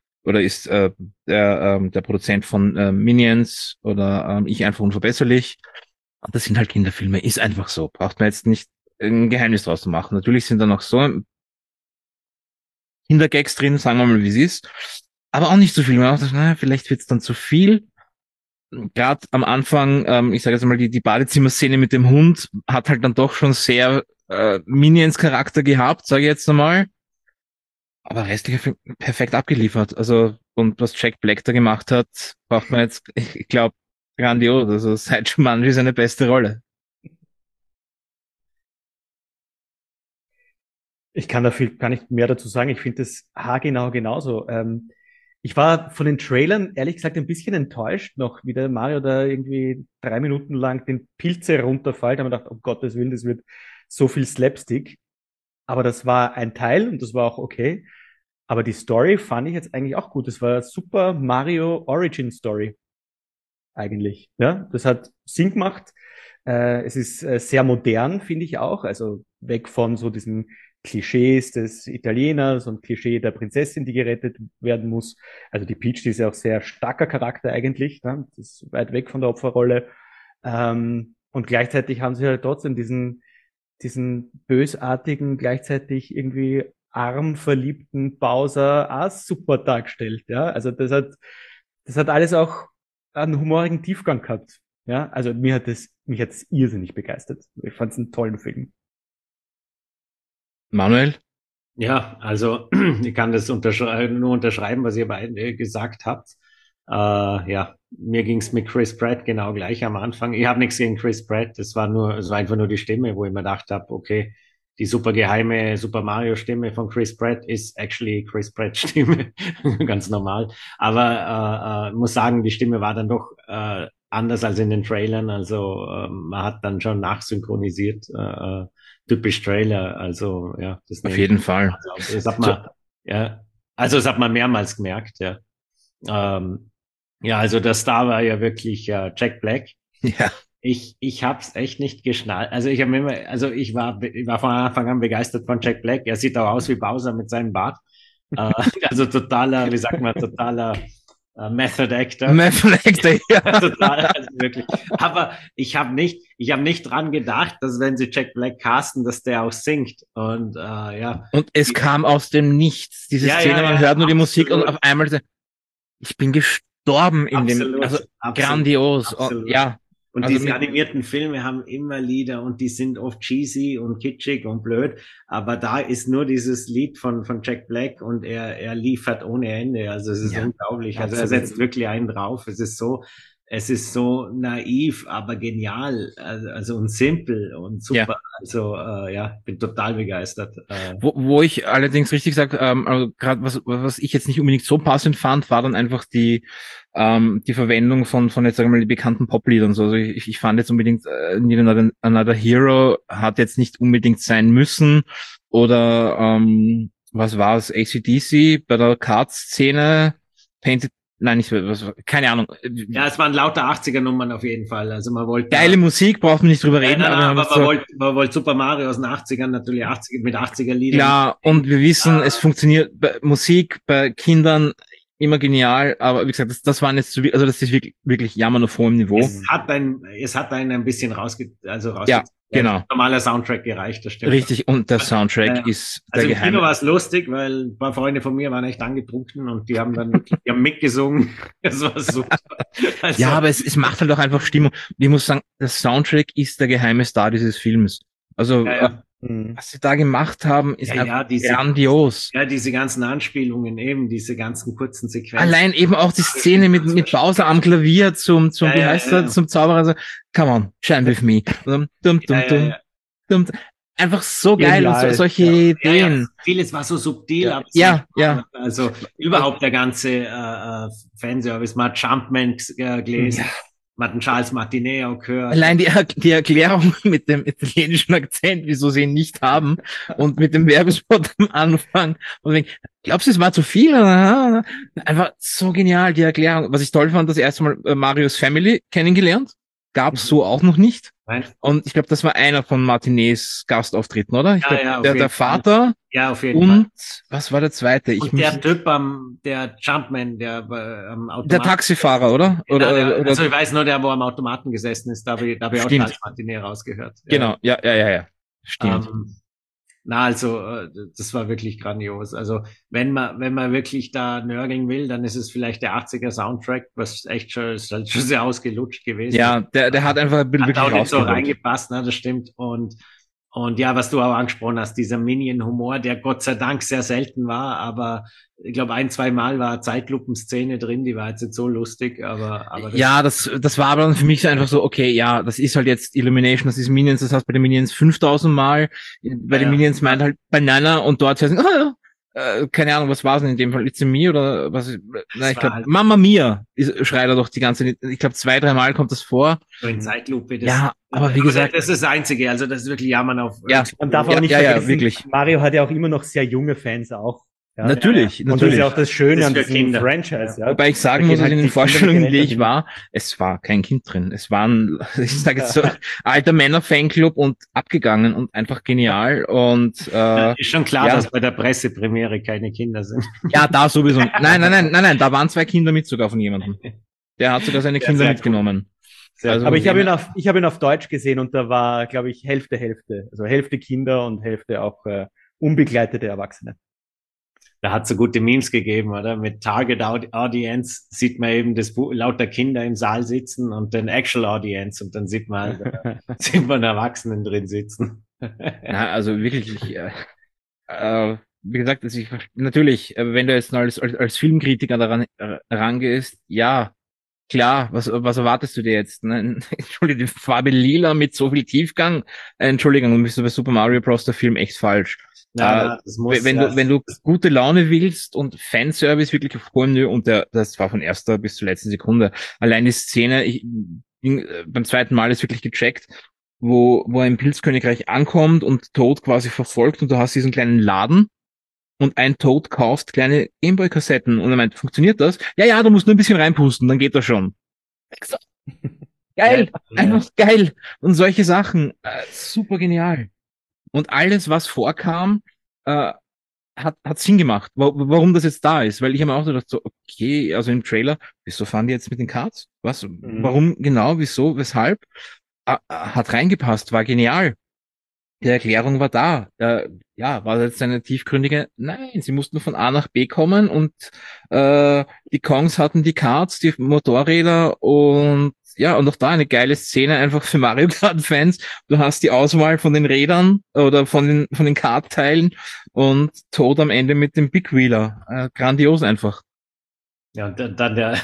der Produzent von Minions oder Ich einfach unverbesserlich. Und das sind halt Kinderfilme, ist einfach so. Braucht man jetzt nicht ein Geheimnis draus zu machen. Natürlich sind da noch so Kindergags drin, sagen wir mal, wie es ist. Aber auch nicht so viel. Man dachte, naja, vielleicht wird's dann zu viel. Gerade am Anfang, ich sage jetzt mal, die Badezimmerszene mit dem Hund hat halt dann doch schon sehr Minions-Charakter gehabt, sage ich jetzt einmal. Aber restlicher Film perfekt abgeliefert. Also, und was Jack Black da gemacht hat, braucht man jetzt, ich glaube, grandios. Also, seit Jumanji seine beste Rolle. Ich kann da viel gar nicht mehr dazu sagen. Ich finde das haargenau genauso. Ich war von den Trailern ehrlich gesagt ein bisschen enttäuscht noch, wie der Mario da irgendwie 3 Minuten lang den Pilze runterfällt. Da haben wir gedacht, um Gottes Willen, das wird so viel Slapstick. Aber das war ein Teil und das war auch okay. Aber die Story fand ich jetzt eigentlich auch gut. Das war Super Mario Origin Story eigentlich. Ja, das hat Sinn gemacht. Es ist sehr modern, finde ich auch. Also weg von so diesen Klischees des Italieners und Klischee der Prinzessin, die gerettet werden muss. Also die Peach, die ist ja auch sehr starker Charakter eigentlich. Ne? Das ist weit weg von der Opferrolle. Und gleichzeitig haben sie halt trotzdem diesen bösartigen, gleichzeitig irgendwie arm verliebten Bowser auch super dargestellt. Ja, also das hat alles auch einen humorigen Tiefgang gehabt. Ja, also mich hat es irrsinnig begeistert. Ich fand es einen tollen Film. Manuel? Ja, also ich kann das nur unterschreiben, was ihr beide gesagt habt. Ja, mir ging's mit Chris Pratt genau gleich am Anfang. Ich habe nichts gegen Chris Pratt, es war einfach nur die Stimme, wo ich mir gedacht habe, okay, die super geheime Super Mario Stimme von Chris Pratt ist actually Chris Pratt Stimme, ganz normal. Aber muss sagen, die Stimme war dann doch anders als in den Trailern. Also man hat dann schon nachsynchronisiert. Typisch Trailer, also ja, das Auf nehme jeden ich Fall. auf. Das hat man, ja, also das hat man mehrmals gemerkt, ja. Ja, also der Star war ja wirklich Jack Black. Ja. Ich hab's echt nicht geschnallt. Also ich war von Anfang an begeistert von Jack Black. Er sieht auch aus wie Bowser mit seinem Bart. Also totaler, wie sagt man, totaler Method Actor. Method Actor, ja. Total, also wirklich. Aber ich habe nicht dran gedacht, dass wenn sie Jack Black casten, dass der auch singt. Und ja. Und es kam aus dem Nichts. Diese Szene, man hört nur die Musik und auf einmal, ich bin gestorben in dem, also grandios. Absolut. Ja. Und also diese animierten Filme haben immer Lieder und die sind oft cheesy und kitschig und blöd. Aber da ist nur dieses Lied von Jack Black und er liefert ohne Ende. Also es ist unglaublich. Also er setzt wirklich einen drauf. Es ist so naiv, aber genial. Also und simpel und super. Ja. Also ja, bin total begeistert. Wo ich allerdings richtig sage, also gerade was ich jetzt nicht unbedingt so passend fand, war dann einfach die Verwendung von jetzt sagen wir mal die bekannten Popliedern. So. Also ich fand jetzt unbedingt Another Hero hat jetzt nicht unbedingt sein müssen oder was war es, AC/DC bei der Kart-Szene, Painted, nein, nicht was, keine Ahnung. Ja, es waren lauter 80er-Nummern auf jeden Fall. Also man wollte geile Musik, braucht man nicht drüber reden. Aber man wollte Super Mario aus den 80ern natürlich 80 mit 80er-Liedern. Klar, und wir wissen, es funktioniert Musik bei Kindern immer genial, aber wie gesagt, das waren jetzt also das ist wirklich Jammern auf hohem Niveau. Es hat einen ein bisschen rausgezogen. Genau. Normaler Soundtrack gereicht, das stimmt. Richtig, und der Soundtrack ist der Also im Kino Geheime. war es lustig, weil ein paar Freunde von mir waren echt angetrunken und die haben dann wirklich, die haben mitgesungen. Das war super. Also, Ja, aber es macht halt auch einfach Stimmung. Und ich muss sagen, der Soundtrack ist der geheime Star dieses Films. Also, ja. was sie da gemacht haben, ist einfach grandios. Ja, diese ganzen Anspielungen eben, diese ganzen kurzen Sequenzen. Allein eben auch die Szene mit Bowser am Klavier zum wie heißt er, zum Zauberer, also, come on, shine with me. Dum. Einfach so geil und solche Ideen. Vieles war so subtil, aber ja. Also überhaupt der ganze Fanservice. Man hat Jumpman gelesen, man hat einen Charles Martinet auch gehört. Allein die Erklärung mit dem italienischen Akzent, wieso sie ihn nicht haben, und mit dem Werbespot am Anfang. Und ich glaubst du, es war zu viel? Einfach so genial, die Erklärung. Was ich toll fand, das erste Mal Marios Family kennengelernt. Gab's so auch noch nicht. Nein. Und ich glaube, das war einer von Martinets Gastauftritten, oder? Ich glaub, der Vater. Ja, auf jeden Fall. Und was war der zweite? Und der Typ der Jumpman, der am Automaten. Der Taxifahrer, oder? Also ich weiß nur, der, wo am Automaten gesessen ist, da habe ich auch Charles Martinet rausgehört. Genau, ja. Stimmt. Also das war wirklich grandios. Also wenn man wirklich da nörgeln will, dann ist es vielleicht der 80er Soundtrack, was echt schon sehr ausgelutscht gewesen. Ja, der hat einfach wirklich auch nicht so reingepasst, ne, das stimmt. Und ja, was du auch angesprochen hast, dieser Minion-Humor, der Gott sei Dank sehr selten war, aber ich glaube, 1-2 Mal war Zeitlupenszene drin, die war jetzt nicht so lustig, aber ja, das war aber dann für mich einfach so, okay, ja, das ist halt jetzt Illumination, das ist Minions, das heißt bei den Minions 5000 Mal, bei den Minions meint halt Banana und dort heißt keine Ahnung, was war es denn in dem Fall? It's a Me oder was? Na, ich glaube, halt Mamma Mia schreit er doch die ganze, ich glaube 2-3 Mal kommt das vor. So in Zeitlupe. Aber wie gesagt. Das ist das Einzige, also das ist wirklich Jammern auf. Ja, man darf auch nicht vergessen, wirklich. Mario hat ja auch immer noch sehr junge Fans auch. Ja, natürlich. Und das ist ja auch das Schöne an diesem Franchise. Ja. Wobei ich sagen muss, in den Vorstellungen, die ich war, es war kein Kind drin. Es waren, ich sage jetzt so, alter Männer-Fanclub und abgegangen und einfach genial. Und ist schon klar, dass bei der Pressepremiere keine Kinder sind. Ja, da sowieso. Nein, da waren 2 Kinder mit sogar von jemandem. Der hat sogar seine Kinder mitgenommen. Also, aber ich habe ihn auf Deutsch gesehen und da war, glaube ich, Hälfte. Also Hälfte Kinder und Hälfte auch unbegleitete Erwachsene. Da hat es so gute Memes gegeben, oder? Mit Target Audience sieht man eben lauter Kinder im Saal sitzen und den Actual Audience und dann sieht man Erwachsenen drin sitzen. Na, also wirklich, wie gesagt, natürlich, wenn du jetzt als Filmkritiker daran rangehst, ja, klar, was erwartest du dir jetzt? Ne? Entschuldigung, die Farbe Lila mit so viel Tiefgang. Entschuldigung, du bist bei Super Mario Bros. Der Film echt falsch. Ja, das muss, wenn du gute Laune willst und Fanservice wirklich auf hohem Niveau, und das war von erster bis zur letzten Sekunde. Allein die Szene, beim zweiten Mal ist wirklich gecheckt, wo er im Pilzkönigreich ankommt und Toad quasi verfolgt und du hast diesen kleinen Laden und ein Toad kauft kleine Gameboy-Kassetten und er meint, funktioniert das? Ja, du musst nur ein bisschen reinpusten, dann geht das schon. Geil, einfach geil. Und solche Sachen, super genial. Und alles, was vorkam, hat Sinn gemacht, warum das jetzt da ist. Weil ich habe mir auch gedacht, so, okay, also im Trailer, wieso fahren die jetzt mit den Karts? Was? Warum genau? Wieso? Weshalb? Hat reingepasst, war genial. Die Erklärung war da. War das jetzt eine tiefgründige? Nein, sie mussten von A nach B kommen und die Kongs hatten die Karts, die Motorräder und auch da eine geile Szene einfach für Mario Kart-Fans. Du hast die Auswahl von den Rädern oder von den Kartteilen und Toad am Ende mit dem Big Wheeler. Grandios einfach. Ja, und dann der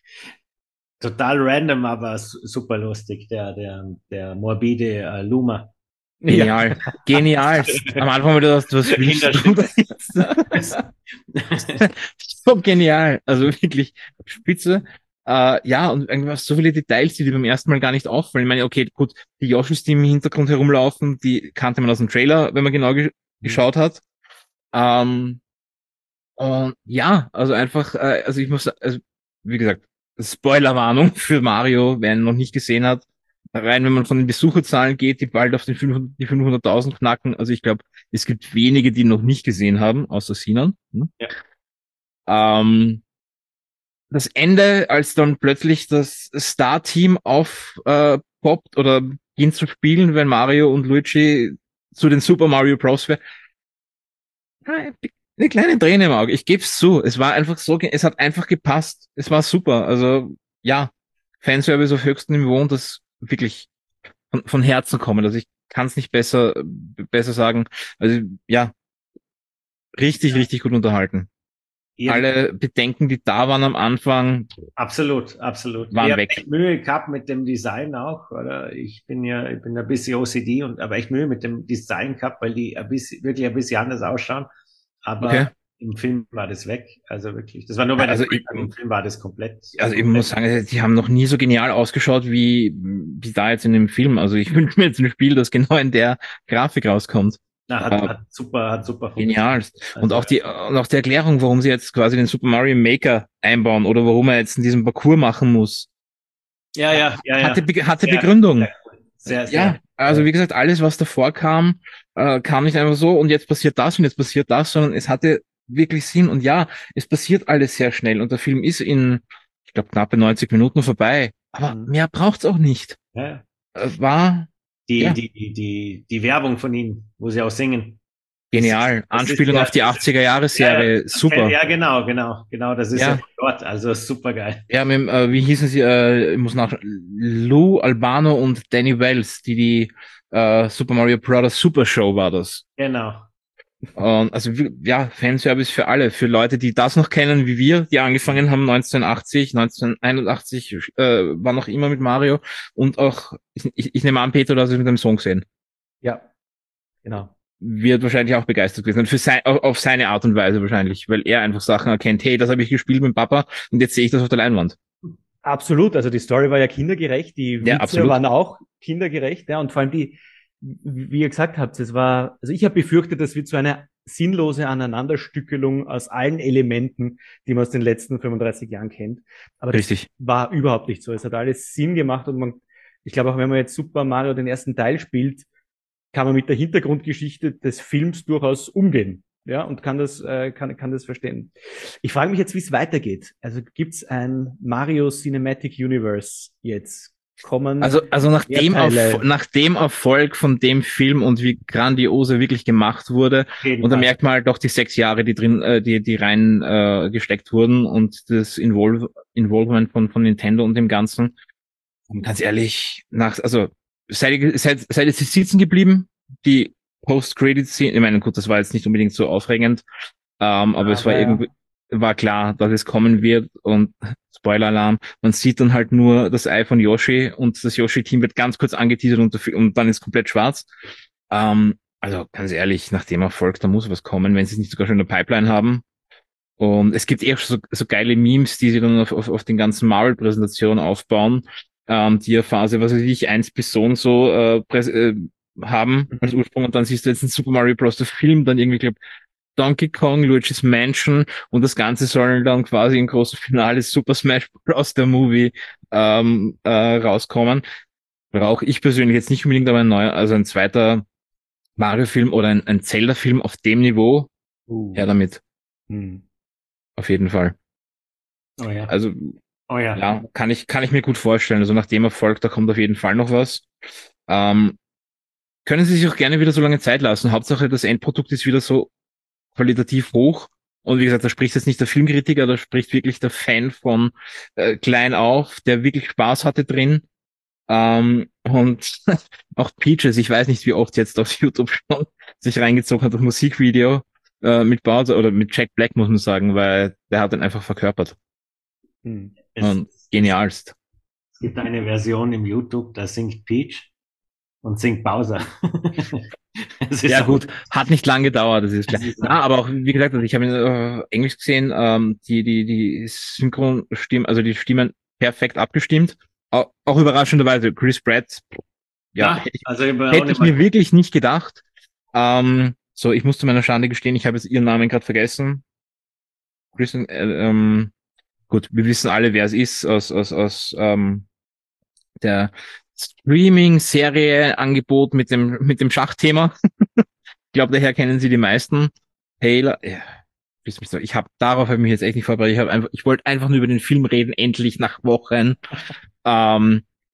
total random, aber super lustig, der morbide Luma. Genial. Am Anfang wieder was willst du jetzt? So genial. Also wirklich spitze. Und irgendwas, so viele Details, die beim ersten Mal gar nicht auffallen. Ich meine, okay, gut, die Yoshis, die im Hintergrund herumlaufen, die kannte man aus dem Trailer, wenn man genau geschaut hat. Also einfach, ich muss, wie gesagt, Spoilerwarnung für Mario, wer ihn noch nicht gesehen hat. Rein, wenn man von den Besucherzahlen geht, die bald auf die 500.000 knacken. Also ich glaube, es gibt wenige, die ihn noch nicht gesehen haben, außer Sinan. Ja. Das Ende, als dann plötzlich das Star-Team aufpoppt oder beginnt zu spielen, wenn Mario und Luigi zu den Super Mario Bros. Eine kleine Träne im Auge. Ich gebe es zu. Es war einfach so, es hat einfach gepasst. Es war super. Also, ja, Fanservice auf höchstem Niveau und das wirklich von Herzen kommen. Also ich kann es nicht besser sagen. Also, ja, richtig gut unterhalten. Eben. Alle Bedenken, die da waren am Anfang, Absolut. waren Ich habe weg. echt Mühe gehabt mit dem Design auch, oder? Ich bin ein bisschen OCD aber echt Mühe mit dem Design gehabt, weil die wirklich ein bisschen anders ausschauen. Aber Okay. im Film war das weg. Also wirklich. Das war nur bei Also der im Film war das komplett. Also ich muss sagen, die haben noch nie so genial ausgeschaut wie da jetzt in dem Film. Also ich wünsche mir jetzt ein Spiel, das genau in der Grafik rauskommt. Na, hat super Genial. Und Also, auch die Erklärung, warum sie jetzt quasi den Super Mario Maker einbauen oder warum er jetzt in diesem Parcours machen muss, ja. hatte Sehr, Begründung. sehr. Ja, also wie gesagt, alles, was davor kam, kam nicht einfach so und jetzt passiert das und jetzt passiert das, sondern es hatte wirklich Sinn und ja, es passiert alles sehr schnell und der Film ist in, ich glaube, knappe 90 Minuten vorbei. Aber mehr braucht's auch nicht. Ja. War ja Die Werbung von ihnen, wo sie auch singen. genial. Das ist Anspielung auf die 80er-Jahre-Serie, super. Ja, genau, das ist ja Ja. von dort, also super geil. Ja, wie hießen sie, ich muss nach Lou Albano und Danny Wells, die Super Mario Bros. Super Show war das. Genau. Also ja, Fanservice für alle, für Leute, die das noch kennen, wie wir, die angefangen haben 1980, 1981, war noch immer mit Mario und auch, ich nehme an, Peter, du hast es mit dem Song gesehen. Ja, genau. Wird wahrscheinlich auch begeistert gewesen und auf seine Art und Weise wahrscheinlich, weil er einfach Sachen erkennt, hey, das habe ich gespielt mit Papa und jetzt sehe ich das auf der Leinwand. Absolut, also die Story war ja kindergerecht, die Witze absolut. waren auch kindergerecht, ja, und vor allem wie ihr gesagt habt, also ich habe befürchtet, das wird so eine sinnlose Aneinanderstückelung aus allen Elementen, die man aus den letzten 35 Jahren kennt. Aber das Richtig. war überhaupt nicht so. Es hat alles Sinn gemacht und ich glaube auch, wenn man jetzt Super Mario den ersten Teil spielt, kann man mit der Hintergrundgeschichte des Films durchaus umgehen. Ja, und kann das verstehen. Ich frage mich jetzt, wie es weitergeht. Also gibt's ein Mario Cinematic Universe jetzt? Also nach dem Erfolg von dem Film und wie grandios er wirklich gemacht wurde, und da merkt man halt doch die 6 Jahre, die rein gesteckt wurden und das Involvement von Nintendo und dem Ganzen. Und ganz ehrlich, seid ihr sitzen geblieben? Die Post-Credit-Szene, ich meine, gut, das war jetzt nicht unbedingt so aufregend, aber es war irgendwie, war klar, dass es kommen wird und Spoiler-Alarm, man sieht dann halt nur das Ei von Yoshi und das Yoshi-Team wird ganz kurz angeteasert und dann ist komplett schwarz. Also ganz ehrlich, nach dem Erfolg, da muss was kommen, wenn sie es nicht sogar schon in der Pipeline haben. Und es gibt so geile Memes, die sie dann auf den ganzen Marvel-Präsentationen aufbauen, die ja Phase, was weiß ich, 1 bis so und so haben als Ursprung und dann siehst du jetzt in Super Mario Bros. Der Film, dann irgendwie, glaub, Donkey Kong, Luigi's Mansion und das Ganze soll dann quasi im großen Finale Super Smash Bros. Der Movie rauskommen. Brauche ich persönlich jetzt nicht unbedingt, aber ein zweiter Mario-Film oder ein Zelda-Film auf dem Niveau, her damit. Auf jeden Fall. Oh ja. Also, ja, kann ich mir gut vorstellen. Also nach dem Erfolg, da kommt auf jeden Fall noch was. Können Sie sich auch gerne wieder so lange Zeit lassen. Hauptsache, das Endprodukt ist wieder so qualitativ hoch. Und wie gesagt, da spricht jetzt nicht der Filmkritiker, da spricht wirklich der Fan von klein auf, der wirklich Spaß hatte drin. Und auch Peaches, ich weiß nicht, wie oft jetzt auf YouTube schon sich reingezogen hat, das Musikvideo mit Bowser oder mit Jack Black, muss man sagen, weil der hat den einfach verkörpert. Und genialst. Es gibt eine Version im YouTube, da singt Peach und singt Bowser. Ja gut, hat nicht lange gedauert, das ist klar. Ja, aber auch, wie gesagt, ich habe in Englisch gesehen, die Synchronstimmen, also die Stimmen perfekt abgestimmt. Auch überraschenderweise, Chris Pratt, ja, hätte ich mir wirklich nicht gedacht. So, ich muss zu meiner Schande gestehen, ich habe jetzt ihren Namen gerade vergessen. Gut, wir wissen alle, wer es ist, aus der Streaming-Serie-Angebot mit dem Schachthema. Ich glaube, daher kennen sie die meisten. Taylor, darauf habe ich mich jetzt echt nicht vorbereitet. Ich wollte einfach nur über den Film reden, endlich nach Wochen.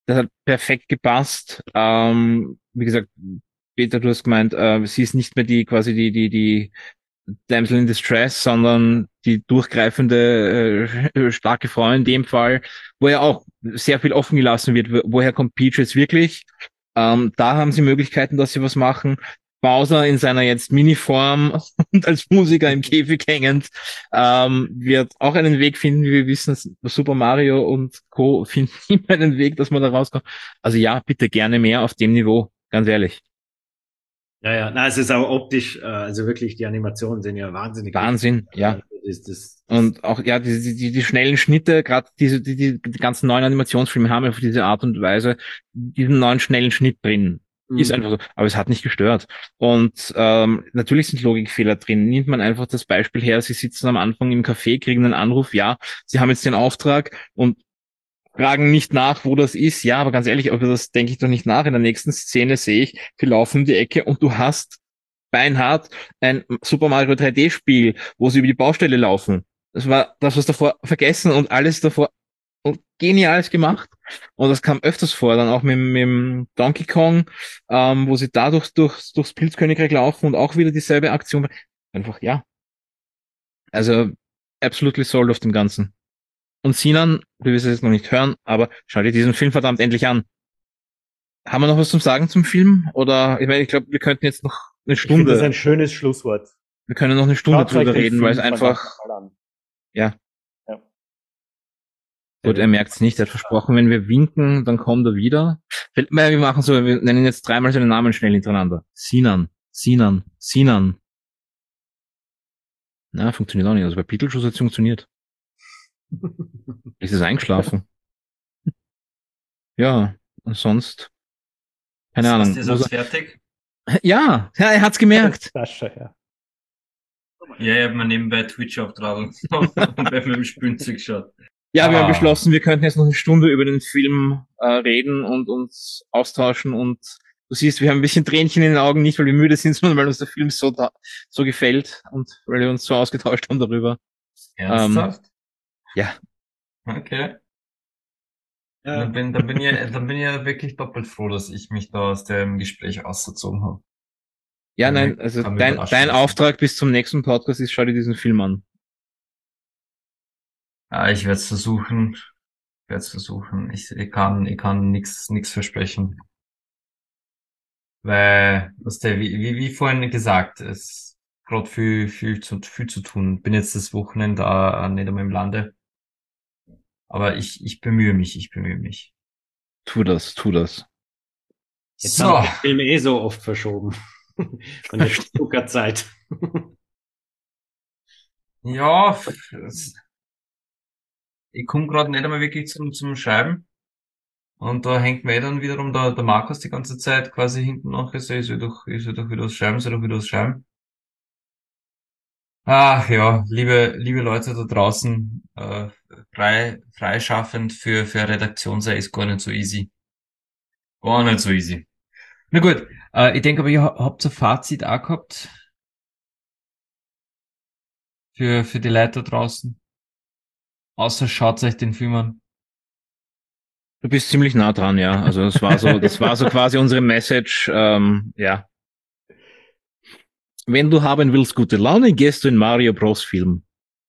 das hat perfekt gepasst. Wie gesagt, Peter, du hast gemeint, sie ist nicht mehr die Damsel in Distress, sondern die durchgreifende, starke Frau in dem Fall, wo ja auch sehr viel offen gelassen wird. Woher kommt Peach jetzt wirklich? Da haben sie Möglichkeiten, dass sie was machen. Bowser in seiner jetzt Miniform und als Musiker im Käfig hängend, wird auch einen Weg finden, wie wir wissen, Super Mario und Co. finden immer einen Weg, dass man da rauskommt. Also ja, bitte gerne mehr auf dem Niveau, ganz ehrlich. Ja, ja. Na, es ist auch optisch, also wirklich, die Animationen sind ja wahnsinnig gut. Wahnsinn, ja. Das, Und auch, ja, die schnellen Schnitte, gerade die ganzen neuen Animationsfilme haben auf diese Art und Weise diesen neuen schnellen Schnitt drin. Ist einfach so. Aber es hat nicht gestört. Und natürlich sind Logikfehler drin. Nimmt man einfach das Beispiel her, sie sitzen am Anfang im Café, kriegen einen Anruf, ja, sie haben jetzt den Auftrag und fragen nicht nach, wo das ist. Ja, aber ganz ehrlich, aber das denke ich doch nicht nach. In der nächsten Szene sehe ich, wir laufen um die Ecke und du hast beinhart ein Super Mario 3D-Spiel, wo sie über die Baustelle laufen. Das war das, was davor vergessen und alles davor und geniales gemacht. Und das kam öfters vor, dann auch mit dem Donkey Kong, wo sie da durchs Pilzkönigreich laufen und auch wieder dieselbe Aktion. Einfach, ja. Also, absolutely sold auf dem Ganzen. Und Sinan, du wirst es jetzt noch nicht hören, aber schau dir diesen Film verdammt endlich an. Haben wir noch was zum Sagen zum Film? Oder, ich meine, ich glaube, wir könnten jetzt noch eine Ich finde das Stunde, ein schönes Schlusswort. wir können noch eine Stunde Schaut euch drüber den reden, weil es Film einfach, verdammt mal an. ja, Ja. gut, er merkt es nicht, er hat versprochen, wenn wir winken, dann kommt er wieder. Wir machen so, wir nennen jetzt dreimal seinen Namen schnell hintereinander. Sinan, Sinan, Sinan. Na, funktioniert auch nicht. Also bei Beetlejuice hat es funktioniert. Ist es eingeschlafen? Ja, und sonst, keine Ahnung. Ist das fertig? Ja, er hat's gemerkt. Sascha, ja. Ja, ich habe mir nebenbei Twitch auftragen und bei meinem Spielzeug geschaut. Ja, wir haben Ah. beschlossen, wir könnten jetzt noch eine Stunde über den Film reden und uns austauschen und du siehst, wir haben ein bisschen Tränchen in den Augen, nicht weil wir müde sind, sondern weil uns der Film so gefällt und weil wir uns so ausgetauscht haben darüber. Ernsthaft? Ja. Okay. Ja. Dann bin ich ja wirklich doppelt froh, dass ich mich da aus dem Gespräch ausgezogen habe. Ja, Ja, nein, also kann mich dein überraschen lassen. Auftrag bis zum nächsten Podcast ist, schau dir diesen Film an. Ja, ich werde es versuchen. Ich kann nix versprechen. Weil, wie vorhin gesagt, es gerade viel zu tun. Bin jetzt das Wochenende nicht einmal im Lande. Aber ich bemühe mich. Tu das, tu das. Jetzt So. haben wir den Film eh so oft verschoben. Von der Zuckerzeit. Ja, ich komme gerade nicht einmal wirklich zum Schreiben. Und da hängt mir dann wiederum der Markus die ganze Zeit quasi hinten nach. Ich soll doch wieder was schreiben, soll doch wieder was schreiben. Ach ja, liebe Leute da draußen, freischaffend für Redaktion sei ist gar nicht so easy. Gar nicht so easy. Na gut, ich denke aber, ihr habt ein Fazit auch gehabt für die Leute da draußen. Außer schaut euch den Film an. Du bist ziemlich nah dran, ja. Also das war so quasi unsere Message, ja. Wenn du haben willst gute Laune, gehst du in Mario Bros. Film.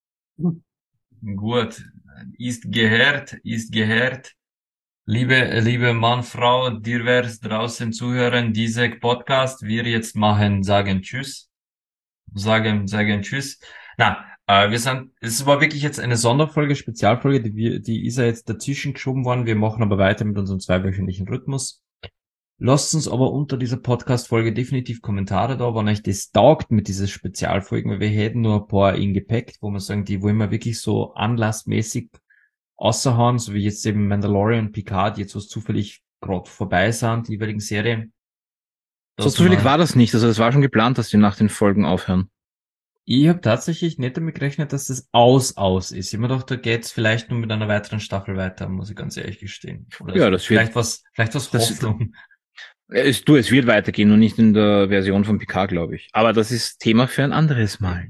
Gut, ist gehört. Liebe Mann, Frau, divers draußen zuhören, diese Podcast, wir jetzt machen, sagen Tschüss. Sagen Tschüss. Na, es war wirklich jetzt eine Sonderfolge, Spezialfolge, die ist ja jetzt dazwischen geschoben worden. Wir machen aber weiter mit unserem zweiwöchentlichen Rhythmus. Lasst uns aber unter dieser Podcast-Folge definitiv Kommentare da, wenn euch das taugt mit diesen Spezialfolgen, weil wir hätten nur ein paar in Gepäck, wo wir sagen, die wollen wir wirklich so anlassmäßig außerhauen, so wie jetzt eben Mandalorian und Picard, jetzt was zufällig gerade vorbei sind, die jeweiligen Serien. So zufällig war das nicht. Also das war schon geplant, dass wir nach den Folgen aufhören. Ich habe tatsächlich nicht damit gerechnet, dass das aus ist. Ich hab mir gedacht, da geht's vielleicht nur mit einer weiteren Staffel weiter, muss ich ganz ehrlich gestehen. Oder Ja, das wird- vielleicht was Hoffnung. Es wird weitergehen und nicht in der Version von Picard, glaube ich. Aber das ist Thema für ein anderes Mal.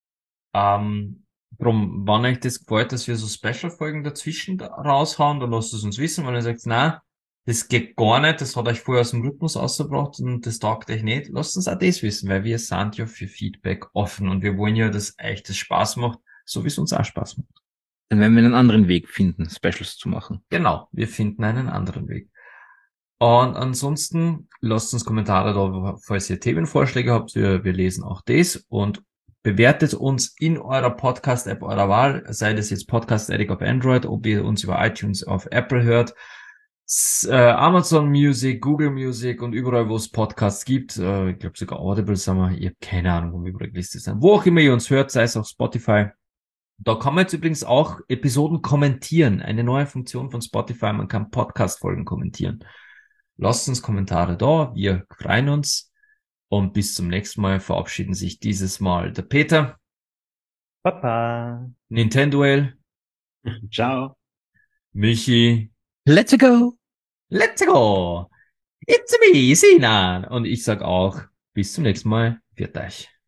Drum, wenn euch das gefällt, dass wir so Special-Folgen dazwischen raushauen, dann lasst es uns wissen, wenn ihr sagt, na, das geht gar nicht, das hat euch vorher aus dem Rhythmus ausgebracht und das taugt euch nicht, lasst uns auch das wissen, weil wir sind ja für Feedback offen und wir wollen ja, dass euch das Spaß macht, so wie es uns auch Spaß macht. Dann werden wir einen anderen Weg finden, Specials zu machen. Genau, wir finden einen anderen Weg. Und ansonsten lasst uns Kommentare da, falls ihr Themenvorschläge habt. Wir lesen auch das und bewertet uns in eurer Podcast-App eurer Wahl, sei das jetzt Podcast Addict auf Android, ob ihr uns über iTunes auf Apple hört, Amazon Music, Google Music und überall, wo es Podcasts gibt. Ich glaube sogar Audible, sagen wir. Ich habe keine Ahnung, wo wir überall gelistet sind. Wo auch immer ihr uns hört, sei es auf Spotify. Da kann man jetzt übrigens auch Episoden kommentieren. Eine neue Funktion von Spotify. Man kann Podcast-Folgen kommentieren. Lasst uns Kommentare da. Wir freuen uns. Und bis zum nächsten Mal verabschieden sich dieses Mal der Peter, Papa. Nintendoel, Ciao. Let's Michi, go! let's go! It's me, Sinan. Und ich sag auch, bis zum nächsten Mal. Viert euch.